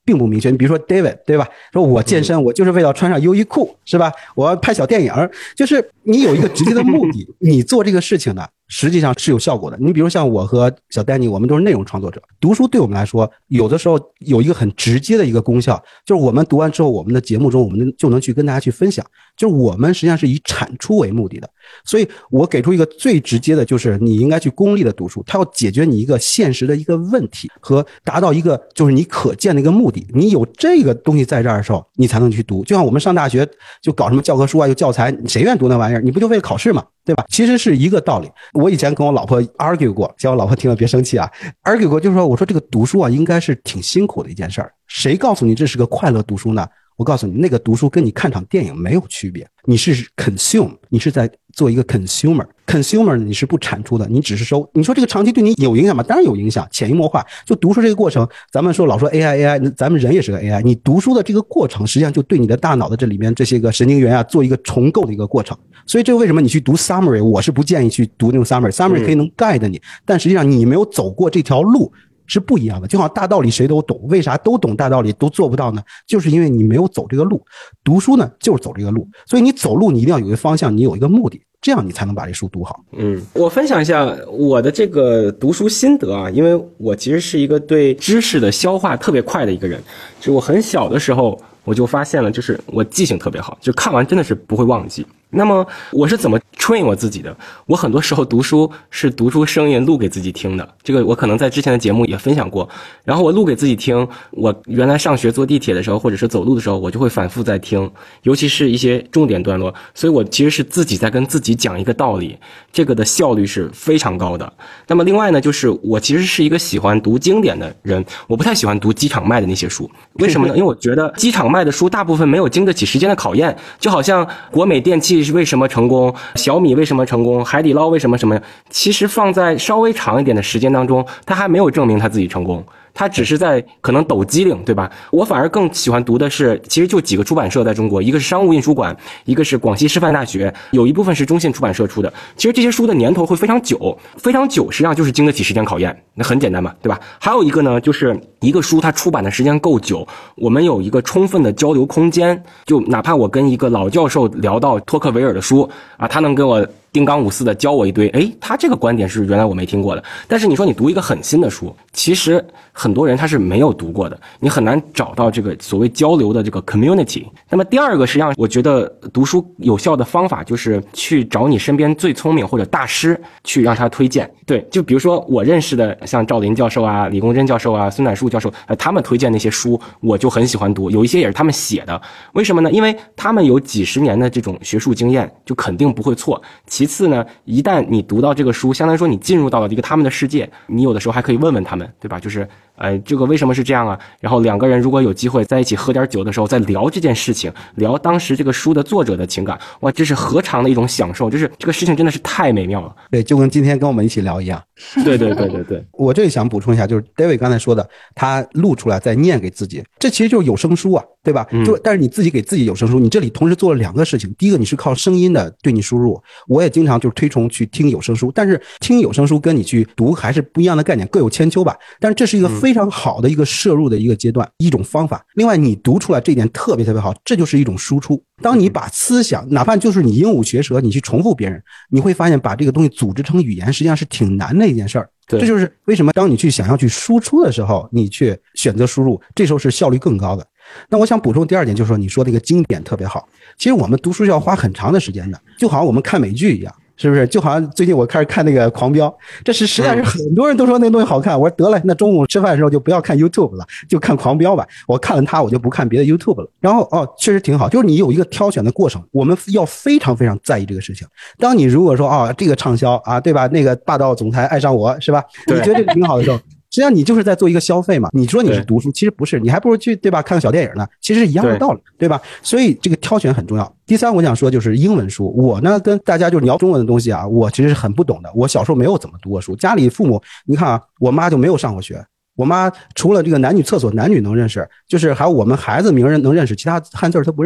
并不明确。你比如说 David 对吧，说我健身我就是为了穿上优衣库是吧，我要拍小电影，就是你有一个直接的目的你做这个事情呢实际上是有效果的。你比如像我和小丹尼，我们都是内容创作者，读书对我们来说有的时候有一个很直接的一个功效，就是我们读完之后我们的节目中我们就能去跟大家去分享，就是我们实际上是以产出为目的的。所以我给出一个最直接的，就是你应该去功利的读书，它要解决你一个现实的一个问题和达到一个就是你可见的一个目的，你有这个东西在这儿的时候你才能去读。就像我们上大学就搞什么教科书啊有教材，谁愿意读那玩意儿，你不就为了考试吗，对吧？其实是一个道理。我以前跟我老婆 argue 过，叫我老婆听了别生气啊 argue 过，就是说我说这个读书啊应该是挺辛苦的一件事儿，谁告诉你这是个快乐读书呢？我告诉你，那个读书跟你看场电影没有区别，你是 consume， 你是在做一个 consumer， consumer 你是不产出的，你只是收。你说这个长期对你有影响吗？当然有影响，潜移默化。就读书这个过程，咱们说老说 A I A I， 咱们人也是个 A I， 你读书的这个过程实际上就对你的大脑的这里面这些个神经元啊做一个重构的一个过程。所以这个为什么你去读 summary， 我是不建议去读那种 summary， summary 可以能 guide 你，嗯，但实际上你没有走过这条路是不一样的。就好像大道理谁都懂，为啥都懂大道理都做不到呢？就是因为你没有走这个路。读书呢就是走这个路，所以你走路你一定要有一个方向，你有一个目的，这样你才能把这书读好。 嗯，我分享一下我的这个读书心得啊，因为我其实是一个对知识的消化特别快的一个人，就我很小的时候我就发现了，就是我记性特别好，就看完真的是不会忘记。那么我是怎么 train 我自己的？我很多时候读书是读出声音录给自己听的，这个我可能在之前的节目也分享过。然后我录给自己听，我原来上学坐地铁的时候或者是走路的时候，我就会反复在听，尤其是一些重点段落，所以我其实是自己在跟自己讲一个道理，这个的效率是非常高的。那么另外呢，就是我其实是一个喜欢读经典的人，我不太喜欢读机场卖的那些书。为什么呢？因为我觉得机场卖的书大部分没有经得起时间的考验，就好像国美电器是为什么成功，小米为什么成功，海底捞为什么什么，其实放在稍微长一点的时间当中，它还没有证明它自己成功，它只是在可能抖机灵，对吧？我反而更喜欢读的是，其实就几个出版社在中国，一个是商务印书馆，一个是广西师范大学，有一部分是中信出版社出的。其实这些书的年头会非常久，非常久，实际上就是经得起时间考验，那很简单嘛，对吧？还有一个呢，就是一个书它出版的时间够久，我们有一个充分的交流空间，就哪怕我跟一个老教授聊到托克维尔的书啊，他能给我丁刚五四的教我一堆，诶，他这个观点是原来我没听过的。但是你说你读一个很新的书，其实很多人他是没有读过的，你很难找到这个所谓交流的这个 community。那么第二个实际上我觉得读书有效的方法就是去找你身边最聪明或者大师去让他推荐。对，就比如说我认识的像赵林教授啊、李公真教授啊、孙乃树教授，呃，他们推荐那些书我就很喜欢读，有一些也是他们写的。为什么呢？因为他们有几十年的这种学术经验，就肯定不会错。其次呢，一旦你读到这个书，相当于说你进入到了一个他们的世界，你有的时候还可以问问他们，对吧？就是呃，这个为什么是这样啊？然后两个人如果有机会在一起喝点酒的时候，再聊这件事情，聊当时这个书的作者的情感，哇，这是何尝的一种享受！就是这个事情真的是太美妙了。 对，就跟今天跟我们一起聊一样。 对对对对对， 我这里想补充一下，就是 David 刚才说的，他录出来再念给自己，这其实就是有声书啊，对吧？就但是你自己给自己有声书，你这里同时做了两个事情。第一个，你是靠声音的对你输入，我也经常就是推崇去听有声书，但是听有声书跟你去读还是不一样的概念，各有千秋吧。但是这是一个非常好的一个摄入的一个阶段，一种方法。另外，你读出来这一点特别特别好，这就是一种输出。当你把思想，哪怕就是你鹦鹉学舌，你去重复别人，你会发现把这个东西组织成语言，实际上是挺难的一件事儿。这就是为什么当你去想要去输出的时候，你去选择输入，这时候是效率更高的。那我想补充第二点，就是说你说那个经典特别好，其实我们读书要花很长的时间的，就好像我们看美剧一样，是不是？就好像最近我开始看那个狂飙，这是实在是很多人都说那个东西好看，我说得了，那中午吃饭的时候就不要看 YouTube 了，就看狂飙吧。我看了它，我就不看别的 YouTube 了。然后哦，确实挺好，就是你有一个挑选的过程，我们要非常非常在意这个事情。当你如果说啊、哦、这个畅销啊，对吧？那个霸道总裁爱上我，是吧？你觉得这个挺好的时候，实际上你就是在做一个消费嘛。你说你是读书，其实不是，你还不如去对吧看个小电影呢，其实是一样的道理， 对, 对吧？所以这个挑选很重要。第三我想说就是英文书，我呢跟大家就聊中文的东西啊，我其实是很不懂的，我小时候没有怎么读过书，家里父母你看啊，我妈就没有上过学，我妈除了这个男女厕所男女能认识，就是还有我们孩子名人能认识，其他汉字她不认识。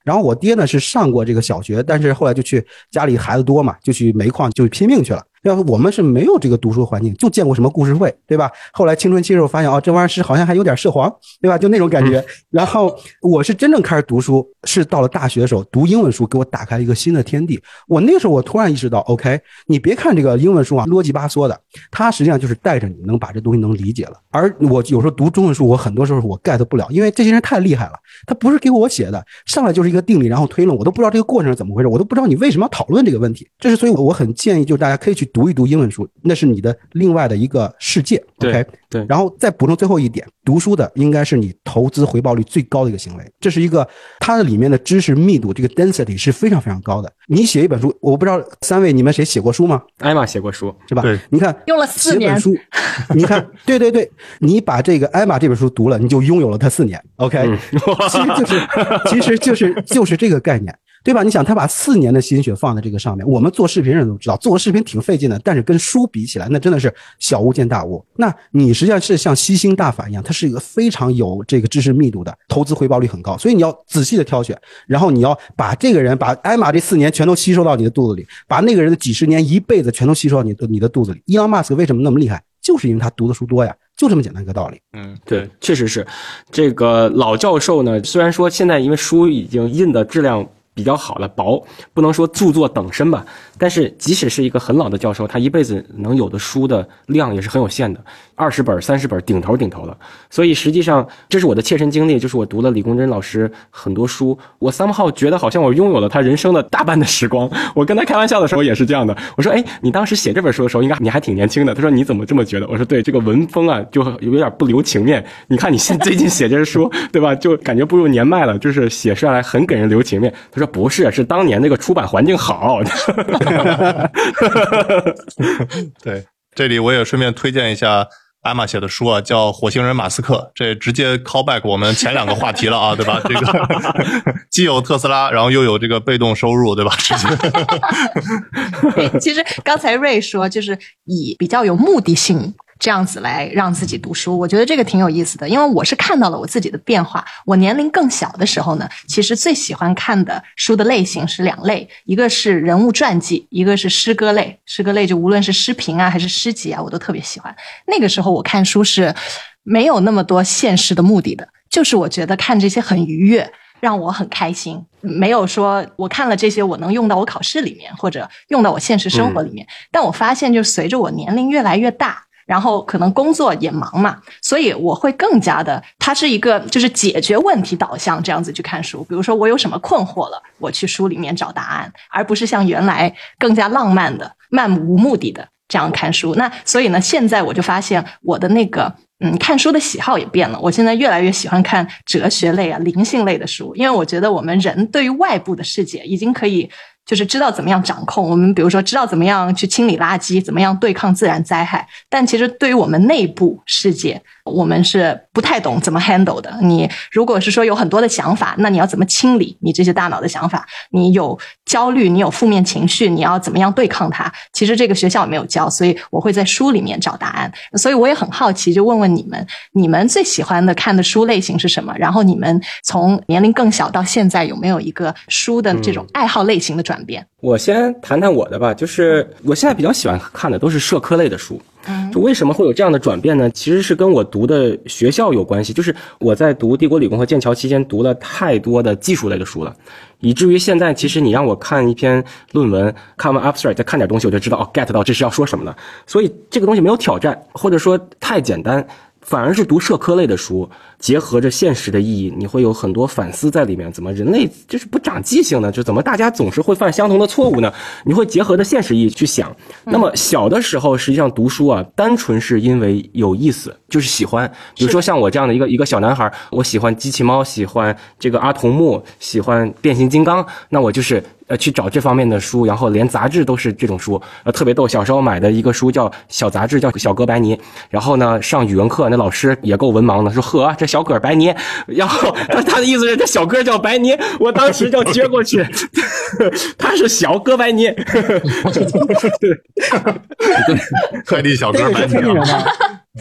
然后我爹呢是上过这个小学，但是后来就去家里孩子多嘛，就去煤矿就拼命去了。要是我们是没有这个读书环境，就见过什么故事会，对吧？后来青春期的时候发现哦，这玩意儿是好像还有点涉黄，对吧？就那种感觉。然后我是真正开始读书，是到了大学的时候，读英文书给我打开了一个新的天地。我那个时候我突然意识到 ，OK， 你别看这个英文书啊啰叽巴嗦的，它实际上就是带着你能把这东西能理解了。而我有时候读中文书，我很多时候我 get 不了，因为这些人太厉害了，他不是给我写的，上来就是一个定理，然后推论，我都不知道这个过程是怎么回事，我都不知道你为什么要讨论这个问题。这是所以我很建议，就是大家可以去读一读英文书，那是你的另外的一个世界。 对 OK， 对。 然后再补充最后一点，读书的应该是你投资回报率最高的一个行为，这是一个它的里面的知识密度，这个 density 是非常非常高的。你写一本书，我不知道三位你们谁写过书吗？ 艾玛写过书， 是吧？ 对， 你看用了四年写本书，你看，对对对，你把这个艾玛这本书读了，你就拥有了它四年。OK，、嗯、其实就是其实就是就是这个概念。对吧？你想他把四年的心血放在这个上面，我们做视频人都知道，做个视频挺费劲的，但是跟书比起来，那真的是小巫见大巫。那你实际上是像吸星大法一样，它是一个非常有这个知识密度的，投资回报率很高，所以你要仔细的挑选，然后你要把这个人把艾玛这四年全都吸收到你的肚子里，把那个人的几十年一辈子全都吸收到你的你的肚子里。伊朗马斯克为什么那么厉害？就是因为他读的书多呀，就这么简单一个道理。 嗯， 对，确实是。这个老教授呢，虽然说现在因为书已经印的质量比较好了，薄，不能说著作等身吧，但是即使是一个很老的教授，他一辈子能有的书的量也是很有限的，二十本、三十本顶头顶头了。所以实际上这是我的切身经历，就是我读了李公真老师很多书，我 somehow 觉得好像我拥有了他人生的大半的时光。我跟他开玩笑的时候也是这样的，我说：“哎，你当时写这本书的时候，应该你还挺年轻的。”他说：“你怎么这么觉得？”我说：“对，这个文风啊，就有点不留情面。你看你现最近写这书，对吧？就感觉步入年迈了，就是写出来很给人留情面。”他说。不是，是当年那个出版环境好。 对，这里我也顺便推荐一下艾玛写的书啊，叫《火星人马斯克》，这直接 callback 我们前两个话题了啊，对吧？这个既有特斯拉，然后又有这个被动收入，对吧？直接。 其实刚才瑞说，就是以比较有目的性。这样子来让自己读书，我觉得这个挺有意思的，因为我是看到了我自己的变化。我年龄更小的时候呢，其实最喜欢看的书的类型是两类，一个是人物传记，一个是诗歌类。诗歌类就无论是诗评啊还是诗集啊，我都特别喜欢。那个时候我看书是没有那么多现实的目的的，就是我觉得看这些很愉悦，让我很开心，没有说我看了这些我能用到我考试里面或者用到我现实生活里面、嗯、但我发现就随着我年龄越来越大，然后可能工作也忙嘛，所以我会更加的，它是一个就是解决问题导向这样子去看书。比如说我有什么困惑了，我去书里面找答案，而不是像原来更加浪漫的漫无目的的这样看书。那所以呢，现在我就发现我的那个嗯看书的喜好也变了，我现在越来越喜欢看哲学类啊、灵性类的书，因为我觉得我们人对于外部的世界已经可以就是知道怎么样掌控，我们比如说知道怎么样去清理垃圾，怎么样对抗自然灾害，但其实对于我们内部世界，我们是不太懂怎么 handle 的。你如果是说有很多的想法，那你要怎么清理你这些大脑的想法？你有焦虑，你有负面情绪，你要怎么样对抗它？其实这个学校也没有教，所以我会在书里面找答案。所以我也很好奇，就问问你们，你们最喜欢的看的书类型是什么？然后你们从年龄更小到现在有没有一个书的这种爱好类型的转变？ 我先谈谈我的吧，就是我现在比较喜欢看的都是社科类的书。就为什么会有这样的转变呢？其实是跟我读的学校有关系，就是我在读帝国理工和剑桥期间读了太多的技术类的书了，以至于现在其实你让我看一篇论文，看完 abstract 再看点东西，我就知道哦 get 到这是要说什么了。所以这个东西没有挑战，或者说太简单，反而是读社科类的书，结合着现实的意义，你会有很多反思在里面。怎么人类就是不长记性呢？就怎么大家总是会犯相同的错误呢？你会结合着现实意义去想。那么小的时候实际上读书啊，单纯是因为有意思，就是喜欢。比如说像我这样的一个一个小男孩，我喜欢机器猫，喜欢这个阿童木，喜欢变形金刚，那我就是呃，去找这方面的书，然后连杂志都是这种书，呃，特别逗。小时候买的一个书叫小杂志，叫小哥白尼。然后呢，上语文课那老师也够文盲的，说呵，这小哥白尼。然后他他的意思是这小哥叫白尼，我当时就接过去，他是小哥白尼。对， 快递小哥白尼啊。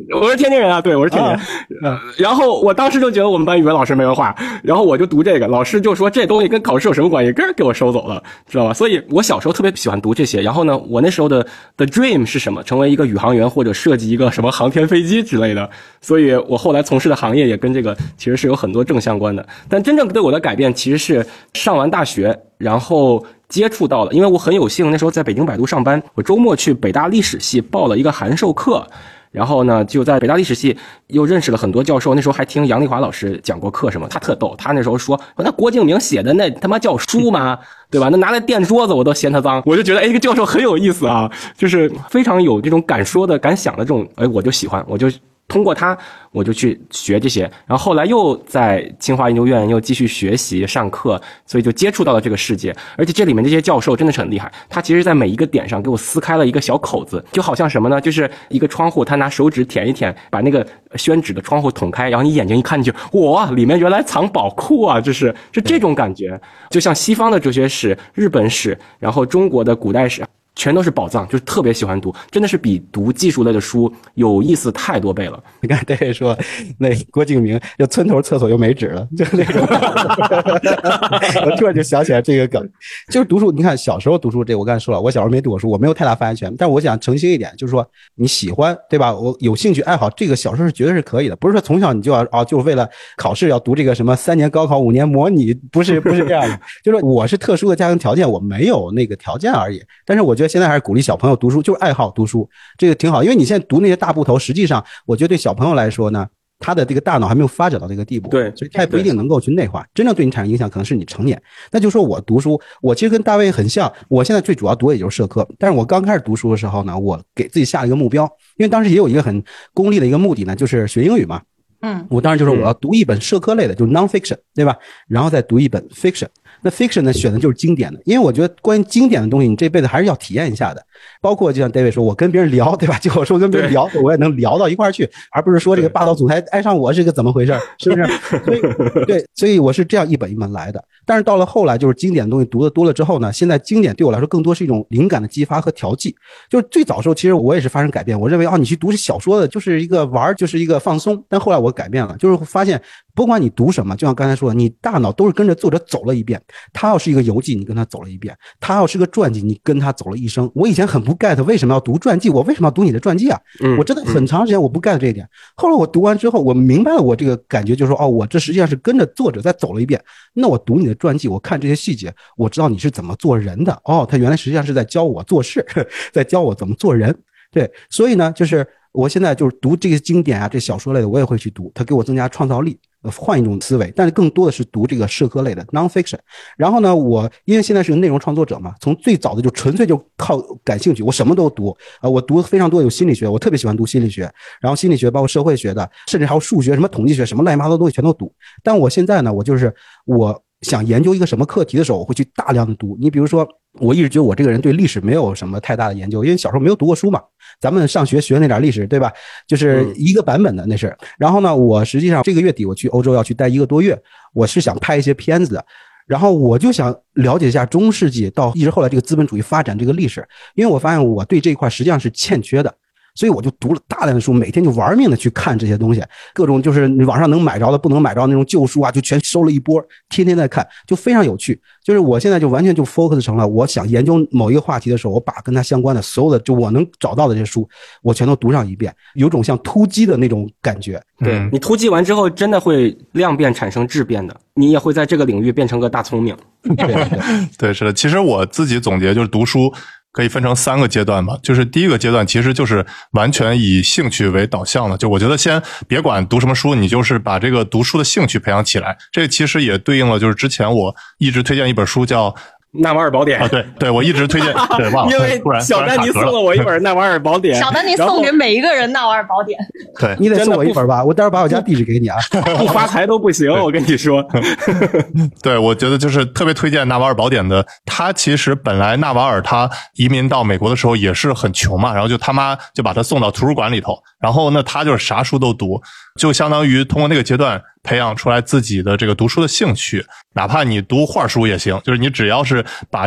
我是天津人啊，对，我是天津人。呃，然后我当时就觉得我们班语文老师没文化，然后我就读这个，老师就说这东西跟考试有什么关系，根儿给我收走了，知道吧？所以我小时候特别喜欢读这些。然后呢，我那时候的的 dream 是什么？成为一个宇航员或者设计一个什么航天飞机之类的。所以我后来从事的行业也跟这个其实是有很多正相关的。但真正对我的改变其实是上完大学，然后接触到了，因为我很有幸那时候在北京百度上班，我周末去北大历史系报了一个函授课。然后呢，就在北大历史系又认识了很多教授，那时候还听杨丽华老师讲过课什么，他特逗，他那时候说，那郭敬明写的那他妈叫书吗？对吧？那拿来垫桌子我都嫌他脏，我就觉得哎，这个教授很有意思啊，就是非常有这种敢说的、敢想的这种，哎，我就喜欢，我就通过他我就去学这些，然后后来又在清华研究院又继续学习上课，所以就接触到了这个世界。而且这里面这些教授真的是很厉害，他其实在每一个点上给我撕开了一个小口子，就好像什么呢，就是一个窗户，他拿手指舔一舔，把那个宣纸的窗户捅开，然后你眼睛一看就哇，里面原来藏宝库啊，这是是这种感觉。就像西方的哲学史、日本史，然后中国的古代史，全都是宝藏，就是特别喜欢读，真的是比读技术类的书有意思太多倍了。 你看，对说那郭敬明就村头厕所又没纸了，就那种。我突然就想起来这个梗，就是读书。你看小时候读书，这我刚才说了，我小时候没读过书，我没有太大发言权。但是我想澄清一点，就是说你喜欢，对吧？我有兴趣爱好，这个小时候是绝对是可以的，不是说从小你就要哦，就是为了考试要读这个什么三年高考五年模拟，不是不是这样的。就是我是特殊的家庭条件，我没有那个条件而已。但是我觉得现在还是鼓励小朋友读书，就是爱好读书，这个挺好。因为你现在读那些大部头，实际上我觉得对小朋友来说呢，他的这个大脑还没有发展到这个地步， 对， 所以他也不一定能够去内化。真正对你产生影响，可能是你成年。那就说我读书，我其实跟大卫很像，我现在最主要读的也就是社科。但是我刚开始读书的时候呢，我给自己下了一个目标，因为当时也有一个很功利的一个目的呢，就是学英语嘛。 嗯， 我当时就说我要读一本社科类的，就是 non-fiction， 对吧？然后再读一本 fiction。那 fiction 呢，选的就是经典的，因为我觉得关于经典的东西，你这辈子还是要体验一下的。包括就像 David 说，我跟别人聊，对吧？就我说跟别人聊，我也能聊到一块儿去，而不是说这个霸道总裁爱上我是个怎么回事，是不是？所以对，所以我是这样一本一本来的。但是到了后来，就是经典的东西读的多了之后呢，现在经典对我来说更多是一种灵感的激发和调剂。就是最早时候，其实我也是发生改变，我认为啊，你去读小说的就是一个玩，就是一个放松。但后来我改变了，就是发现不管你读什么，就像刚才说的，你大脑都是跟着作者走了一遍。他要是一个游记，你跟他走了一遍；他要是个传记，你跟他走了一生。我以前很不 get 为什么要读传记，我为什么要读你的传记啊？我真的很长时间我不 get 这一点。后来我读完之后，我明白了我这个感觉，就是说，哦，我这实际上是跟着作者再走了一遍。那我读你的传记，我看这些细节，我知道你是怎么做人的。哦，他原来实际上是在教我做事，在教我怎么做人。对，所以呢，就是我现在就是读这些经典啊，这小说类的我也会去读，它给我增加创造力。换一种思维，但是更多的是读这个社科类的 non-fiction。然后呢，我因为现在是个内容创作者嘛，从最早的就纯粹就靠感兴趣，我什么都读啊、呃，我读非常多有心理学，我特别喜欢读心理学，然后心理学包括社会学的，甚至还有数学、什么统计学、什么乱七八糟的东西全都读。但我现在呢，我就是我想研究一个什么课题的时候，我会去大量的读。你比如说，我一直觉得我这个人对历史没有什么太大的研究，因为小时候没有读过书嘛。咱们上学学那点历史，对吧？就是一个版本的那是。然后呢，我实际上这个月底我去欧洲要去待一个多月，我是想拍一些片子的。然后我就想了解一下中世纪到一直后来这个资本主义发展这个历史，因为我发现我对这一块实际上是欠缺的。所以我就读了大量的书，每天就玩命的去看这些东西，各种就是网上能买着的不能买着那种旧书啊，就全收了一波，天天在看，就非常有趣。就是我现在就完全就 focus 成了，我想研究某一个话题的时候，我把跟它相关的所有的就我能找到的这些书，我全都读上一遍，有种像突击的那种感觉。 对，你突击完之后，真的会量变产生质变的，你也会在这个领域变成个大聪明。 对对对， 对，是的。其实我自己总结就是读书可以分成三个阶段吧，就是第一个阶段其实就是完全以兴趣为导向的，就我觉得先别管读什么书，你就是把这个读书的兴趣培养起来。这个其实也对应了就是之前我一直推荐一本书叫纳瓦尔宝典啊，对对，我一直推荐，对，忘了， 因为小丹尼送了我一本纳瓦尔宝典， 小丹尼送给每一个人纳瓦尔宝典， 对， 你得送我一本吧，我待会儿把我家地址给你啊， 不发财都不行，我跟你说。 对，我觉得就是特别推荐纳瓦尔宝典的。他其实本来纳瓦尔他移民到美国的时候也是很穷嘛，然后就他妈就把他送到图书馆里头，然后呢他就是啥书都读，就相当于通过那个阶段培养出来自己的这个读书的兴趣，哪怕你读画书也行，就是你只要是把这个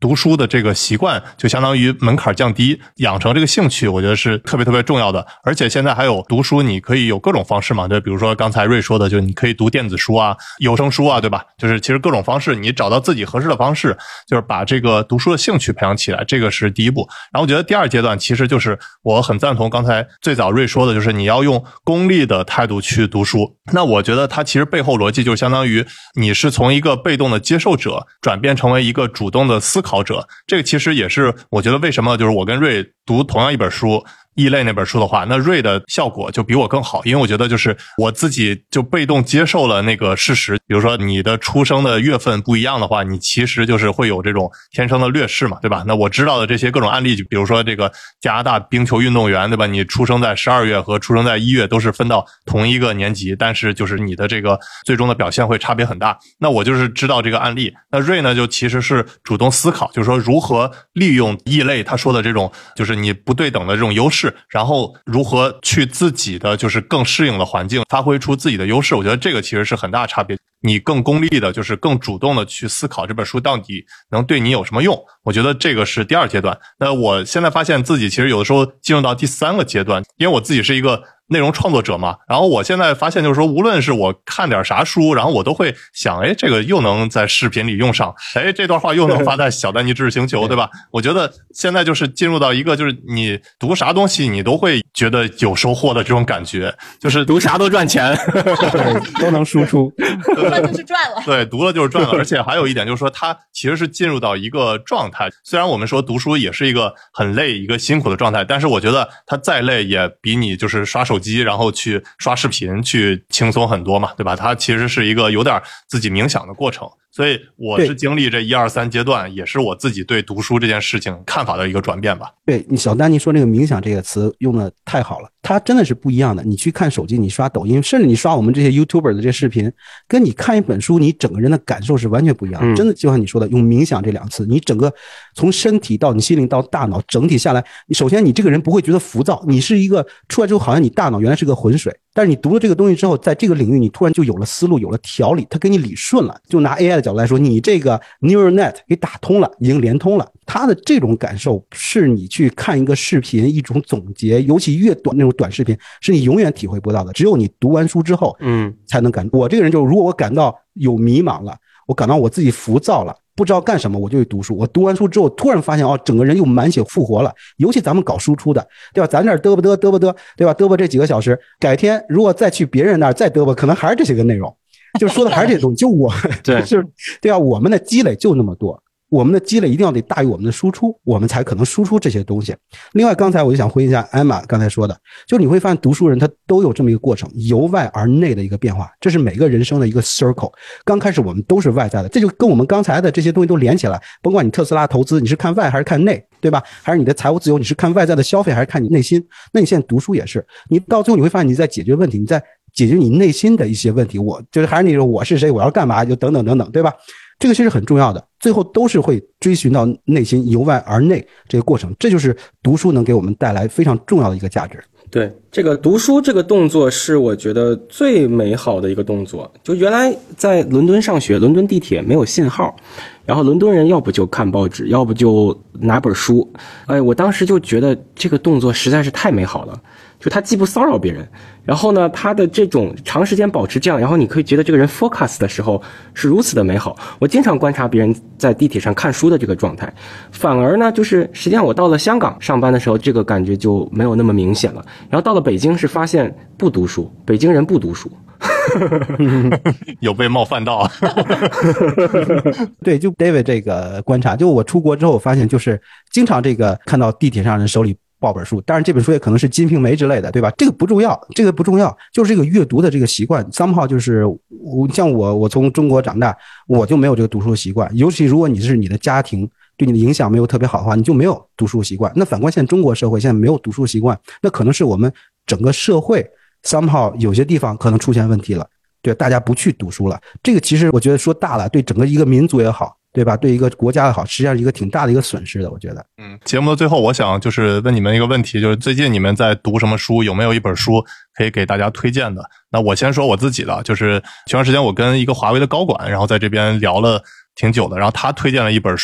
读书的这个习惯就相当于门槛降低，养成这个兴趣，我觉得是特别特别重要的。而且现在还有读书，你可以有各种方式嘛，就比如说刚才瑞说的，就你可以读电子书啊、有声书啊，对吧？就是其实各种方式，你找到自己合适的方式，就是把这个读书的兴趣培养起来，这个是第一步。然后我觉得第二阶段其实就是我很赞同刚才最早瑞说的，就是你要用功利的态度去读书。那我觉得它其实背后逻辑就相当于你是从一个被动的接受者转变成为一个主动的思考者，这个其实也是我觉得为什么就是我跟瑞读同样一本书，异类那本书的话，那瑞的效果就比我更好，因为我觉得就是我自己就被动接受了那个事实，比如说你的出生的月份不一样的话，你其实就是会有这种天生的劣势嘛，对吧？那我知道的这些各种案例，就比如说这个加拿大冰球运动员，对吧？你出生在十二月和出生在一月都是分到同一个年级，但是就是你的这个最终的表现会差别很大。那我就是知道这个案例，那瑞呢就其实是主动思考，就是说如何利用异类他说的这种就是你不对等的这种优势，然后如何去自己的就是更适应的环境发挥出自己的优势，我觉得这个其实是很大的差别。你更功利的就是更主动的去思考这本书到底能对你有什么用，我觉得这个是第二阶段。那我现在发现自己其实有的时候进入到第三个阶段，因为我自己是一个内容创作者嘛，然后我现在发现就是说无论是我看点啥书，然后我都会想，哎，这个又能在视频里用上，哎，这段话又能发在小丹尼知识星球，对吧？我觉得现在就是进入到一个就是你读啥东西你都会觉得有收获的这种感觉，就是读啥都赚钱都能输出赚就是赚了。 对，读了就是赚了。而且还有一点就是说它其实是进入到一个状态，虽然我们说读书也是一个很累一个辛苦的状态，但是我觉得它再累也比你就是刷手机然后去刷视频去轻松很多嘛，对吧？它其实是一个有点自己冥想的过程。所以我是经历这一二三阶段，也是我自己对读书这件事情看法的一个转变吧。 对，你小丹尼说这个冥想这个词用的太好了，它真的是不一样的。你去看手机，你刷抖音，甚至你刷我们这些 YouTuber 的这些视频，跟你看一本书，你整个人的感受是完全不一样的。 嗯、 真的就像你说的，用冥想这两个词，你整个从身体到你心灵到大脑整体下来，你首先你这个人不会觉得浮躁，你是一个出来之后好像你大脑原来是个浑水，但是你读了这个东西之后，在这个领域你突然就有了思路，有了条理，它给你理顺了。就拿 A I 的角度来说，你这个 neural net 给打通了，已经连通了。它的这种感受是你去看一个视频一种总结，尤其越短那种短视频是你永远体会不到的，只有你读完书之后嗯才能感。我这个人就是如果我感到有迷茫了，我感到我自己浮躁了，不知道干什么，我就去读书。我读完书之后突然发现哦，整个人又满血复活了。尤其咱们搞输出的，对吧？咱这儿嘚啵嘚嘚啵嘚，对吧？嘚啵这几个小时，改天如果再去别人那儿再嘚啵，可能还是这些个内容，就说的还是这些东西。就我对是对啊，我们的积累就那么多，我们的积累一定要得大于我们的输出，我们才可能输出这些东西。另外刚才我就想回应一下艾玛刚才说的，就你会发现读书人他都有这么一个过程，由外而内的一个变化，这是每个人生的一个 circle。 刚开始我们都是外在的，这就跟我们刚才的这些东西都连起来，甭管你特斯拉投资你是看外还是看内，对吧？还是你的财务自由你是看外在的消费还是看你内心，那你现在读书也是，你到最后你会发现你在解决问题，你在解决你内心的一些问题。我就是还是那种我是谁，我要干嘛，就等等等等，对吧？这个其实很重要的，最后都是会追寻到内心，由外而内这个过程，这就是读书能给我们带来非常重要的一个价值。 对，这个读书这个动作是我觉得最美好的一个动作。就原来在伦敦上学，伦敦地铁没有信号，然后伦敦人要不就看报纸，要不就拿本书。哎，我当时就觉得这个动作实在是太美好了。就他既不骚扰别人，然后呢，他的这种长时间保持这样，然后你可以觉得这个人 focus 的时候是如此的美好。我经常观察别人在地铁上看书的这个状态，反而呢，就是实际上我到了香港上班的时候，这个感觉就没有那么明显了。然后到了北京是发现不读书，北京人不读书。 有被冒犯到对，就 David 这个观察，就我出国之后发现，就是经常这个看到地铁上人手里抱本书，当然这本书也可能是金瓶梅之类的，对吧？这个不重要，这个不重要，就是这个阅读的这个习惯。somehow 就是我像我，我从中国长大，我就没有这个读书的习惯。尤其如果你是你的家庭对你的影响没有特别好的话，你就没有读书习惯。那反观现在中国社会现在没有读书习惯，那可能是我们整个社会 somehow 有些地方可能出现问题了，对，大家不去读书了。这个其实我觉得说大了，对整个一个民族也好，对吧？对一个国家也好，实际上是一个挺大的一个损失的，我觉得。 嗯，节目的最后，我想就是问你们一个问题，就是最近你们在读什么书？有没有一本书可以给大家推荐的？那我先说我自己的，就是前段时间我跟一个华为的高管，然后在这边聊了挺久的，然后他推荐了一本书，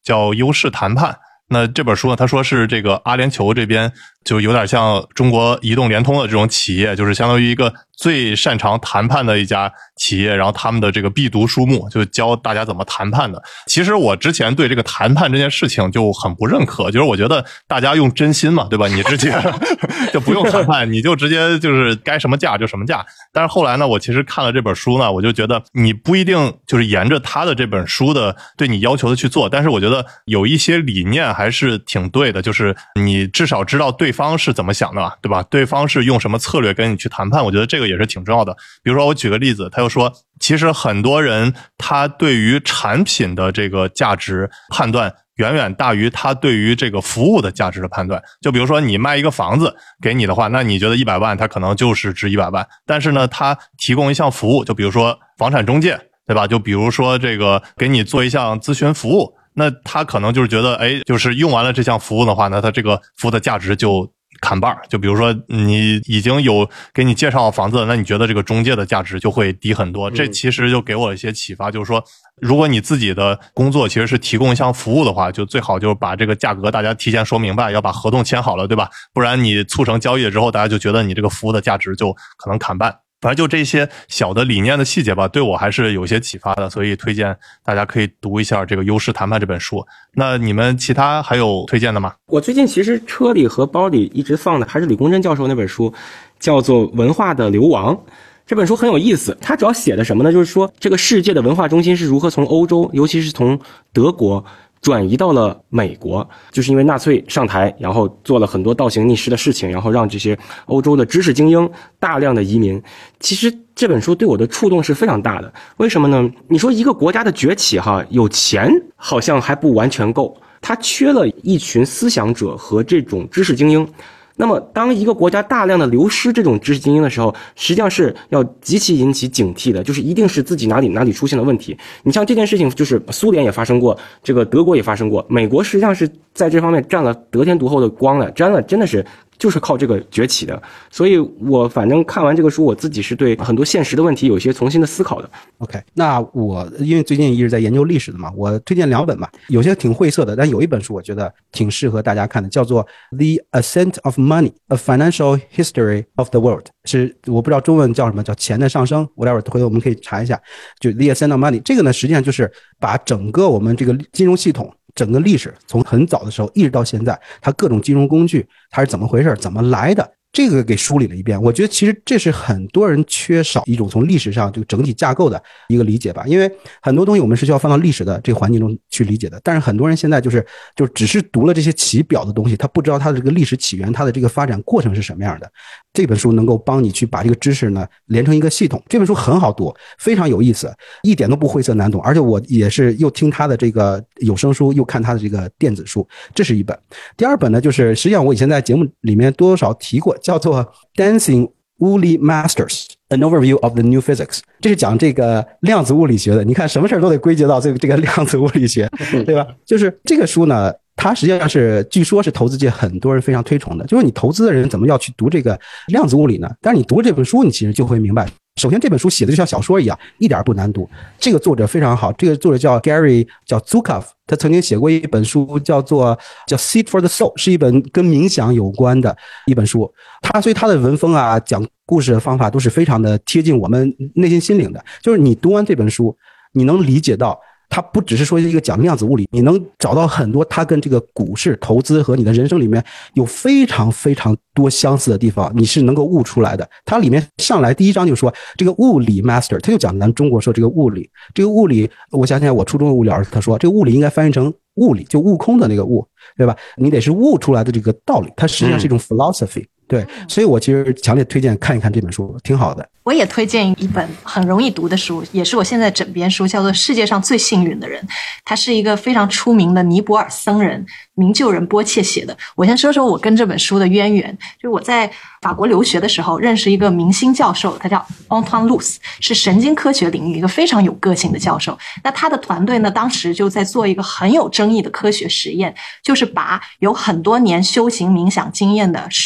叫《优势谈判》。那这本书呢，他说是这个阿联酋这边就有点像中国移动、联通的这种企业，就是相当于一个最擅长谈判的一家企业，然后他们的这个必读书目就教大家怎么谈判的。其实我之前对这个谈判这件事情就很不认可，就是我觉得大家用真心嘛，对吧？你直接就不用谈判，你就直接就是该什么价就什么价。但是后来呢，我其实看了这本书呢，我就觉得你不一定就是沿着他的这本书的对你要求的去做，但是我觉得有一些理念还是挺对的，就是你至少知道对方是怎么想的吧，对吧？对方是用什么策略跟你去谈判，我觉得这个也是挺重要的。比如说我举个例子，他又说其实很多人他对于产品的这个价值判断远远大于他对于这个服务的价值的判断。就比如说你卖一个房子给你的话，那你觉得一百万它可能就是值一百万，但是呢他提供一项服务，就比如说房产中介，对吧？就比如说这个给你做一项咨询服务，那他可能就是觉得哎，就是用完了这项服务的话呢，他这个服务的价值就砍半。就比如说你已经有给你介绍房子，那你觉得这个中介的价值就会低很多。这其实就给我一些启发，就是说如果你自己的工作其实是提供一项服务的话，就最好就是把这个价格大家提前说明白，要把合同签好了，对吧？不然你促成交易了之后，大家就觉得你这个服务的价值就可能砍半。反正就这些小的理念的细节吧，对我还是有些启发的，所以推荐大家可以读一下这个《优势谈判》这本书。那你们其他还有推荐的吗？ 我最近其实车里和包里一直放的还是李公真教授那本书，叫做《文化的流亡》。这本书很有意思，它主要写的什么呢？就是说这个世界的文化中心是如何从欧洲，尤其是从德国转移到了美国，就是因为纳粹上台，然后做了很多倒行逆施的事情，然后让这些欧洲的知识精英大量的移民。其实这本书对我的触动是非常大的。为什么呢？你说一个国家的崛起哈，有钱好像还不完全够，它缺了一群思想者和这种知识精英。那么当一个国家大量的流失这种知识精英的时候，实际上是要极其引起警惕的，就是一定是自己哪里哪里出现了问题。你像这件事情，就是苏联也发生过，这个德国也发生过，美国实际上是在这方面占了得天独厚的光了，沾了真的是就是靠这个崛起的。所以我反正看完这个书，我自己是对很多现实的问题有一些重新的思考的。 OK， 那我因为最近一直在研究历史的嘛，我推荐两本吧，有些挺晦涩的，但有一本书我觉得挺适合大家看的，叫做 The Ascent of Money: A Financial History of the World， 是我不知道中文叫什么，叫钱的上升 whatever， 回头我们可以查一下。就 The Ascent of Money 这个呢，实际上就是把整个我们这个金融系统整个历史从很早的时候一直到现在，它各种金融工具它是怎么回事，怎么来的，这个给梳理了一遍。我觉得其实这是很多人缺少一种从历史上这个整体架构的一个理解吧，因为很多东西我们是需要放到历史的这个环境中去理解的，但是很多人现在就是就只是读了这些其表的东西，他不知道它的这个历史起源，它的这个发展过程是什么样的。这本书能够帮你去把这个知识呢连成一个系统。这本书很好读，非常有意思，一点都不晦涩难懂，而且我也是又听他的这个有声书，又看他的这个电子书，这是一本。第二本呢，就是实际上我以前在节目里面多少提过，叫做 Dancing Woolly Masters An Overview of the New Physics， 这是讲这个量子物理学的。你看什么事都得归结到这个这个量子物理学，对吧？就是这个书呢，它实际上是据说是投资界很多人非常推崇的，就是你投资的人怎么要去读这个量子物理呢？但是你读这本书，你其实就会明白，首先这本书写的就像小说一样，一点不难读。这个作者非常好，这个作者叫 Gary 叫 Zukav， 他曾经写过一本书叫做叫 Seed for the Soul， 是一本跟冥想有关的一本书。他所以他的文风啊，讲故事的方法都是非常的贴近我们内心心灵的。就是你读完这本书，你能理解到它不只是说一个讲量子物理，你能找到很多它跟这个股市投资和你的人生里面有非常非常多相似的地方，你是能够悟出来的。它里面上来第一章就说这个物理 master， 他就讲咱中国说这个物理，这个物理我想起来我初中的物理老师他说这个物理应该翻译成物理，就悟空的那个悟，对吧？你得是悟出来的这个道理，它实际上是一种 philosophy、嗯。对，所以我其实强烈推荐看一看这本书，挺好的。 我也推荐一本很容易读的书，也是我现在枕边书，叫做《世界上最幸运的人》。他是一个非常出名的尼泊尔僧人明就仁波切写的。我先说说我跟这本书的渊源，就是我在法国留学的时候认识一个明星教授，他叫 Antoine Luce， 是神经科学领域一个非常有个性的教授。那他的团队呢，当时就在做一个很有争议的科学实验，就是把有很多年修行冥想经验的十五个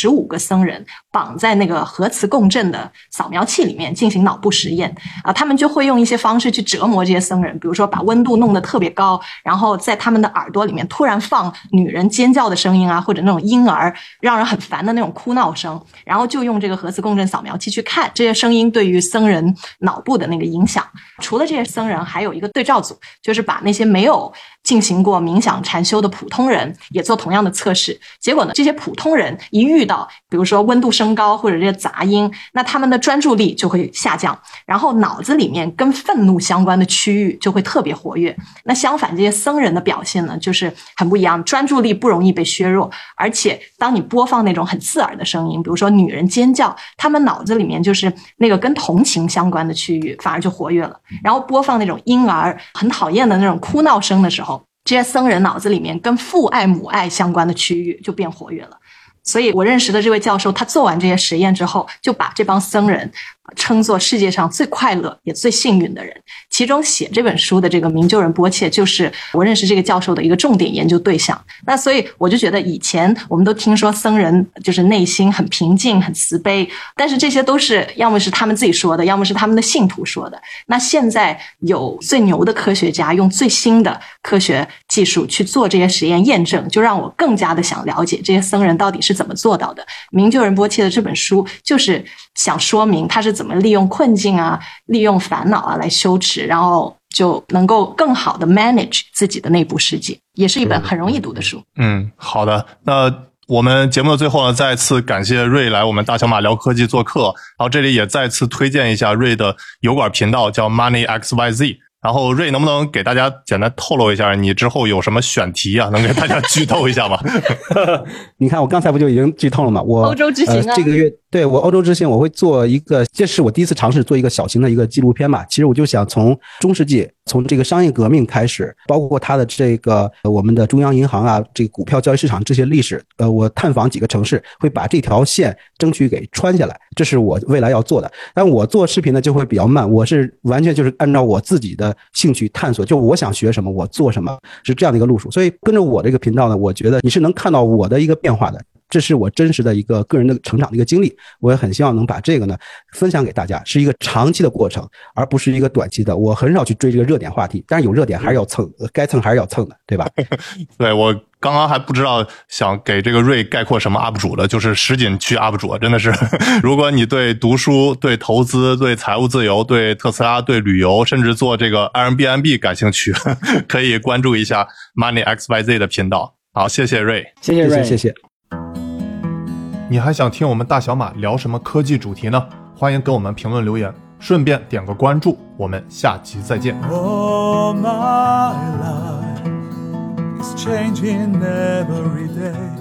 僧人绑在那个核磁共振的扫描器里面进行脑部实验啊，他们就会用一些方式去折磨这些僧人，比如说把温度弄得特别高，然后在他们的耳朵里面突然放女人尖叫的声音啊，或者那种婴儿让人很烦的那种哭闹声，然后就用这个核磁共振扫描器去看这些声音对于僧人脑部的那个影响。除了这些僧人，还有一个对照组，就是把那些没有进行过冥想禅修的普通人也做同样的测试。结果呢，这些普通人一遇到比如说温度升高或者这些杂音，那他们的专注力就会下降，然后脑子里面跟愤怒相关的区域就会特别活跃。那相反，这些僧人的表现呢就是很不一样，专注力不容易被削弱，而且当你播放那种很刺耳的声音，比如说女人尖叫，他们脑子里面就是那个跟同情相关的区域反而就活跃了。然后播放那种婴儿很讨厌的那种哭闹声的时候，这些僧人脑子里面跟父爱母爱相关的区域就变活跃了。所以我认识的这位教授，他做完这些实验之后，就把这帮僧人称作世界上最快乐也最幸运的人。其中写这本书的这个明就仁波切就是我认识这个教授的一个重点研究对象。那所以我就觉得以前我们都听说僧人就是内心很平静很慈悲，但是这些都是要么是他们自己说的，要么是他们的信徒说的。那现在有最牛的科学家用最新的科学技术去做这些实验验证，就让我更加的想了解这些僧人到底是怎么做到的。明就仁波切的这本书就是想说明他是怎么利用困境啊，利用烦恼啊来修持，然后就能够更好的 manage 自己的内部世界，也是一本很容易读的书。 嗯，好的。那我们节目的最后呢，再次感谢瑞来我们大小马聊科技做客，然后这里也再次推荐一下瑞的油管频道叫 Money X Y Z。然后瑞能不能给大家简单透露一下你之后有什么选题啊，能给大家剧透一下吗？ 你看我刚才不就已经剧透了吗？我欧洲之行啊、 呃、这个月对我欧洲之行我会做一个，这是我第一次尝试做一个小型的一个纪录片吧。其实我就想从中世纪，从这个商业革命开始，包括它的这个我们的中央银行啊，这个股票交易市场这些历史，呃，我探访几个城市，会把这条线争取给穿下来，这是我未来要做的。但我做视频呢就会比较慢，我是完全就是按照我自己的兴趣探索，就我想学什么我做什么，是这样的一个路数。所以跟着我这个频道呢，我觉得你是能看到我的一个变化的，这是我真实的一个个人的成长的一个经历。我也很希望能把这个呢分享给大家，是一个长期的过程，而不是一个短期的。我很少去追这个热点话题，但是有热点还是要蹭，该蹭还是要蹭的，对吧？ 对，我刚刚还不知道想给这个瑞概括什么 U P 主的，就是实景区 U P 主，真的是如果你对读书、对投资、对财务自由、对特斯拉、对旅游，甚至做这个 Airbnb 感兴趣，可以关注一下 Money X Y Z 的频道。好，谢谢瑞。 谢谢瑞， 谢谢。 你还想听我们大小马聊什么科技主题呢？欢迎给我们评论留言，顺便点个关注，我们下期再见。 Oh, my life is changing every day.